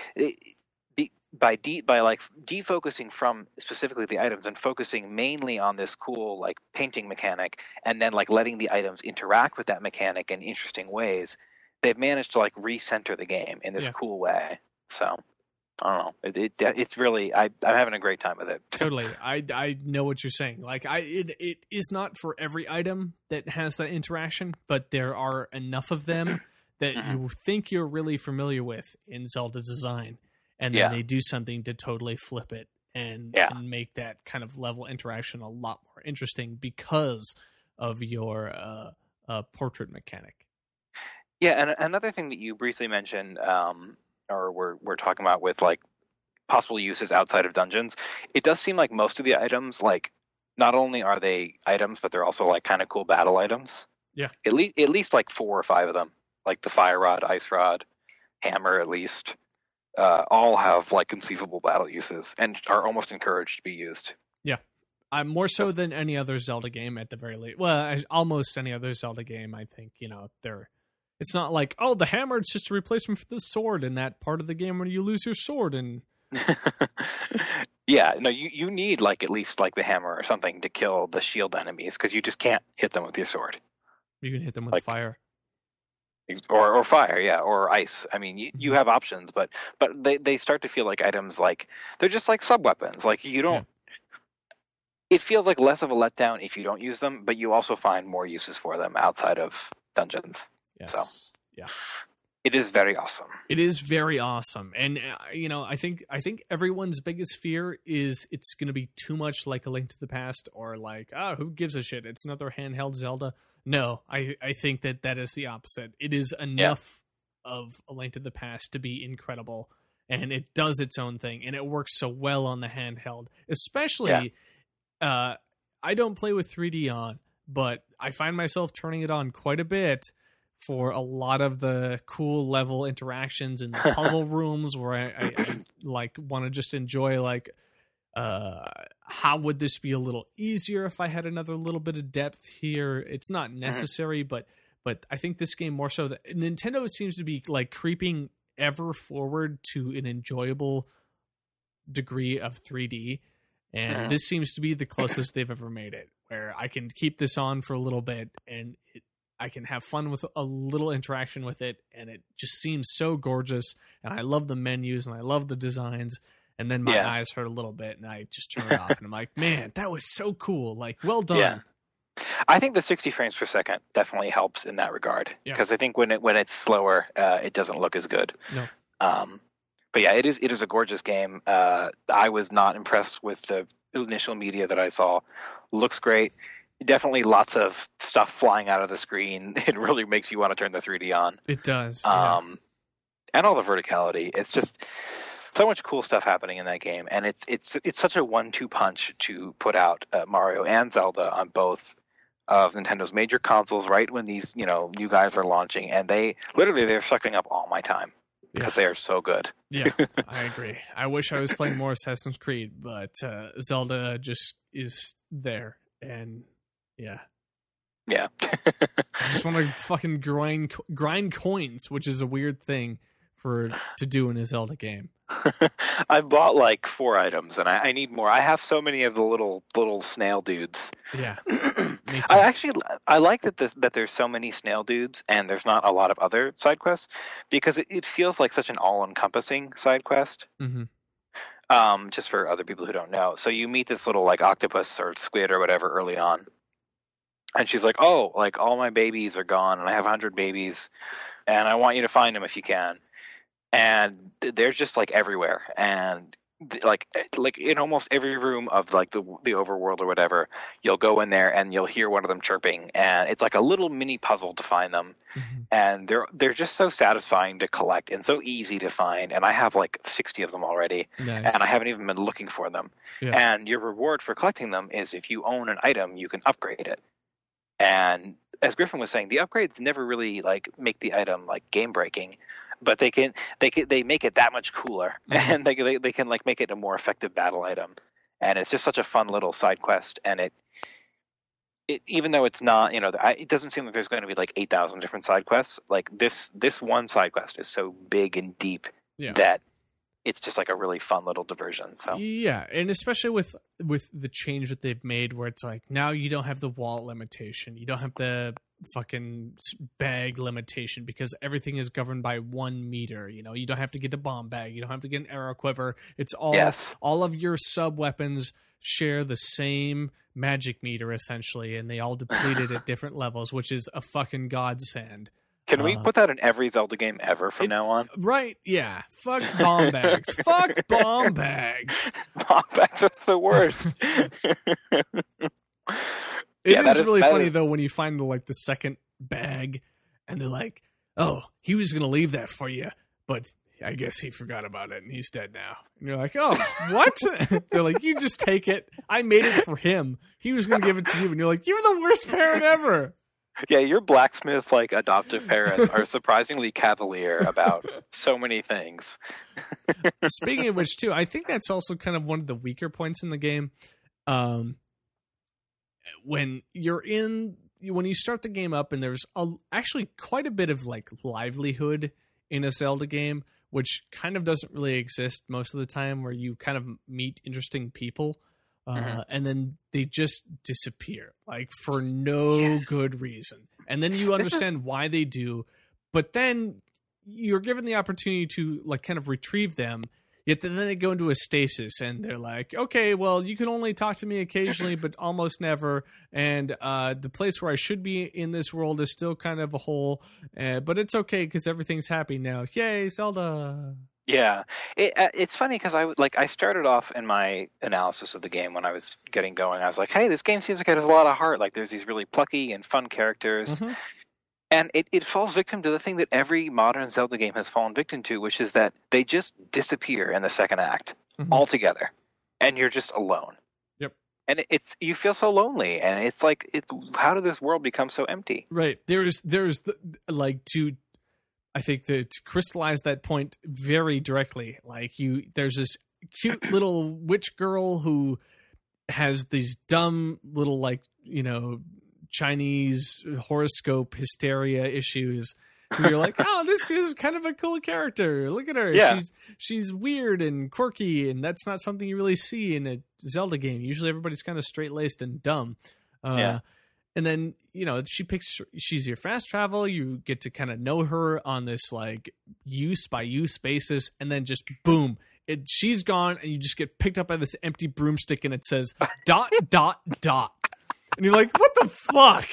S4: by defocusing from specifically the items and focusing mainly on this cool like painting mechanic, and then like letting the items interact with that mechanic in interesting ways, they've managed to like recenter the game in this cool way. So I don't know. It's really, I'm having a great time with it.
S1: Totally. I know what you're saying. Like, it is not for every item that has that interaction, but there are enough of them that you think you're really familiar with in Zelda design, and then they do something to totally flip it and make that kind of level interaction a lot more interesting because of your portrait mechanic.
S4: Yeah, and another thing that you briefly mentioned, or we're talking about with like possible uses outside of dungeons, it does seem like most of the items, like, not only are they items, but they're also like kind of cool battle items.
S1: Yeah.
S4: At least like 4 or 5 of them, like the fire rod, ice rod, hammer, at least, all have like conceivable battle uses and are almost encouraged to be used.
S1: Yeah. More so than any other Zelda game at the very least. Well, almost any other Zelda game, I think, it's not like, oh, the hammer, it's just a replacement for the sword in that part of the game where you lose your sword. And
S4: yeah, no, you need like at least like the hammer or something to kill the shield enemies, because you just can't hit them with your sword.
S1: You can hit them with fire.
S4: Or fire, yeah, or ice. I mean, you have options, but they start to feel like items, like they're just like sub-weapons. Like, you don't... It feels like less of a letdown if you don't use them, but you also find more uses for them outside of dungeons.
S1: Yes.
S4: So,
S1: yeah,
S4: it is very awesome.
S1: It is very awesome, and I think everyone's biggest fear is it's going to be too much like A Link to the Past, or like, who gives a shit? It's another handheld Zelda. No, I think that is the opposite. It is enough of A Link to the Past to be incredible, and it does its own thing, and it works so well on the handheld, especially. I don't play with 3D on, but I find myself turning it on quite a bit for a lot of the cool level interactions in the puzzle rooms where I like want to just enjoy, like, how would this be a little easier if I had another little bit of depth here? It's not necessary, but I think this game more so that Nintendo seems to be like creeping ever forward to an enjoyable degree of 3D. And this seems to be the closest they've ever made it, where I can keep this on for a little bit and I can have fun with a little interaction with it. And it just seems so gorgeous. And I love the menus and I love the designs. And then my eyes hurt a little bit and I just turn it off. And I'm like, man, that was so cool. Like, well done. Yeah.
S4: I think the 60 frames per second definitely helps in that regard. Because I think when it's slower, it doesn't look as good.
S1: No.
S4: But yeah, it is a gorgeous game. I was not impressed with the initial media that I saw. Looks great. Definitely lots of stuff flying out of the screen. It really makes you want to turn the 3D on.
S1: It does.
S4: And all the verticality. It's just so much cool stuff happening in that game, and it's such a 1-2 punch to put out Mario and Zelda on both of Nintendo's major consoles right when these new guys are launching, and they're sucking up all my time because they are so good.
S1: Yeah, I agree. I wish I was playing more Assassin's Creed, but Zelda just is there, and yeah. I just want to fucking grind coins, which is a weird thing to do in a Zelda game.
S4: I've bought like 4 items, and I need more. I have so many of the little snail dudes.
S1: Yeah, me too.
S4: I like that there's so many snail dudes, and there's not a lot of other side quests, because it feels like such an all-encompassing side quest.
S1: Mm-hmm.
S4: Just for other people who don't know, so you meet this little like octopus or squid or whatever early on, and she's like, "Oh, like all my babies are gone, and I have 100 babies, and I want you to find them if you can." And they're just like everywhere, and like in almost every room of like the overworld or whatever, you'll go in there and you'll hear one of them chirping, and it's like a little mini puzzle to find them. Mm-hmm. And they're just so satisfying to collect and so easy to find. And I have like 60 of them already,
S1: nice.
S4: And I haven't even been looking for them. Yeah. And your reward for collecting them is if you own an item, you can upgrade it. And as Griffin was saying, the upgrades never really like make the item like game breaking. But they make it that much cooler, and they can like make it a more effective battle item, and it's just such a fun little side quest. And it even though it's not, it doesn't seem like there's going to be like 8,000 different side quests. Like this one side quest is so big and deep that it's just like a really fun little diversion. So
S1: yeah, and especially with the change that they've made, where it's like now you don't have the wall limitation, you don't have the fucking bag limitation, because everything is governed by 1 meter. You don't have to get a bomb bag, you don't have to get an arrow quiver. It's all of your sub weapons share the same magic meter essentially, and they all deplete it at different levels, which is a fucking godsend.
S4: Can we put that in every Zelda game ever from now on?
S1: Right, yeah. Fuck bomb bags. Fuck bomb bags.
S4: Bomb bags are the worst.
S1: It is really funny though when you find the second bag, and they're like, "Oh, he was gonna leave that for you, but I guess he forgot about it and he's dead now." And you're like, "Oh, what?" They're like, "You just take it. I made it for him. He was gonna give it to you," and you're like, "You're the worst parent ever."
S4: Yeah, your blacksmith adoptive parents are surprisingly cavalier about so many things.
S1: Speaking of which, too, I think that's also kind of one of the weaker points in the game. When you start the game up, and there's actually quite a bit of livelihood in a Zelda game, which kind of doesn't really exist most of the time, where you kind of meet interesting people. And then they just disappear, for no good reason. And then you understand why they do, but then you're given the opportunity to kind of retrieve them. Yet then they go into a stasis, and they're like, "Okay, well, you can only talk to me occasionally, but almost never. And the place where I should be in this world is still kind of a hole, but it's okay because everything's happy now. Yay, Zelda!"
S4: Yeah, it's funny because I started off in my analysis of the game when I was getting going. I was like, "Hey, this game seems like it has a lot of heart. There's these really plucky and fun characters." Mm-hmm. And it falls victim to the thing that every modern Zelda game has fallen victim to, which is that they just disappear in the second act altogether, and you're just alone.
S1: Yep.
S4: And you feel so lonely, and it's how did this world become so empty?
S1: Right. There's I think that to crystallize that point very directly, there's this cute little witch girl who has these dumb little Chinese horoscope hysteria issues. You're like, "Oh, this is kind of a cool character. Look at her.
S4: Yeah.
S1: She's weird and quirky, and that's not something you really see in a Zelda game. Usually everybody's kind of straight-laced and dumb." And then, she's your fast travel. You get to kind of know her on this use by use basis, and then just boom, she's gone, and you just get picked up by this empty broomstick, and it says ... And you're like, "What the fuck?"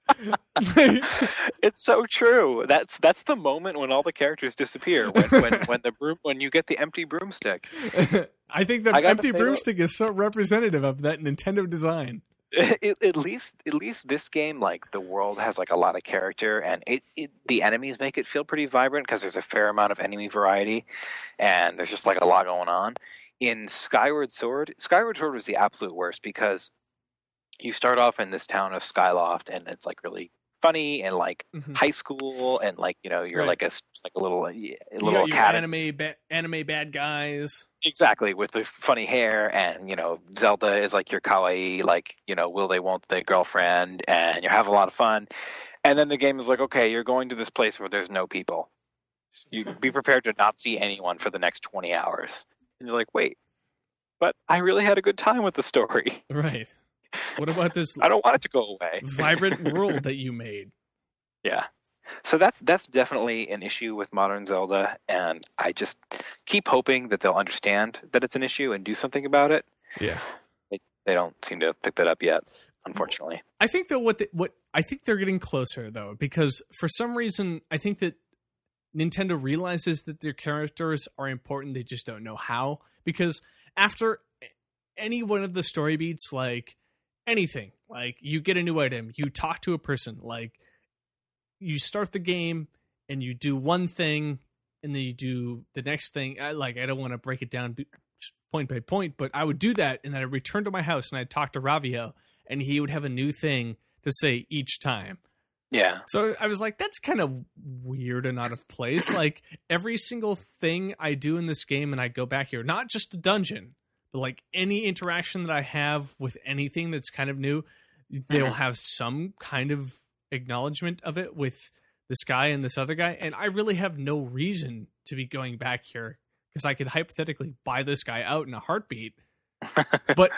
S4: It's so true. That's the moment when all the characters disappear. When you get the empty broomstick.
S1: I think the empty broomstick is so representative of that Nintendo design.
S4: At least this game, like the world has like a lot of character, and the enemies make it feel pretty vibrant because there's a fair amount of enemy variety, and there's just like a lot going on. In Skyward Sword was the absolute worst because you start off in this town of Skyloft, and it's like really funny and like high school, and like you're
S1: Right.
S4: like a little
S1: You got your
S4: academy.
S1: anime bad guys.
S4: Exactly, with the funny hair, and Zelda is like your kawaii, like will they won't they girlfriend, and you have a lot of fun. And then the game is like, okay, you're going to this place where there's no people. You be prepared to not see anyone for the next 20 hours. And you're like, wait, but I really had a good time with the story.
S1: Right. What about this
S4: I don't want it to go away.
S1: vibrant world that you made?
S4: Yeah. So that's definitely an issue with modern Zelda, and I just keep hoping that they'll understand that it's an issue and do something about it.
S1: Yeah.
S4: They don't seem to pick that up yet, unfortunately.
S1: I think that what I think they're getting closer though, because for some reason I think that Nintendo realizes that their characters are important. They just don't know how. Because after any one of the story beats, like anything, like you get a new item, you talk to a person, like you start the game and you do one thing and then you do the next thing. I don't want to break it down point by point, but I would do that and then I'd return to my house and I'd talk to Ravio and he would have a new thing to say each time.
S4: Yeah.
S1: So I was like, that's kind of weird and out of place. Like every single thing I do in this game and I go back here, not just the dungeon, but like any interaction that I have with anything that's kind of new, they'll have some kind of acknowledgement of it with this guy and this other guy. And I really have no reason to be going back here because I could hypothetically buy this guy out in a heartbeat. But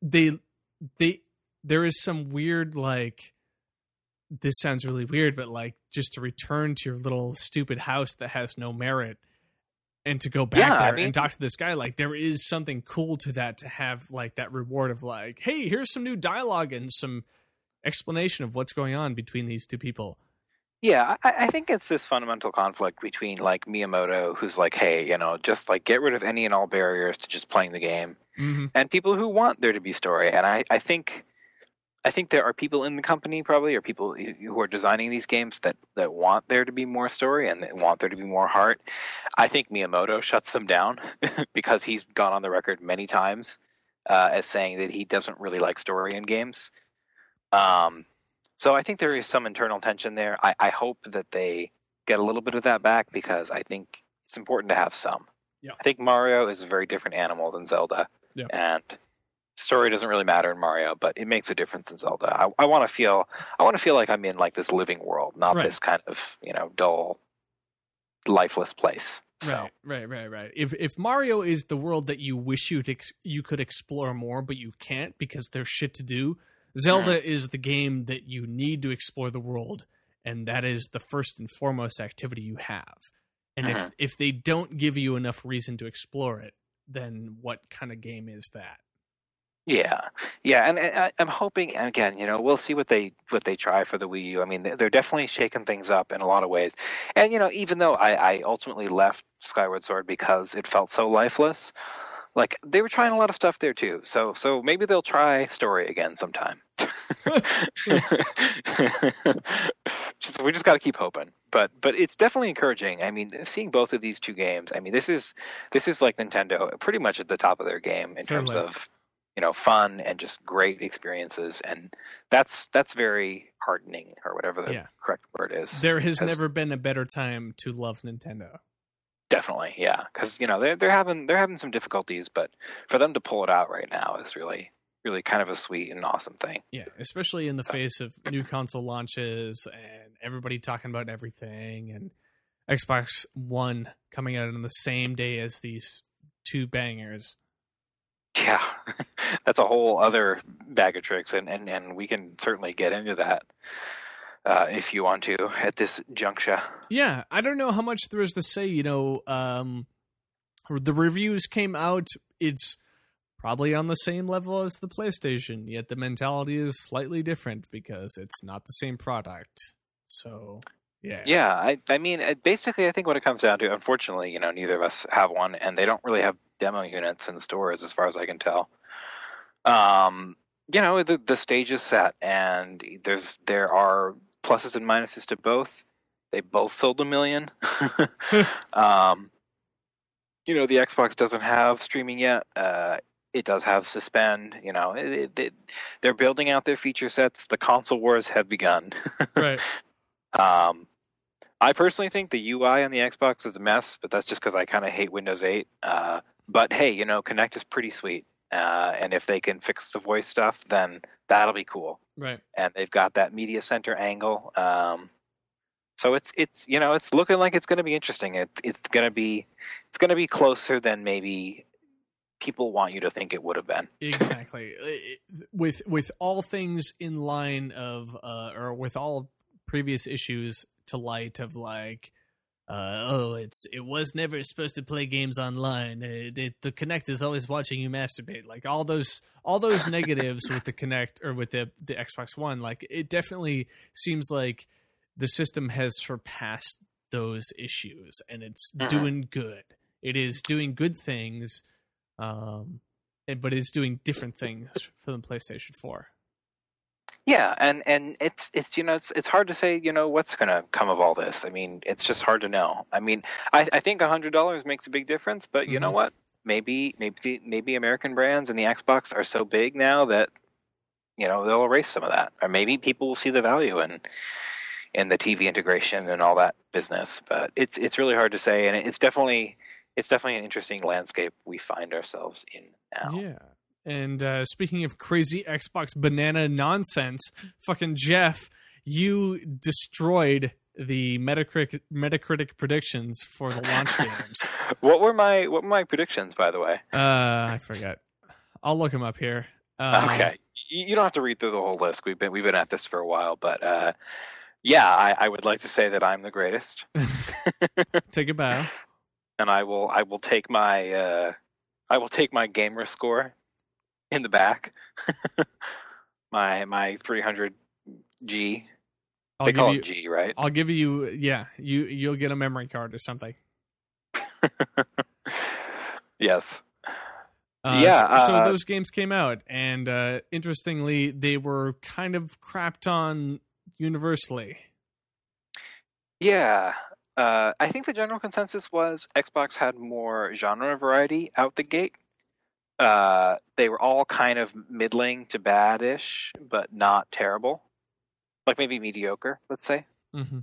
S1: there is some weird, like, this sounds really weird, but like just to return to your little stupid house that has no merit and to go back there and talk to this guy, like there is something cool to that, to have like that reward of like, hey, here's some new dialogue and some explanation of what's going on between these two people.
S4: Yeah, I think it's this fundamental conflict between like Miyamoto, who's like, hey, just like get rid of any and all barriers to just playing the game, and people who want there to be story. And I think there are people in the company probably, or people who are designing these games that want there to be more story and that want there to be more heart. I think Miyamoto shuts them down because he's gone on the record many times as saying that he doesn't really like story in games. So I think there is some internal tension there. I hope that they get a little bit of that back because I think it's important to have some.
S1: Yeah.
S4: I think Mario is a very different animal than Zelda.
S1: Yeah.
S4: And story doesn't really matter in Mario, but it makes a difference in Zelda. I want to feel like I'm in like this living world, not this kind of, dull, lifeless place. So.
S1: Right. If Mario is the world that you wish you could explore more, but you can't because there's shit to do, Zelda is the game that you need to explore the world, and that is the first and foremost activity you have. And if they don't give you enough reason to explore it, then what kind of game is that? Yeah,
S4: and I'm hoping, and again, we'll see what they try for the Wii U. I mean, they're definitely shaking things up in a lot of ways. And even though I ultimately left Skyward Sword because it felt so lifeless, like they were trying a lot of stuff there too. So maybe they'll try story again sometime. We just got to keep hoping. But it's definitely encouraging. I mean, seeing both of these two games. I mean, this is like Nintendo pretty much at the top of their game in terms of fun and just great experiences, and that's very heartening, or whatever the correct word is.
S1: There has never been a better time to love Nintendo.
S4: Definitely, yeah, because they're having some difficulties, but for them to pull it out right now is really kind of a sweet and awesome thing.
S1: Yeah, especially in the face of new console launches and everybody talking about everything, and Xbox One coming out on the same day as these two bangers.
S4: Yeah, that's a whole other bag of tricks, and we can certainly get into that if you want to at this juncture.
S1: Yeah, I don't know how much there is to say. The reviews came out. It's probably on the same level as the PlayStation, yet the mentality is slightly different because it's not the same product. So, yeah.
S4: Yeah, I mean, basically, I think what it comes down to, unfortunately, neither of us have one, and they don't really have demo units in the stores as far as I can tell. the stage is set, and there are pluses and minuses to both. They both sold 1 million. The Xbox doesn't have streaming yet. It does have suspend. They're building out their feature sets. The console wars have begun.
S1: Right.
S4: I personally think the UI on the Xbox is a mess, but that's just because I kind of hate Windows 8. But hey, Kinect is pretty sweet. And if they can fix the voice stuff, then that'll be cool.
S1: Right.
S4: And they've got that media center angle. So it's looking like it's going to be interesting. It's going to be closer than maybe people want you to think it would have been.
S1: Exactly. With all things in line of or with all previous issues to light of like it was never supposed to play games online. The Kinect is always watching you masturbate. Like all those negatives with the Kinect or with the Xbox One. Like it definitely seems like the system has surpassed those issues, and it's doing good. It is doing good things, but it's doing different things for the PlayStation 4.
S4: Yeah, and it's hard to say what's going to come of all this. I mean, it's just hard to know. I mean, I think $100 makes a big difference, but you know what? Maybe American brands and the Xbox are so big now that they'll erase some of that, or maybe people will see the value in the TV integration and all that business. But it's really hard to say, and it's definitely an interesting landscape we find ourselves in now.
S1: Yeah. And speaking of crazy Xbox banana nonsense, fucking Jeff, you destroyed the Metacritic predictions for the launch games.
S4: What were my predictions, by the way?
S1: I forget. I'll look them up here.
S4: Okay, you don't have to read through the whole list. We've been at this for a while, but I would like to say that I'm the greatest.
S1: Take a bow.
S4: And I will take my gamer score in the back. my 300G. They call it G, right?
S1: I'll give you, you'll get a memory card or something.
S4: Yes.
S1: So those games came out, and interestingly, they were kind of crapped on universally.
S4: Yeah. I think the general consensus was Xbox had more genre variety out the gate. They were all kind of middling to bad-ish, but not terrible. Like maybe mediocre, let's say.
S1: Mm-hmm.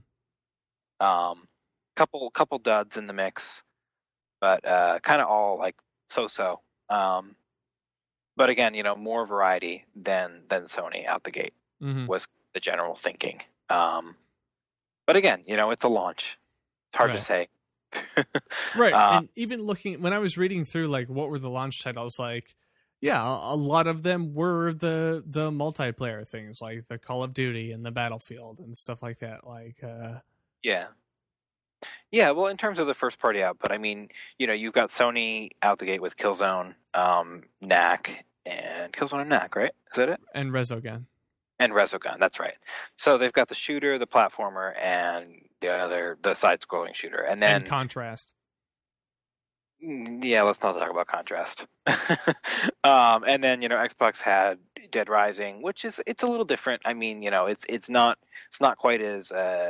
S4: Couple duds in the mix, but kind of all like so-so. But again, more variety than Sony out the gate was the general thinking. But again, it's a launch. It's hard to say.
S1: Right. And even looking, when I was reading through like what were the launch titles, like, yeah, a lot of them were the multiplayer things, like the Call of Duty and the Battlefield and stuff like that. Like,
S4: yeah. Well, in terms of the first party output, I mean, you've got Sony out the gate with Killzone, Knack, and Killzone and Knack, right? Is that it?
S1: And Resogun.
S4: And Resogun, that's right. So they've got the shooter, the platformer, and the side-scrolling shooter, and then
S1: Contrast.
S4: Yeah, let's not talk about Contrast. And then Xbox had Dead Rising, which it's a little different. I mean, it's not quite as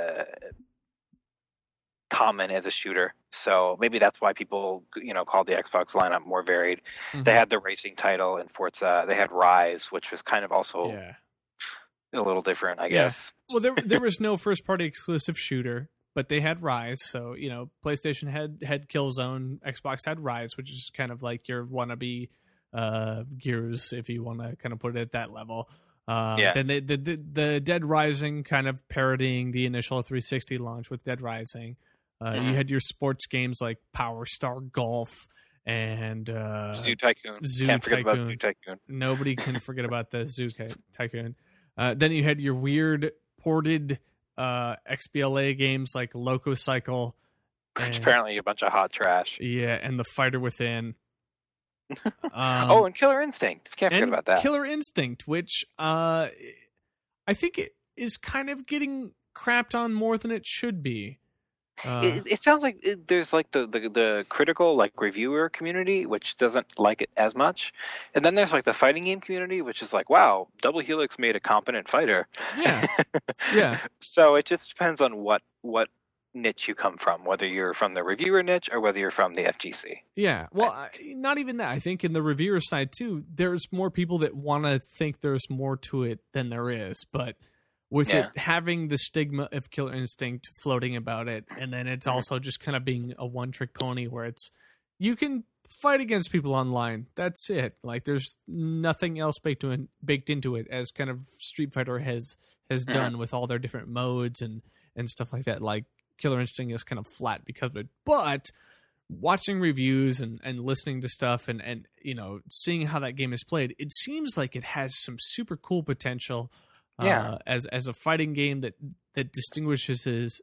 S4: common as a shooter, so maybe that's why people called the Xbox lineup more varied. Mm-hmm. They had the racing title in Forza. They had Rise, which was kind of also a little different, I guess.
S1: Well, there was no first-party exclusive shooter, but they had Rise. So PlayStation had Killzone, Xbox had Rise, which is kind of like your wannabe Gears, if you want to kind of put it at that level. Then the Dead Rising kind of parodying the initial 360 launch with Dead Rising. You had your sports games like Power Star Golf and
S4: Zoo Tycoon. Can't forget about Zoo Tycoon.
S1: Nobody can forget about the Zoo Tycoon. Then you had your weird ported XBLA games like Loco Cycle.
S4: Which apparently a bunch of hot trash.
S1: Yeah, and The Fighter Within.
S4: And Killer Instinct. Can't forget about that.
S1: Killer Instinct, which I think it is kind of getting crapped on more than it should be.
S4: It sounds like there's like the critical like reviewer community, which doesn't like it as much, and then there's like the fighting game community, which is like, wow, Double Helix made a competent fighter.
S1: Yeah, yeah.
S4: So it just depends on what niche you come from, whether you're from the reviewer niche or whether you're from the FGC.
S1: Yeah, well, not even that. I think in the reviewer side too, there's more people that want to think there's more to it than there is, but with it having the stigma of Killer Instinct floating about it, and then it's also just kind of being a one-trick pony where it's you can fight against people online. That's it. Like there's nothing else baked into it, as kind of Street Fighter has done with all their different modes and stuff like that. Like Killer Instinct is kind of flat because of it, but watching reviews and listening to stuff and seeing how that game is played, it seems like it has some super cool potential as a fighting game that distinguishes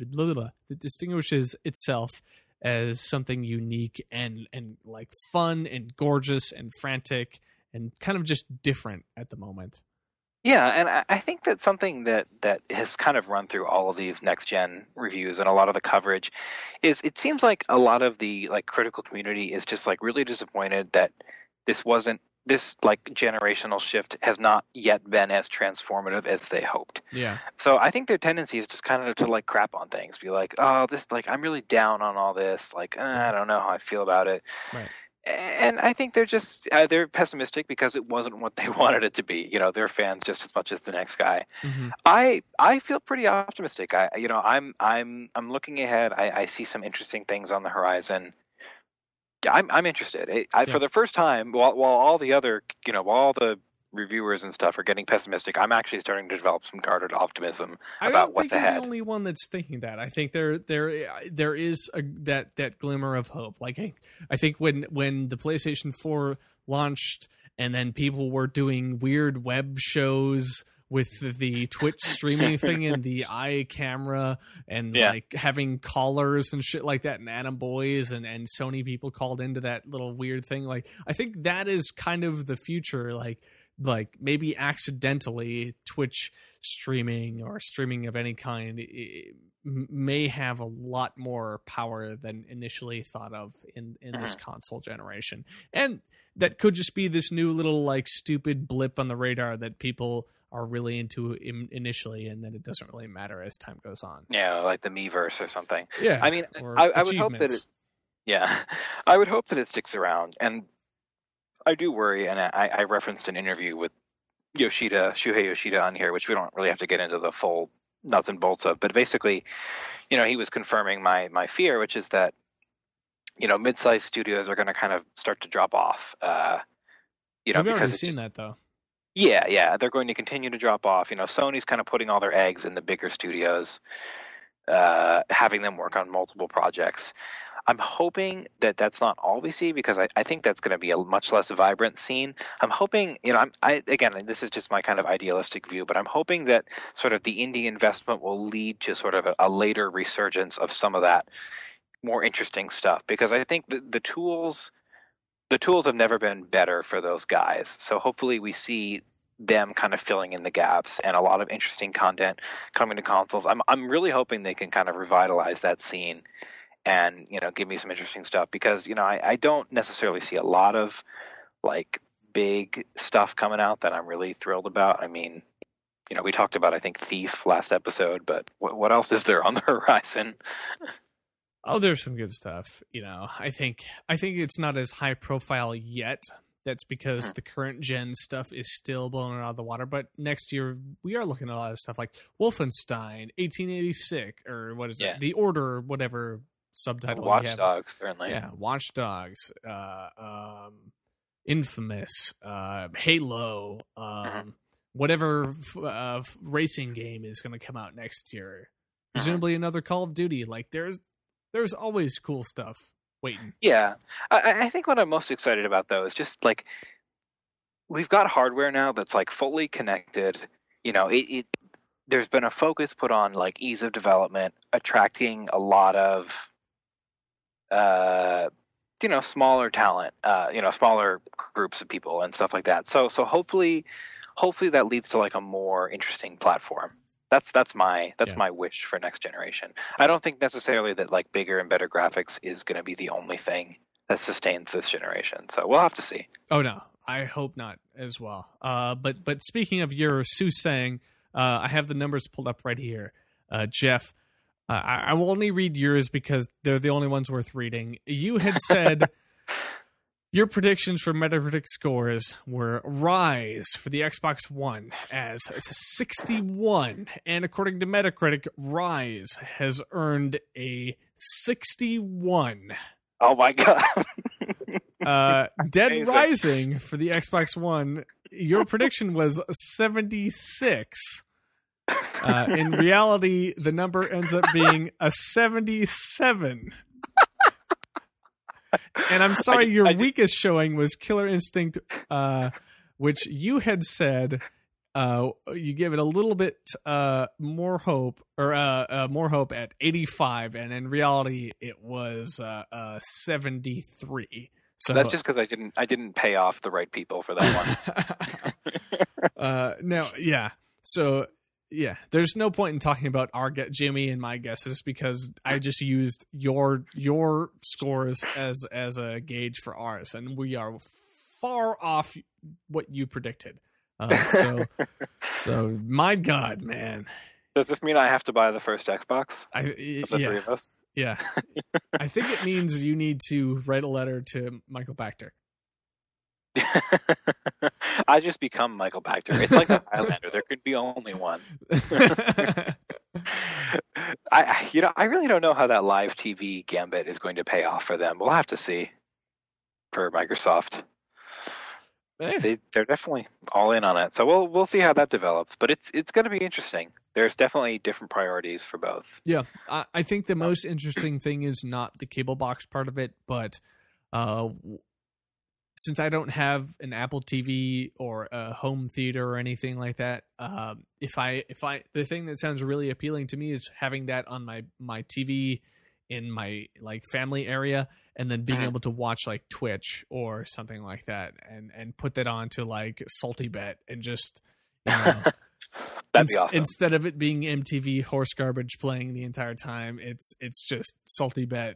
S1: itself as something unique and like fun and gorgeous and frantic and kind of just different at the moment.
S4: Yeah, and I think that's something that has kind of run through all of these next-gen reviews and a lot of the coverage is it seems like a lot of the like critical community is just like really disappointed that this like generational shift has not yet been as transformative as they hoped.
S1: Yeah.
S4: So I think their tendency is just kind of to like crap on things, be like, oh, this like I'm really down on all this, like I don't know how I feel about it.
S1: Right.
S4: And I think they're just they're pessimistic because it wasn't what they wanted it to be. They're fans just as much as the next guy.
S1: Mm-hmm.
S4: I feel pretty optimistic. I'm looking ahead. I see some interesting things on the horizon. I'm interested. For the first time, while all the other while all the reviewers and stuff are getting pessimistic, I'm actually starting to develop some guarded optimism about what's ahead.
S1: I'm the only one that's thinking that. I think there is that glimmer of hope. Like I think when the PlayStation 4 launched, and then people were doing weird web shows with the Twitch streaming thing and the eye camera and like having callers and shit like that, and Atom Boys and Sony people called into that little weird thing. Like I think that is kind of the future. Like maybe accidentally Twitch streaming or streaming of any kind may have a lot more power than initially thought of in this console generation. And that could just be this new little like stupid blip on the radar that people are really into initially, and then it doesn't really matter as time goes on.
S4: Yeah, like the Miiverse or something.
S1: Yeah.
S4: I mean, I would hope that I would hope that it sticks around. And I do worry, and I referenced an interview with Shuhei Yoshida on here, which we don't really have to get into the full nuts and bolts of, but basically, he was confirming my fear, which is that, mid-sized studios are going to kind of start to drop off.
S1: We've already seen that though.
S4: Yeah, they're going to continue to drop off. Sony's kind of putting all their eggs in the bigger studios, having them work on multiple projects. I'm hoping that that's not all we see, because I think that's going to be a much less vibrant scene. I'm hoping, again, this is just my kind of idealistic view, but I'm hoping that sort of the indie investment will lead to sort of a later resurgence of some of that more interesting stuff, because I think the tools have never been better for those guys. So hopefully we see them kind of filling in the gaps and a lot of interesting content coming to consoles. I'm really hoping they can kind of revitalize that scene and give me some interesting stuff, because I don't necessarily see a lot of like big stuff coming out that I'm really thrilled about. I mean, we talked about I think Thief last episode, but what else is there on the horizon?
S1: Oh, there's some good stuff. I think it's not as high profile yet. That's because the current gen stuff is still blowing it out of the water. But next year we are looking at a lot of stuff like Wolfenstein, 1886, or what is it? The Order, whatever subtitle.
S4: Watch Dogs, certainly.
S1: Yeah, Watch Dogs, Infamous, Halo, whatever racing game is going to come out next year. Presumably another Call of Duty. Like there's always cool stuff waiting.
S4: Yeah. I think what I'm most excited about, though, is just like we've got hardware now that's like fully connected. There's been a focus put on like ease of development, attracting a lot of smaller talent, smaller groups of people and stuff like that. So hopefully that leads to like a more interesting platform. That's my wish for next generation. I don't think necessarily that like bigger and better graphics is going to be the only thing that sustains this generation. So we'll have to see.
S1: Oh no, I hope not as well. But speaking of your soothsaying, I have the numbers pulled up right here, Jeff. I will only read yours because they're the only ones worth reading. You had said your predictions for Metacritic scores were Rise for the Xbox One as 61. And according to Metacritic, Rise has earned a 61.
S4: Oh my God.
S1: Dead
S4: Amazing.
S1: Rising for the Xbox One, your prediction was 76. In reality, the number ends up being a 77. And I'm sorry, your weakest showing was Killer Instinct, which you had said you gave it a little bit more hope, or more hope at 85, and in reality, it was 73. So
S4: that's just because I didn't pay off the right people for that one.
S1: No, yeah. So yeah, there's no point in talking about Jimmy and my guesses because I just used your scores as a gauge for ours, and we are far off what you predicted. So my God, man.
S4: Does this mean I have to buy the first Xbox?
S1: The
S4: three of us?
S1: Yeah. I think it means you need to write a letter to Michael Pachter.
S4: I just become Michael Pachter. It's like the Highlander. There could be only one. I really don't know how that live TV gambit is going to pay off for them. We'll have to see for Microsoft. They're definitely all in on it. So we'll see how that develops. But it's going to be interesting. There's definitely different priorities for both.
S1: Yeah, I think the most interesting thing is not the cable box part of it, but since I don't have an Apple TV or a home theater or anything like that, the thing that sounds really appealing to me is having that on my TV in my like family area, and then being able to watch like Twitch or something like that, and put that on to like Salty Bet and just, you know,
S4: that'd be awesome.
S1: Instead of it being MTV horse garbage playing the entire time, it's just Salty Bet.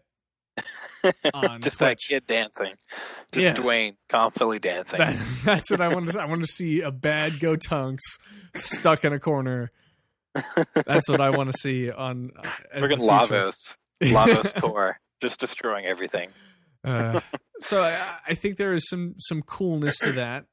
S1: On
S4: just
S1: Twitch.
S4: that kid dancing, just Dwayne constantly dancing.
S1: That's what I want to see. I want to see a bad Go Tunks stuck in a corner. That's what I want to see on
S4: freaking Lavos core, just destroying everything.
S1: So I think there is some coolness to that,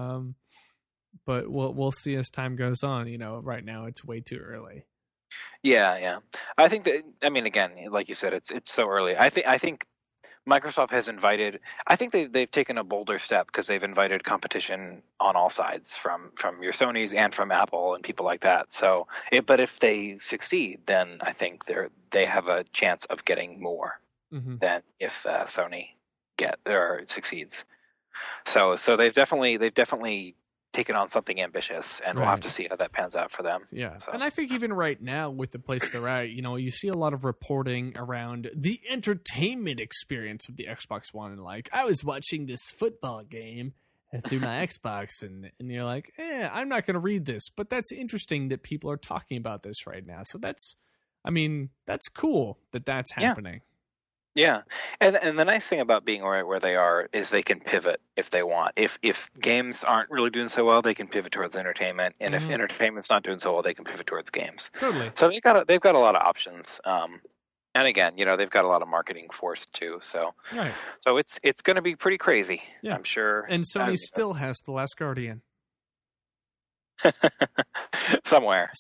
S1: but we'll see as time goes on. You know, right now it's way too early.
S4: Yeah. I think that, I mean, again, like you said, it's so early. I think Microsoft has invited. I think they've taken a bolder step because they've invited competition on all sides from your Sonys and from Apple and people like that. So, but if they succeed, then I think they have a chance of getting more than if Sony succeeds. So they've definitely taken on something ambitious, and we'll have to see how that pans out for them.
S1: Yeah. So. And I think even right now with the place they're at, you know, you see a lot of reporting around the entertainment experience of the Xbox One, and like, I was watching this football game through my Xbox, and you're like, I'm not going to read this, but that's interesting that people are talking about this right now. So that's cool that's happening.
S4: Yeah, and the nice thing about being right where they are is they can pivot if they want. If games aren't really doing so well, they can pivot towards entertainment, and if entertainment's not doing so well, they can pivot towards games.
S1: Totally.
S4: So they've got a lot of options. And again, you know, they've got a lot of marketing force too. So so it's going to be pretty crazy. Yeah. I'm sure.
S1: And Sony still has The Last Guardian.
S4: Somewhere.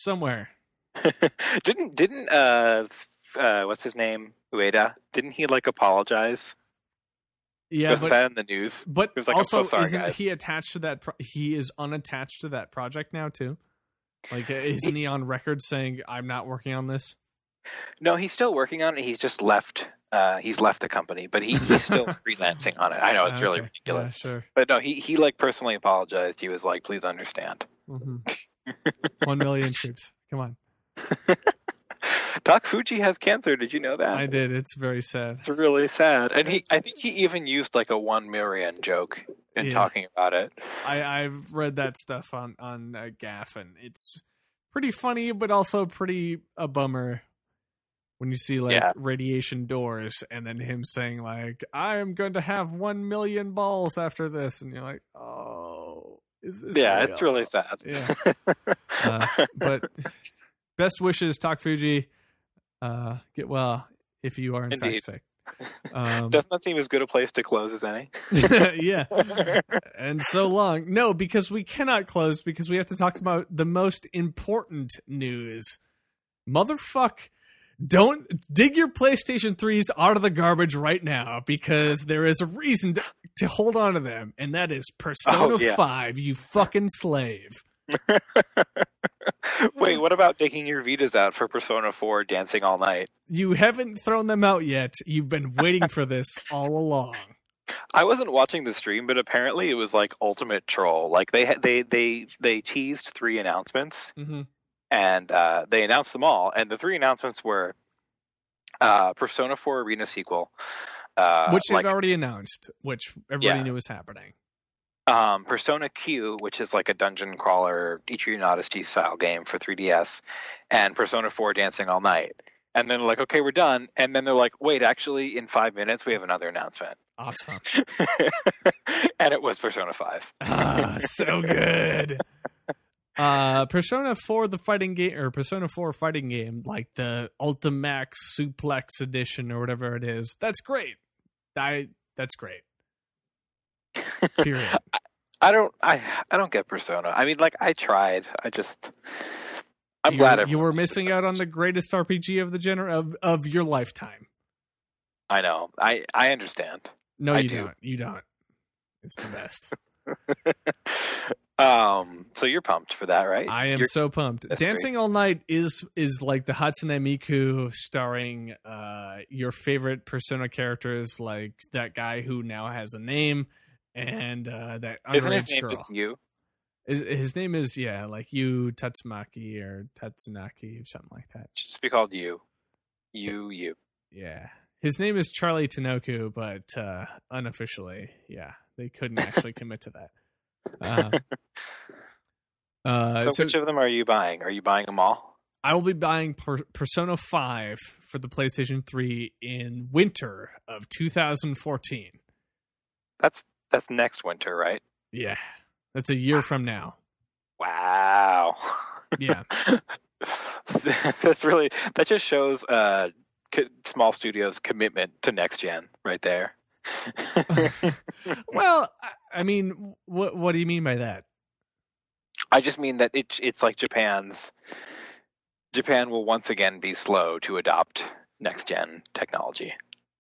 S4: Didn't what's his name? Ueda, didn't he like apologize?
S1: Yeah,
S4: wasn't that in the news?
S1: But
S4: it was like,
S1: also,
S4: I'm so sorry,
S1: isn't
S4: guys.
S1: he attached to that? He is unattached to that project now too. Like, isn't he on record saying, "I'm not working on this"?
S4: No, he's still working on it. He's just left. He's left the company, but he's still freelancing on it. I know it's really ridiculous,
S1: sure.
S4: But no, he like personally apologized. He was like, "Please understand."
S1: 1 million troops. Come on.
S4: Tak Fuji has cancer. Did you know that?
S1: I did. It's very sad.
S4: It's really sad. And I think he even used like a 1 million joke in talking about it.
S1: I've read that stuff on GAF, and pretty funny, but also pretty a bummer when you see like radiation doors and then him saying like, I am going to have 1 million balls after this. And you're like, oh, is this real?
S4: It's really sad.
S1: Yeah. But best wishes, Tak Fuji. Get well if you are in fact sick.
S4: Doesn't that seem as good a place to close as any?
S1: Yeah. And so long. No, because we cannot close because we have to talk about the most important news. Motherfuck. Don't dig your PlayStation 3s out of the garbage right now because there is a reason to hold on to them, and that is Persona 5, you fucking slave.
S4: Wait, what about taking your Vitas out for Persona 4 Dancing All Night?
S1: You haven't thrown them out yet. You've been waiting for this all along.
S4: I wasn't watching the stream, but apparently it was like ultimate troll. Like they teased 3 announcements.
S1: Mm-hmm.
S4: And they announced them all, and the 3 announcements were Persona 4 Arena sequel,
S1: which they've already announced, which everybody knew was happening.
S4: Persona Q, which is like a dungeon crawler, Ichiran Odyssey style game for 3DS, and Persona 4 Dancing All Night. And then they're like, okay, we're done. And then they're like, wait, actually, in 5 minutes, we have another announcement.
S1: Awesome.
S4: And it was Persona 5.
S1: So good. Persona 4 the fighting game, or Persona 4 fighting game, like the Ultimax Suplex edition or whatever it is. That's great. That's great. Period.
S4: I don't get Persona. I mean, like, I tried. I'm glad
S1: you were missing out on the greatest RPG of the of your lifetime.
S4: I know. I understand.
S1: No, you don't. You don't. It's the best.
S4: So you're pumped for that, right?
S1: I am so pumped. Dancing All Night is like the Hatsune Miku starring your favorite Persona characters, like that guy who now has a name and that underage
S4: Isn't his name
S1: girl.
S4: just you?
S1: His name is like Yu Tatsumaki or Tatsunaki or something like that.
S4: It should just be called you. You.
S1: Yeah. His name is Charlie Tanoku, but unofficially, they couldn't actually commit to that.
S4: So which of them are you buying? Are you buying them all?
S1: I will be buying Persona 5 for the PlayStation 3 in winter of 2014.
S4: That's next winter, right?
S1: Yeah. That's a year from now.
S4: Wow.
S1: Yeah.
S4: That just shows small studios' commitment to next gen right there.
S1: Well, I mean, what do you mean by that?
S4: I just mean that it's like Japan will once again be slow to adopt next gen technology.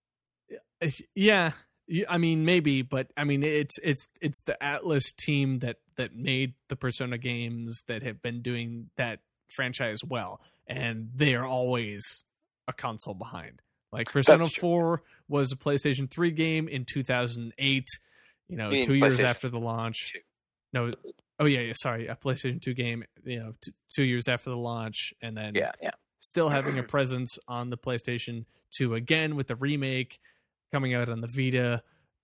S1: Yeah, I mean maybe, but I mean it's the Atlus team that made the Persona games that have been doing that franchise well, and they are always a console behind. Like Persona 4 was a PlayStation 3 game in 2008. 2 years after the launch.
S4: 2.
S1: No. Oh yeah, sorry, a PlayStation 2 game, 2 years after the launch, and then still having a presence on the PlayStation 2 again with the remake coming out on the Vita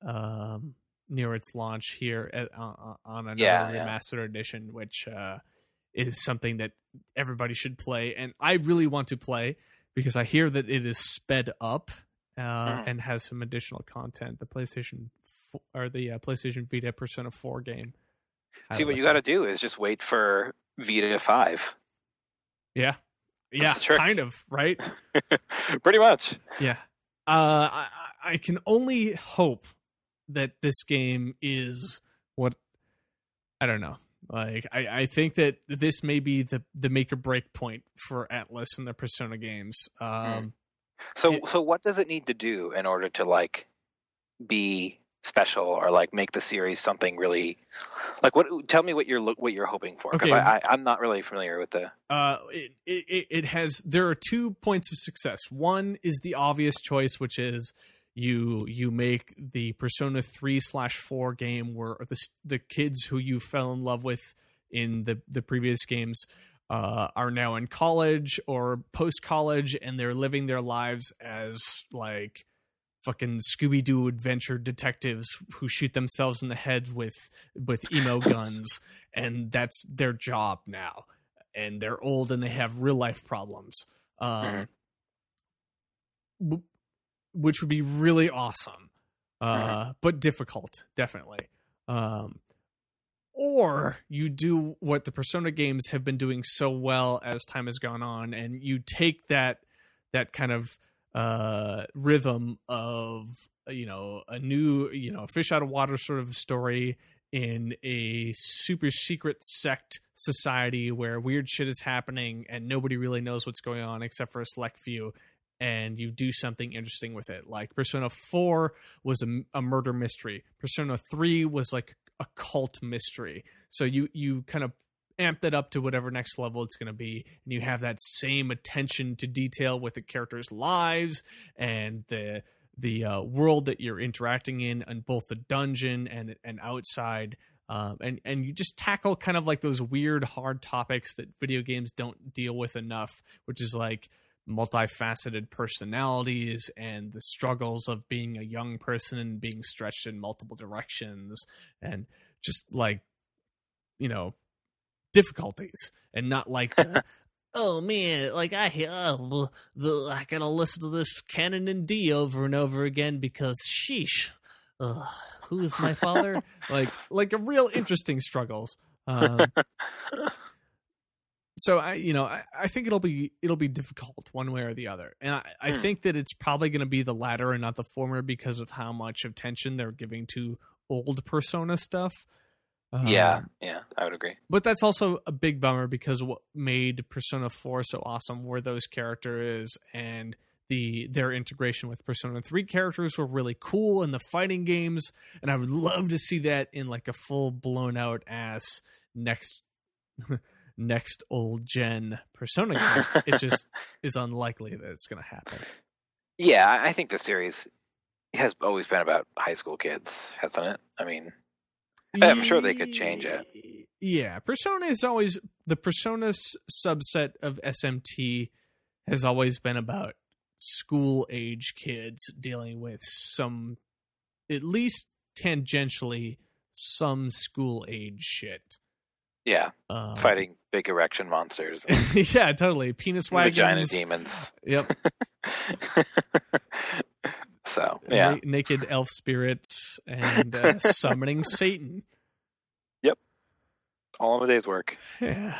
S1: near its launch here on another remastered edition, which is something that everybody should play, and I really want to play because I hear that it is sped up and has some additional content. The PlayStation Vita Persona 4 game.
S4: See, what you got to do is just wait for Vita 5.
S1: Yeah, kind of, right?
S4: Pretty much.
S1: Yeah. I can only hope that this game is what I don't know. Like, I think that this may be the make or break point for Atlus and the Persona games.
S4: So what does it need to do in order to like be special or like make the series something really like tell me what you're hoping for, because I'm not really familiar with the
S1: there are 2 points of success. One is the obvious choice, which is you make the Persona 3/4 game where the kids who you fell in love with in the previous games are now in college or post college, and they're living their lives as like fucking Scooby-Doo adventure detectives who shoot themselves in the head with emo guns, and that's their job now. they're old and they have real life problems, which would be really awesome, but difficult, definitely. Or you do what the Persona games have been doing so well as time has gone on, and you take that kind of rhythm of, a new, fish out of water sort of story in a super secret sect society where weird shit is happening and nobody really knows what's going on except for a select few, and you do something interesting with it. Like Persona 4 was a murder mystery. Persona 3 was like a cult mystery. So you kind of amped it up to whatever next level it's going to be, and you have that same attention to detail with the characters' lives and the world that you're interacting in both the dungeon and outside, and you just tackle kind of like those weird hard topics that video games don't deal with enough, which is like multifaceted personalities and the struggles of being a young person and being stretched in multiple directions, and just like, difficulties, and not like oh man, like I gotta listen to this Canon in D over and over again because sheesh, who is my father? like a real interesting struggles. So I think it'll be difficult one way or the other, and I think that it's probably going to be the latter and not the former because of how much attention they're giving to old Persona stuff.
S4: Yeah, I would agree.
S1: But that's also a big bummer because what made Persona 4 so awesome were those characters, and their integration with Persona 3 characters were really cool in the fighting games, and I would love to see that in like a full blown out ass next old gen Persona game. It just is unlikely that it's going to happen.
S4: Yeah, I think the series has always been about high school kids, hasn't it? I mean, I'm sure they could change it.
S1: Yeah, Persona is always the Persona subset of SMT has always been about school age kids dealing with some, at least tangentially, some school age shit.
S4: Yeah, fighting big erection monsters.
S1: Yeah, totally. Penis wagons.
S4: Vagina demons.
S1: Yep.
S4: So, yeah.
S1: Naked elf spirits and summoning Satan.
S4: Yep. All of a day's work.
S1: Yeah.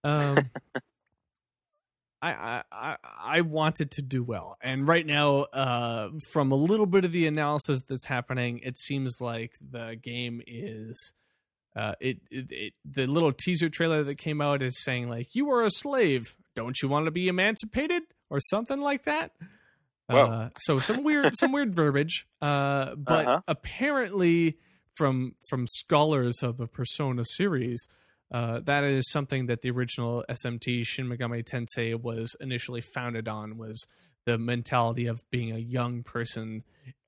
S1: I want it to do well. And right now, from a little bit of the analysis that's happening, it seems like the game is... the little teaser trailer that came out is saying like, you are a slave, don't you want to be emancipated, or something like that. So some weird verbiage, but apparently from scholars of the Persona series, that is something that the original SMT Shin Megami Tensei was initially founded on, was the mentality of being a young person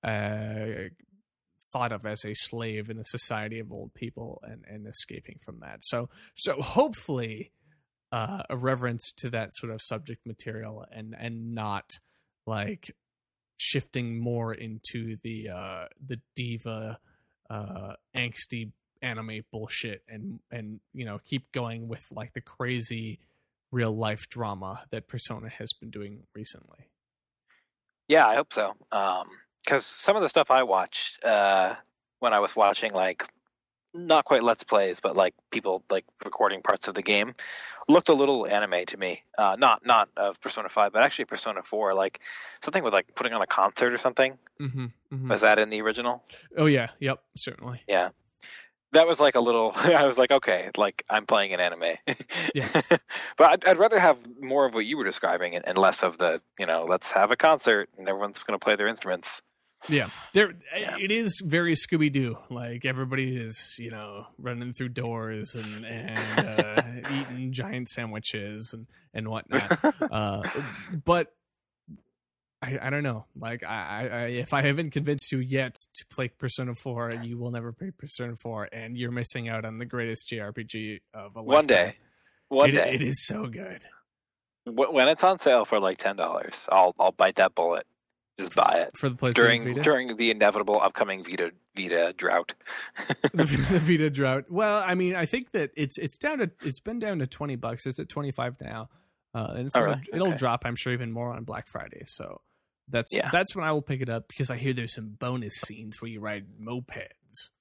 S1: thought of as a slave in a society of old people and escaping from that. So hopefully a reverence to that sort of subject material and not like shifting more into the diva angsty anime bullshit and keep going with like the crazy real life drama that Persona has been doing recently.
S4: Yeah, I hope so. Because some of the stuff I watched when I was watching, like, not quite Let's Plays, but like people like recording parts of the game, looked a little anime to me. Not of Persona 5, but actually Persona 4, like something with like putting on a concert or something. Was that in the original?
S1: Oh yeah, yep, certainly.
S4: Yeah, that was like a little. I was like, okay, like I'm playing an anime.
S1: Yeah,
S4: but I'd rather have more of what you were describing and less of the let's have a concert and everyone's going to play their instruments.
S1: Yeah, it is very Scooby-Doo. Like everybody is, running through doors and eating giant sandwiches and whatnot. But I don't know. Like I if I haven't convinced you yet to play Persona 4, you will never play Persona 4, and you're missing out on the greatest JRPG of a lifetime.
S4: One day,
S1: it is so good.
S4: When it's on sale for like $10, I'll bite that bullet. Just buy it
S1: for the PlayStation Vita?
S4: during the inevitable upcoming Vita Vita drought.
S1: The Vita drought. Well, I mean, I think that it's been down to $20. It's at 25 now, and it'll drop, I'm sure, even more on Black Friday. So that's when I will pick it up, because I hear there's some bonus scenes where you ride mopeds.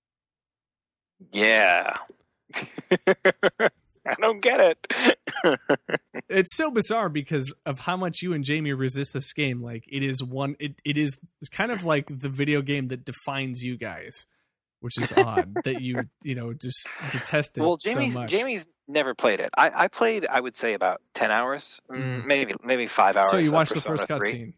S4: Yeah. I don't get it.
S1: It's so bizarre because of how much you and Jamie resist this game. Like, it is it's kind of like the video game that defines you guys, which is odd that you just detest it.
S4: Well,
S1: so much.
S4: Jamie's never played it. I played, I would say, about 10 hours, maybe 5 hours.
S1: So you watched the
S4: Persona
S1: first
S4: 3.
S1: cutscene.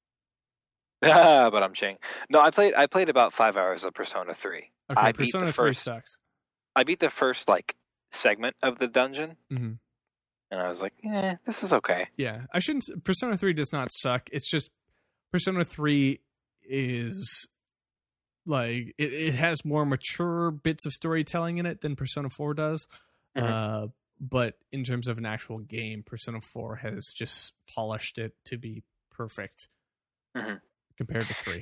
S4: But I'm ching. No, I played about 5 hours of Persona 3.
S1: Okay, Persona 3 sucks.
S4: I beat the first segment of the dungeon,
S1: mm-hmm.
S4: and I was like, this is okay.
S1: Yeah, Persona 3 does not suck. It's just Persona 3 is like it has more mature bits of storytelling in it than Persona 4 does. Mm-hmm. But in terms of an actual game, Persona 4 has just polished it to be perfect compared to 3.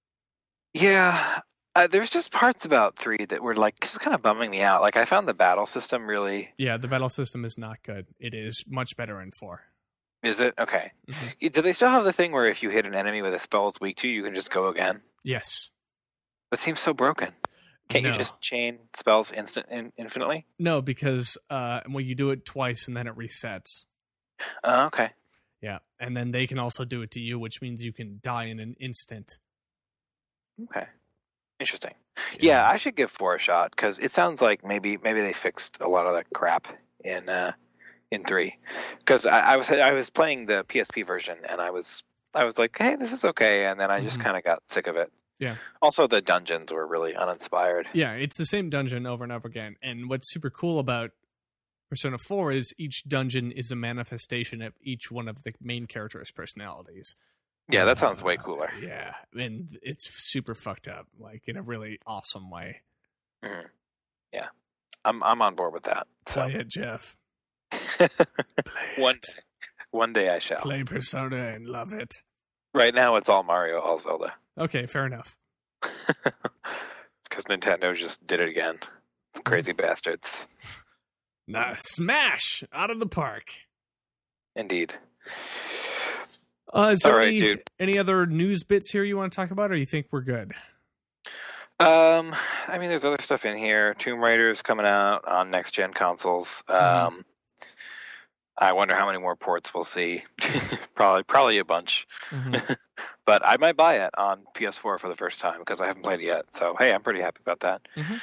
S4: Yeah. There's just parts about 3 that were just kind of bumming me out. Like, I found the battle system really...
S1: Yeah, the battle system is not good. It is much better in 4.
S4: Is it? Okay.
S1: Mm-hmm.
S4: Do they still have the thing where if you hit an enemy with a spell it's weak to, you can just go again?
S1: Yes.
S4: That seems so broken. Can't you just chain spells infinitely?
S1: No, because you do it twice and then it resets.
S4: Okay.
S1: Yeah, and then they can also do it to you, which means you can die in an instant.
S4: Okay. Interesting. Yeah, I should give 4 a shot, because it sounds like maybe they fixed a lot of that crap in 3. Because I was playing the PSP version, and I was like, hey, this is okay, and then I just kind of got sick of it.
S1: Yeah.
S4: Also, the dungeons were really uninspired.
S1: Yeah, it's the same dungeon over and over again, and what's super cool about Persona 4 is each dungeon is a manifestation of each one of the main characters' personalities.
S4: Yeah, that sounds way cooler.
S1: Yeah, and it's super fucked up, like in a really awesome way.
S4: Mm-hmm. Yeah, I'm on board with that. So.
S1: Play it, Jeff.
S4: One day I shall.
S1: Play Persona and love it.
S4: Right now it's all Mario, all Zelda.
S1: Okay, fair enough.
S4: Because Nintendo just did it again. It's crazy bastards.
S1: Nah, smash out of the park.
S4: Indeed.
S1: Is there any other news bits here you want to talk about, or you think we're good?
S4: I mean, there's other stuff in here. Tomb Raider's coming out on next-gen consoles. I wonder how many more ports we'll see. probably a bunch. Mm-hmm. But I might buy it on PS4 for the first time, because I haven't played it yet. So, hey, I'm pretty happy about that.
S1: Mm-hmm.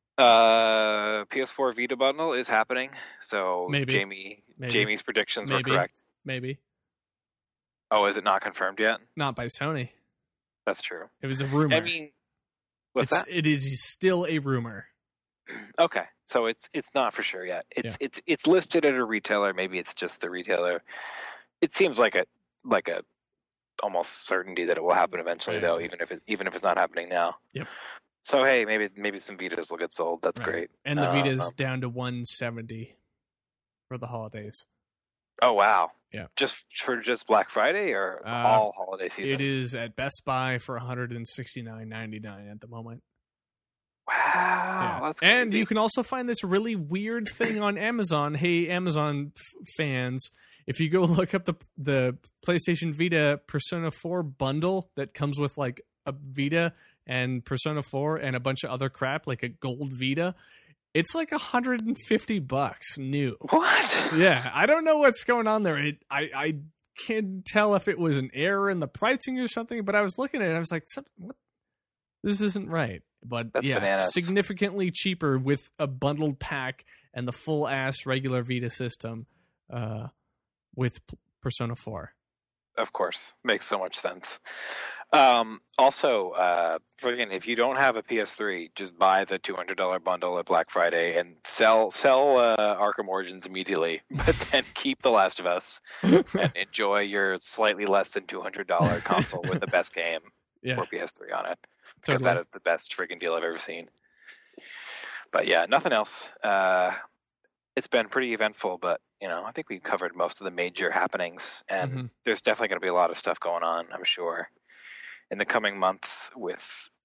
S4: PS4 Vita bundle is happening. So Jamie's predictions were correct.
S1: Maybe.
S4: Oh, is it not confirmed yet?
S1: Not by Sony.
S4: That's true.
S1: It was a rumor.
S4: I mean, what's that?
S1: It is still a rumor.
S4: Okay, so it's not for sure yet. It's listed at a retailer. Maybe it's just the retailer. It seems like a almost certainty that it will happen eventually, though, even if it's not happening now.
S1: Yep.
S4: So hey, maybe some Vitas will get sold. That's great.
S1: And the Vita's down to $170 for the holidays.
S4: Oh wow!
S1: Yeah,
S4: just Black Friday or all holiday season.
S1: It is at Best Buy for $169.99 at the moment.
S4: Wow, that's crazy.
S1: And you can also find this really weird thing on Amazon. Hey, Amazon fans, if you go look up the PlayStation Vita Persona 4 bundle that comes with like a Vita and Persona 4 and a bunch of other crap, like a gold Vita. It's like $150 new.
S4: What?
S1: Yeah, I don't know what's going on there. I can't tell if it was an error in the pricing or something, but I was looking at it and I was like, what? This isn't right. But
S4: that's bananas.
S1: Significantly cheaper with a bundled pack and the full-ass regular Vita system with Persona 4.
S4: Of course. Makes so much sense. Also, if you don't have a PS3, just buy the $200 bundle at Black Friday and sell Arkham Origins immediately, but then keep The Last of Us and enjoy your slightly less than $200 console with the best game for PS3 on it. Because that is the best freaking deal I've ever seen. But yeah, nothing else. It's been pretty eventful, but I think we covered most of the major happenings, and there's definitely going to be a lot of stuff going on, I'm sure, in the coming months with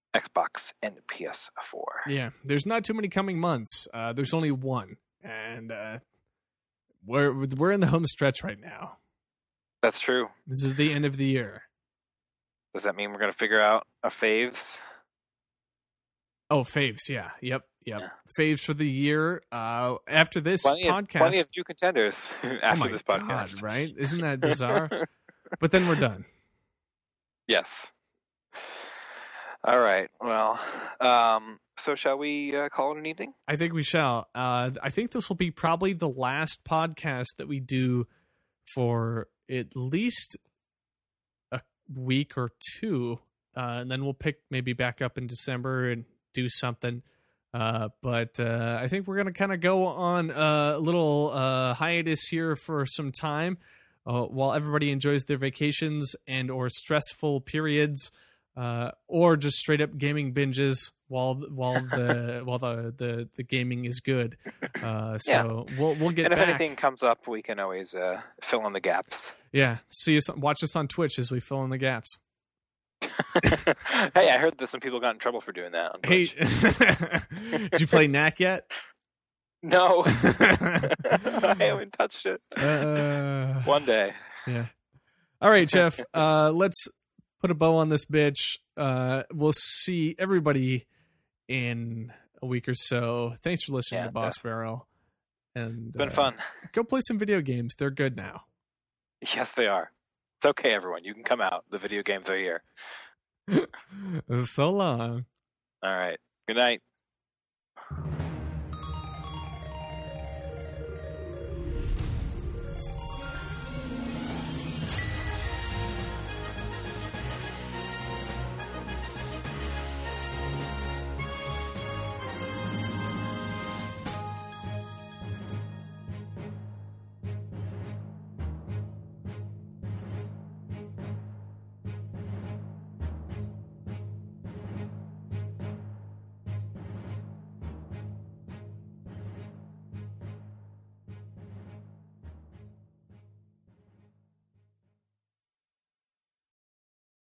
S4: Xbox and PS4.
S1: Yeah, there's not too many coming months. There's only one, and we're in the home stretch right now.
S4: That's true.
S1: This is the end of the year.
S4: Does that mean we're going to figure out our faves?
S1: Oh, faves, yeah. Yep.
S4: Yeah.
S1: Faves for the year. After this podcast.
S4: Plenty of new contenders after this
S1: God,
S4: podcast.
S1: right? Isn't that bizarre? But then we're done.
S4: Yes. All right. Well, so shall we call it an evening?
S1: I think we shall. I think this will be probably the last podcast that we do for at least a week or two. And then we'll pick maybe back up in December and do something. But I think we're going to kind of go on a little hiatus here for some time while everybody enjoys their vacations and or stressful periods or just straight up gaming binges while the gaming is good. So we'll get
S4: and if
S1: back.
S4: anything comes up, we can always fill in the gaps.
S1: Yeah. Watch us on Twitch as we fill in the gaps.
S4: Hey, I heard that some people got in trouble for doing that on Twitch.
S1: Hey, did you play Knack yet?
S4: No. I haven't touched it. One day.
S1: Yeah. All right, Jeff. Let's put a bow on this bitch. We'll see everybody in a week or so. Thanks for listening to Boss Barrel. And
S4: it's been fun.
S1: Go play some video games. They're good now.
S4: Yes, they are. It's okay, everyone. You can come out. The video games are here.
S1: So long.
S4: All right. Good night.